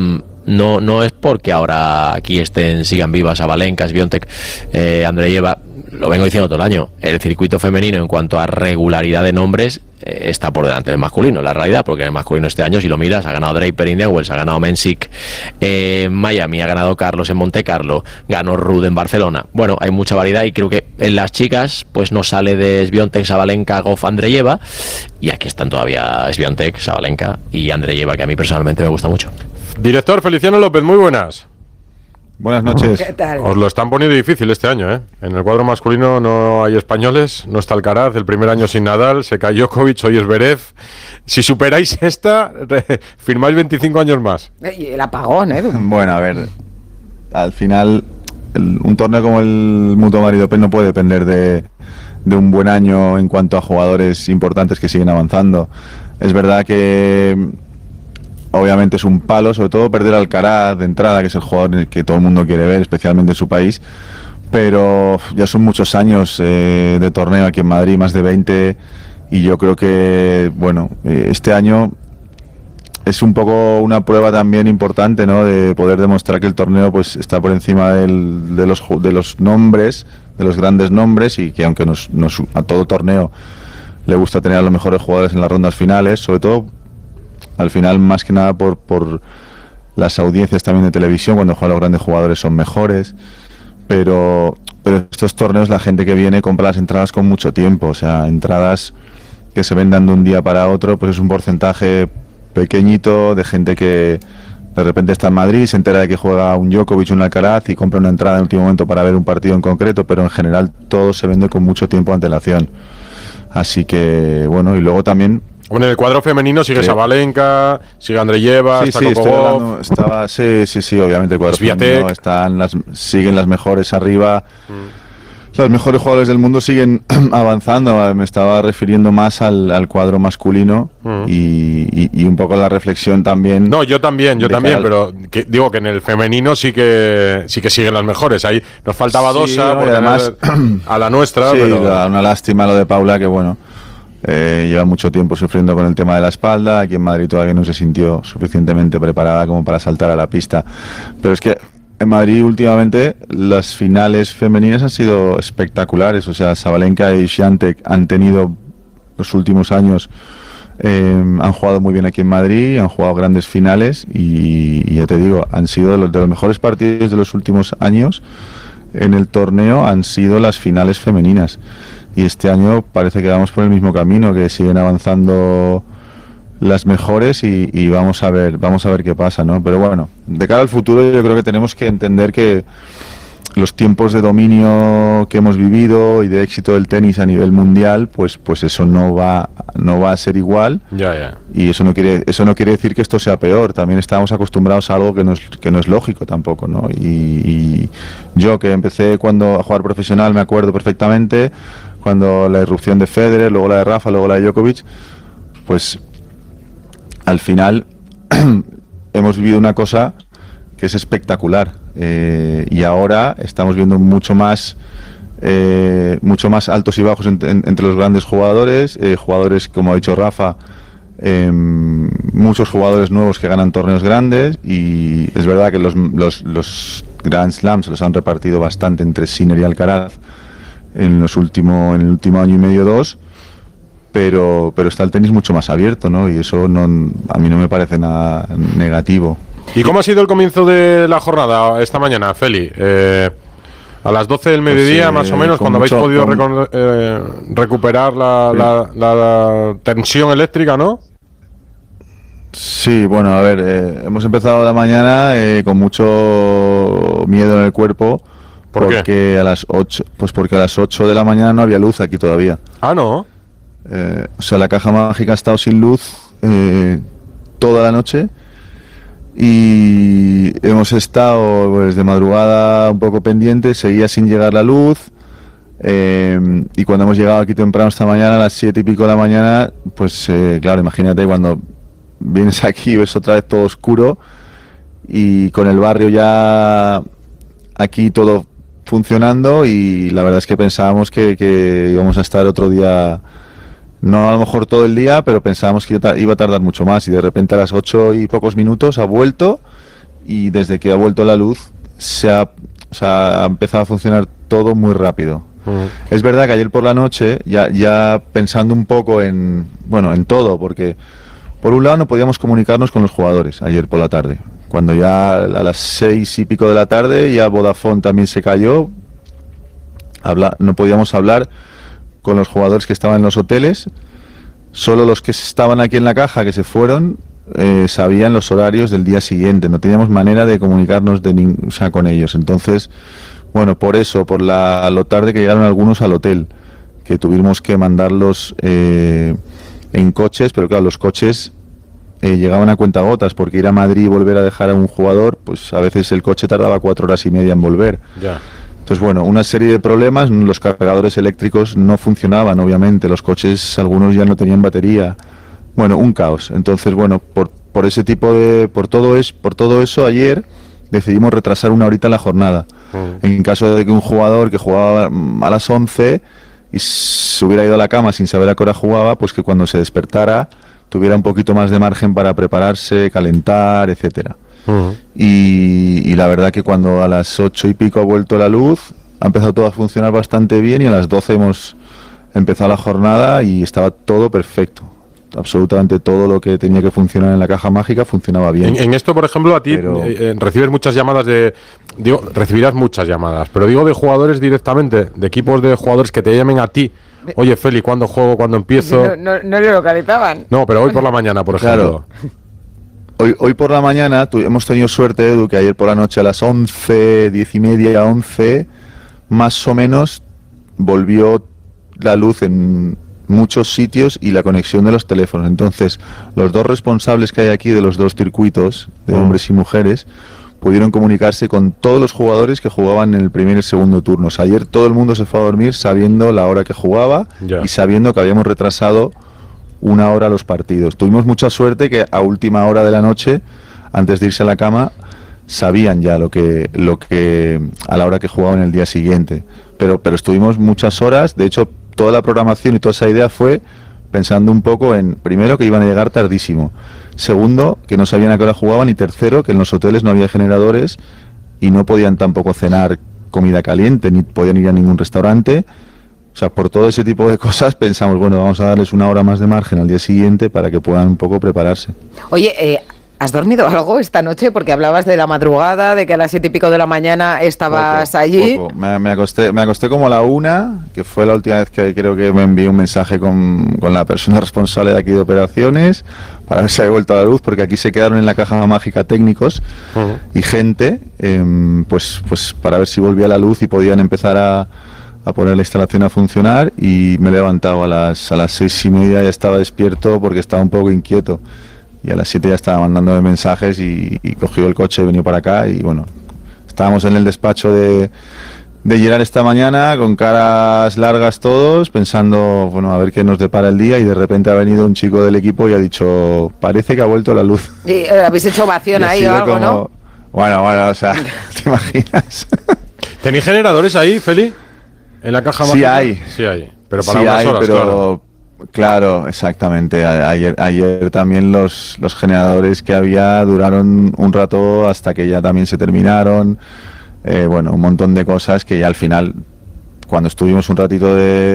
No es porque ahora aquí sigan vivas Sabalenka, Swiatek, Andreeva. Lo vengo diciendo todo el año. El circuito femenino en cuanto a regularidad de nombres está por delante del masculino, la realidad, porque el masculino este año, si lo miras, ha ganado Draper en Newells, ha ganado Mensik en Miami, ha ganado Carlos en Monte Carlo, ganó Ruud en Barcelona. Bueno, hay mucha variedad y creo que en las chicas pues no sale de Swiatek, Sabalenka, Goff, Andreeva, y aquí están todavía Swiatek, Sabalenka y Andreeva, que a mí personalmente me gusta mucho. Director Feliciano López, muy buenas. Buenas noches. ¿Qué tal? Os lo están poniendo difícil este año, ¿eh? En el cuadro masculino no hay españoles, no está Alcaraz, el primer año sin Nadal, se cayó Djokovic, hoy es Zverev. Si superáis esta, firmáis 25 años más. Y el apagón, ¿eh? Bueno, a ver, al final, un torneo como el Mutua Madrid Open no puede depender de un buen año en cuanto a jugadores importantes que siguen avanzando. Es verdad que obviamente es un palo, sobre todo perder a Alcaraz de entrada, que es el jugador que todo el mundo quiere ver, especialmente en su país, pero ya son muchos años de torneo aquí en Madrid, más de 20, y yo creo que, bueno, este año es un poco una prueba también importante, ¿no?, de poder demostrar que el torneo pues está por encima de los nombres, de los grandes nombres, y que aunque a todo torneo le gusta tener a los mejores jugadores en las rondas finales, sobre todo al final, más que nada por las audiencias también de televisión, cuando juegan los grandes jugadores son mejores, pero estos torneos la gente que viene compra las entradas con mucho tiempo, o sea, entradas que se vendan de un día para otro, pues es un porcentaje pequeñito de gente que de repente está en Madrid, se entera de que juega un Djokovic, un Alcaraz y compra una entrada en último momento para ver un partido en concreto, pero en general todo se vende con mucho tiempo de antelación. Así que, bueno, y luego también... Bueno, en el cuadro femenino sigue Sabalenka, sigue Andreeva, sí, sí, obviamente el cuadro femenino siguen las mejores arriba. Los mejores jugadores del mundo siguen avanzando. Me estaba refiriendo más al cuadro masculino y un poco la reflexión también. No, yo también, pero digo que en el femenino sí que siguen las mejores. Ahí nos falta Badosa, no, además a la nuestra. Sí, pero... una lástima lo de Paula, que bueno, lleva mucho tiempo sufriendo con el tema de la espalda. Aquí en Madrid todavía no se sintió suficientemente preparada como para saltar a la pista. Pero es que en Madrid últimamente las finales femeninas han sido espectaculares. O sea, Sabalenka y Swiatek han tenido los últimos años, han jugado muy bien aquí en Madrid, han jugado grandes finales y ya te digo, han sido de los mejores partidos de los últimos años en el torneo, han sido las finales femeninas. Y este año parece que vamos por el mismo camino, que siguen avanzando las mejores y vamos a ver qué pasa, ¿no? Pero bueno, de cara al futuro yo creo que tenemos que entender que los tiempos de dominio que hemos vivido y de éxito del tenis a nivel mundial, pues eso no va a ser igual. Ya. Y eso no quiere decir que esto sea peor. También estamos acostumbrados a algo que no es lógico tampoco, ¿no? Y yo, que empecé a jugar profesional, me acuerdo perfectamente cuando la irrupción de Federer, luego la de Rafa, luego la de Djokovic, pues al final hemos vivido una cosa que es espectacular, y ahora estamos viendo mucho más altos y bajos entre los grandes jugadores, como ha dicho Rafa, muchos jugadores nuevos que ganan torneos grandes, y es verdad que los Grand Slams los han repartido bastante entre Sinner y Alcaraz en el último año y medio, 2, pero está el tenis mucho más abierto, ¿no? Y eso a mí no me parece nada negativo. ¿Y cómo ha sido el comienzo de la jornada esta mañana, Feli? A las 12 del mediodía, más o menos, cuando habéis podido recuperar la tensión eléctrica, ¿no? Sí, bueno, a ver, hemos empezado la mañana con mucho miedo en el cuerpo. Porque a las 8, pues porque a las 8 de la mañana no había luz aquí todavía. Ah, ¿no? O sea, la caja mágica ha estado sin luz toda la noche y hemos estado pues, de madrugada un poco pendientes, seguía sin llegar la luz y cuando hemos llegado aquí temprano esta mañana, a las 7 y pico de la mañana, pues claro, imagínate cuando vienes aquí y ves otra vez todo oscuro y con el barrio ya aquí todo funcionando y la verdad es que pensábamos que íbamos a estar otro día, no a lo mejor todo el día, pero pensábamos que iba a tardar mucho más y de repente a las 8 y pocos minutos ha vuelto y desde que ha vuelto la luz ha empezado a funcionar todo muy rápido. Es verdad que ayer por la noche, ya pensando un poco en todo, porque por un lado no podíamos comunicarnos con los jugadores ayer por la tarde. Cuando ya a las 6 y pico de la tarde ya Vodafone también se cayó, no podíamos hablar con los jugadores que estaban en los hoteles, solo los que estaban aquí en la caja, que se fueron, sabían los horarios del día siguiente, no teníamos manera de comunicarnos con ellos. Entonces, bueno, por eso, lo tarde que llegaron algunos al hotel, que tuvimos que mandarlos en coches, pero claro, los coches llegaban a cuentagotas, porque ir a Madrid y volver a dejar a un jugador, pues a veces el coche tardaba 4 horas y media en volver. Ya. Entonces, bueno, una serie de problemas, los cargadores eléctricos no funcionaban, obviamente, los coches, algunos ya no tenían batería, bueno, un caos. Entonces, bueno, por ese tipo por todo eso, ayer decidimos retrasar una horita la jornada. En caso de que un jugador que jugaba a las 11 y se hubiera ido a la cama sin saber a qué hora jugaba, pues que cuando se despertara tuviera un poquito más de margen para prepararse, calentar, etcétera. Y la verdad que cuando a las 8 y pico ha vuelto la luz, ha empezado todo a funcionar bastante bien y a las 12 hemos empezado la jornada y estaba todo perfecto. Absolutamente todo lo que tenía que funcionar en la caja mágica funcionaba bien. En esto, por ejemplo, a ti recibes muchas llamadas recibirás muchas llamadas, pero digo de jugadores directamente, de equipos de jugadores que te llamen a ti. Oye, Feli, ¿cuándo juego? ¿Cuándo empiezo? No le localizaban. No, pero hoy por la mañana, por ejemplo. Claro. Hoy por la mañana hemos tenido suerte, Edu, que ayer por la noche a las 11, 10 y media, 11, más o menos volvió la luz en muchos sitios y la conexión de los teléfonos. Entonces, los dos responsables que hay aquí de los dos circuitos, de hombres y mujeres, pudieron comunicarse con todos los jugadores que jugaban en el primer y el segundo turno. O sea, ayer todo el mundo se fue a dormir sabiendo la hora que jugaba y sabiendo que habíamos retrasado una hora los partidos. Tuvimos mucha suerte que a última hora de la noche, antes de irse a la cama, sabían ya lo que a la hora que jugaban el día siguiente. Pero estuvimos muchas horas. De hecho, toda la programación y toda esa idea fue pensando un poco en, primero, que iban a llegar tardísimo, segundo, que no sabían a qué hora jugaban, y tercero, que en los hoteles no había generadores y no podían tampoco cenar comida caliente, ni podían ir a ningún restaurante. O sea, por todo ese tipo de cosas pensamos, bueno, vamos a darles una hora más de margen al día siguiente para que puedan un poco prepararse. Oye, ¿has dormido algo esta noche? Porque hablabas de la madrugada, de que a las 7 y pico de la mañana estabas allí. Poco. Me acosté como a la 1, que fue la última vez que creo que me envié un mensaje con la persona responsable de aquí de operaciones, para ver si había vuelto a la luz, porque aquí se quedaron en la caja mágica técnicos y gente, pues para ver si volvía la luz y podían empezar a poner la instalación a funcionar, y me he levantado a las 6 y media, ya estaba despierto porque estaba un poco inquieto. Y a las 7 ya estaba mandándome mensajes y cogió el coche y venido para acá. Y bueno, estábamos en el despacho de Gerard esta mañana, con caras largas todos, pensando, bueno, a ver qué nos depara el día. Y de repente ha venido un chico del equipo y ha dicho, parece que ha vuelto la luz. Y habéis hecho ovación ahí o algo, ¿no? Bueno, o sea, ¿te imaginas? ¿Tenéis generadores ahí, Feli? ¿En la caja mágica? Sí hay. Pero para unas horas, claro. Claro, exactamente. Ayer también los generadores que había duraron un rato hasta que ya también se terminaron. Bueno, un montón de cosas que ya al final, cuando estuvimos un ratito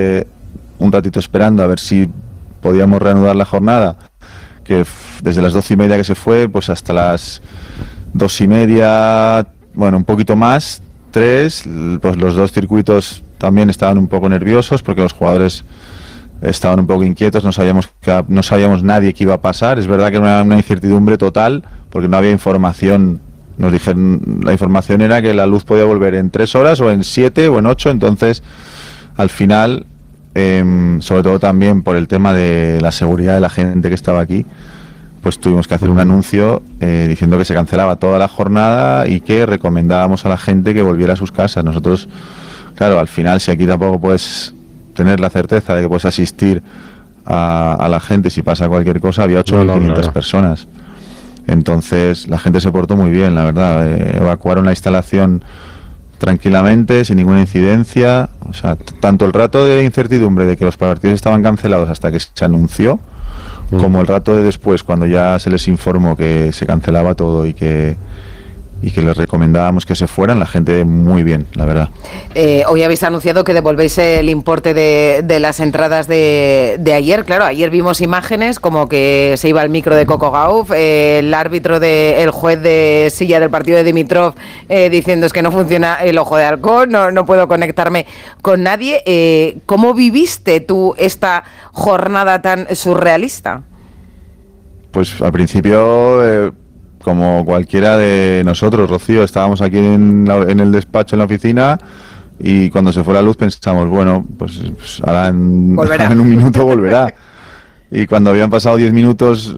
esperando a ver si podíamos reanudar la jornada, que desde las 12 y media que se fue, pues hasta las 2 y media, bueno, un poquito más, 3, pues los dos circuitos también estaban un poco nerviosos porque los jugadores estaban un poco inquietos, no sabíamos nadie qué iba a pasar. Es verdad que era una incertidumbre total, porque no había información. Nos dijeron, la información era que la luz podía volver en 3 horas o en 7 o en 8, entonces al final, sobre todo también por el tema de la seguridad de la gente que estaba aquí, pues tuvimos que hacer un anuncio diciendo que se cancelaba toda la jornada y que recomendábamos a la gente que volviera a sus casas. Nosotros, claro, al final, si aquí tampoco puedes tener la certeza de que puedes asistir a la gente si pasa cualquier cosa, había 8.500 personas. Entonces la gente se portó muy bien, la verdad. Evacuaron la instalación tranquilamente, sin ninguna incidencia. O sea, tanto el rato de incertidumbre de que los partidos estaban cancelados hasta que se anunció, como el rato de después, cuando ya se les informó que se cancelaba todo y que les recomendábamos que se fueran, la gente muy bien, la verdad. Hoy habéis anunciado que devolvéis el importe de las entradas de ayer. Claro, ayer vimos imágenes como que se iba al micro de Coco Gauff, el árbitro, el juez de silla del partido de Dimitrov, diciendo es que no funciona el ojo de halcón, no puedo conectarme con nadie. ¿Cómo viviste tú esta jornada tan surrealista? Pues al principio... como cualquiera de nosotros, Rocío, estábamos aquí en el despacho, en la oficina, y cuando se fue la luz pensamos, bueno, pues ahora en un minuto volverá. Y cuando habían pasado 10 minutos,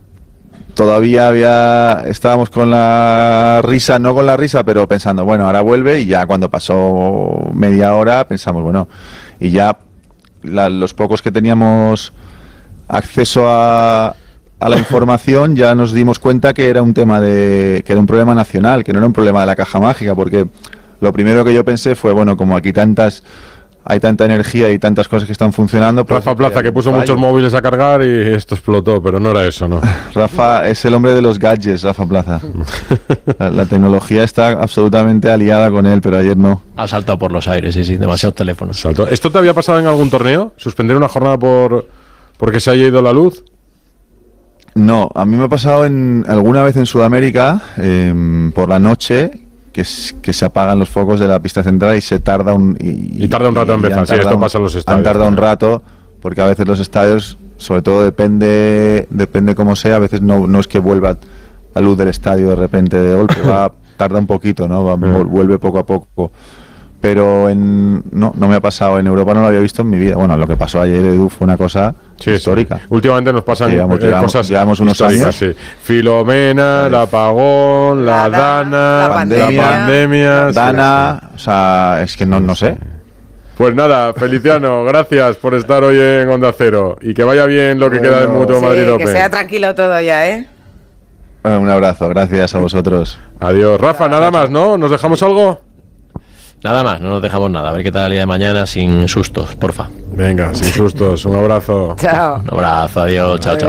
todavía estábamos con la risa, no con la risa, pero pensando, bueno, ahora vuelve, y ya cuando pasó media hora pensamos, bueno, y ya los pocos que teníamos acceso a la información, ya nos dimos cuenta que era un tema que era un problema nacional, que no era un problema de la caja mágica, porque lo primero que yo pensé fue, bueno, como aquí hay tanta energía y tantas cosas que están funcionando... Pues Rafa Plaza, que puso muchos móviles a cargar y esto explotó, pero no era eso, ¿no? Rafa es el hombre de los gadgets, Rafa Plaza. La tecnología está absolutamente aliada con él, pero ayer no. Ha saltado por los aires, sí, demasiados teléfonos. ¿Esto te había pasado en algún torneo? ¿Suspender una jornada porque se haya ido la luz? No, a mí me ha pasado alguna vez en Sudamérica, por la noche, que se apagan los focos de la pista central y se tarda y tarda un rato en empezar. Sí, esto pasa en los estadios. Han tardado un rato, porque a veces los estadios, sobre todo depende cómo sea, a veces no es que vuelva la luz del estadio de repente de golpe, tarda un poquito, ¿no? Vuelve poco a poco. Pero no me ha pasado, en Europa no lo había visto en mi vida. Bueno, lo que pasó ayer, Edu, fue una cosa histórica. Sí. Últimamente nos pasan cosas llevamos unos históricas, sí. Filomena, el apagón, la Dana, la pandemia. Dana, sí. O sea, es que no sé. Pues nada, Feliciano, gracias por estar hoy en Onda Cero y que vaya bien lo que queda del Mutuo Madrid Open. Que sea tranquilo todo ya, ¿eh? Un abrazo, gracias a vosotros. Adiós. Rafa, nada más, ¿no? ¿Nos dejamos algo? Nada más, no nos dejamos nada. A ver qué tal el día de mañana sin sustos, porfa. Venga, sin sustos. Un abrazo. Chao. Un abrazo, adiós, chao.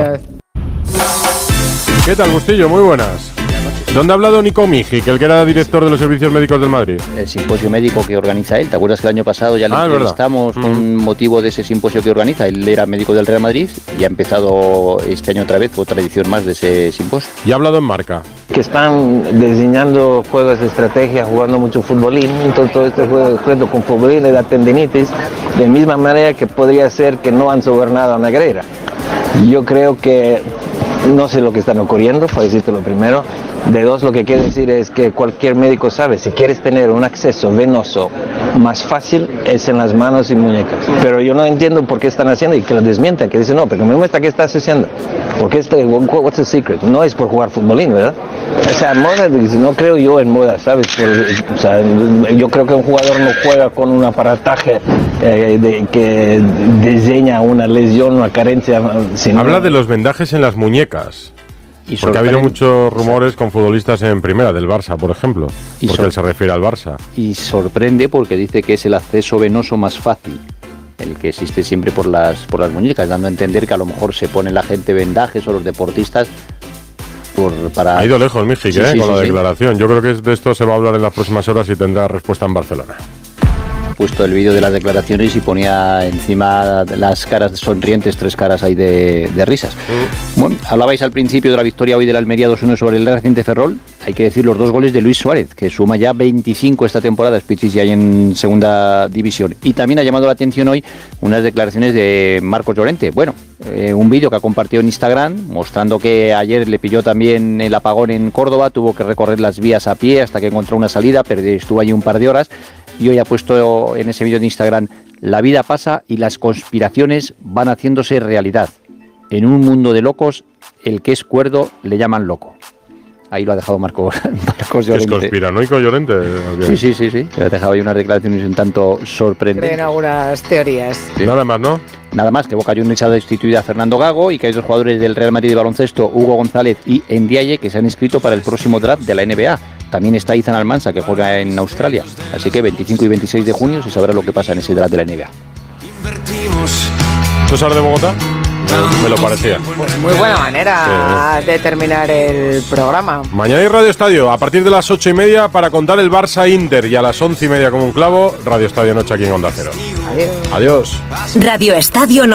¿Qué tal, Bustillo? Muy buenas. ¿Dónde ha hablado Nico Miji, que el que era director de los servicios médicos del Madrid? El simposio médico que organiza él. ¿Te acuerdas que el año pasado ya le entrevistamos con motivo de ese simposio que organiza? Él era médico del Real Madrid y ha empezado este año otra vez otra edición más de ese simposio. Y ha hablado en Marca. Que están diseñando juegos de estrategia, jugando mucho futbolín, entonces todo este juego con futbolín le da tendinitis, de misma manera que podría ser que no han sobornado a Negreira. Yo creo que no sé lo que están ocurriendo, para decirte lo primero. De dos, lo que quiero decir es que cualquier médico sabe, si quieres tener un acceso venoso más fácil, es en las manos y muñecas. Pero yo no entiendo por qué están haciendo y que lo desmientan, que dicen, no, pero me muestra qué estás haciendo. Porque what's the secret? No es por jugar futbolín, ¿verdad? O sea, moda, no creo yo en moda, ¿sabes? O sea, yo creo que un jugador no juega con un aparataje que diseña una lesión, una carencia. Habla de los vendajes en las muñecas. Porque ha habido muchos rumores con futbolistas en primera, del Barça, por ejemplo, porque él se refiere al Barça. Y sorprende porque dice que es el acceso venoso más fácil, el que existe siempre por las muñecas, dando a entender que a lo mejor se pone la gente vendajes o los deportistas para... Ha ido lejos, Miji, con la declaración. Yo creo que de esto se va a hablar en las próximas horas y tendrá respuesta en Barcelona. puesto el vídeo de las declaraciones y ponía encima las caras sonrientes, 3 caras ahí de risas. Bueno, hablabais al principio de la victoria hoy del Almería 2-1 sobre el Racing de Ferrol. Hay que decir los 2 goles de Luis Suárez, que suma ya 25 esta temporada, Spitzis ya en segunda división. Y también ha llamado la atención hoy unas declaraciones de Marcos Llorente. Bueno, un vídeo que ha compartido en Instagram mostrando que ayer le pilló también el apagón en Córdoba, tuvo que recorrer las vías a pie hasta que encontró una salida, pero estuvo allí un par de horas, y hoy ha puesto en ese vídeo de Instagram: la vida pasa y las conspiraciones van haciéndose realidad. En un mundo de locos, el que es cuerdo le llaman loco. Ahí lo ha dejado Marcos Llorente. ¿Es conspiranoico Llorente? Sí. Le ha dejado ahí unas declaraciones un tanto sorprendentes. Creen algunas teorías. Sí. Nada más, ¿no? Nada más, que Boca Juniors ha destituido a Fernando Gago y que hay 2 jugadores del Real Madrid de baloncesto, Hugo González y Ndiaye, que se han inscrito para el próximo draft de la NBA. También está Ethan Almansa, que juega en Australia. Así que 25 y 26 de junio se sabrá lo que pasa en ese draft de la NBA. ¿Tú sabes de Bogotá? Me lo parecía. Pues muy buena manera de terminar el programa. Mañana hay Radio Estadio a partir de las 8:30 para contar el Barça-Inter, y a las 11:30 como un clavo, Radio Estadio Noche aquí en Onda Cero. Adiós. Adiós. Radio Estadio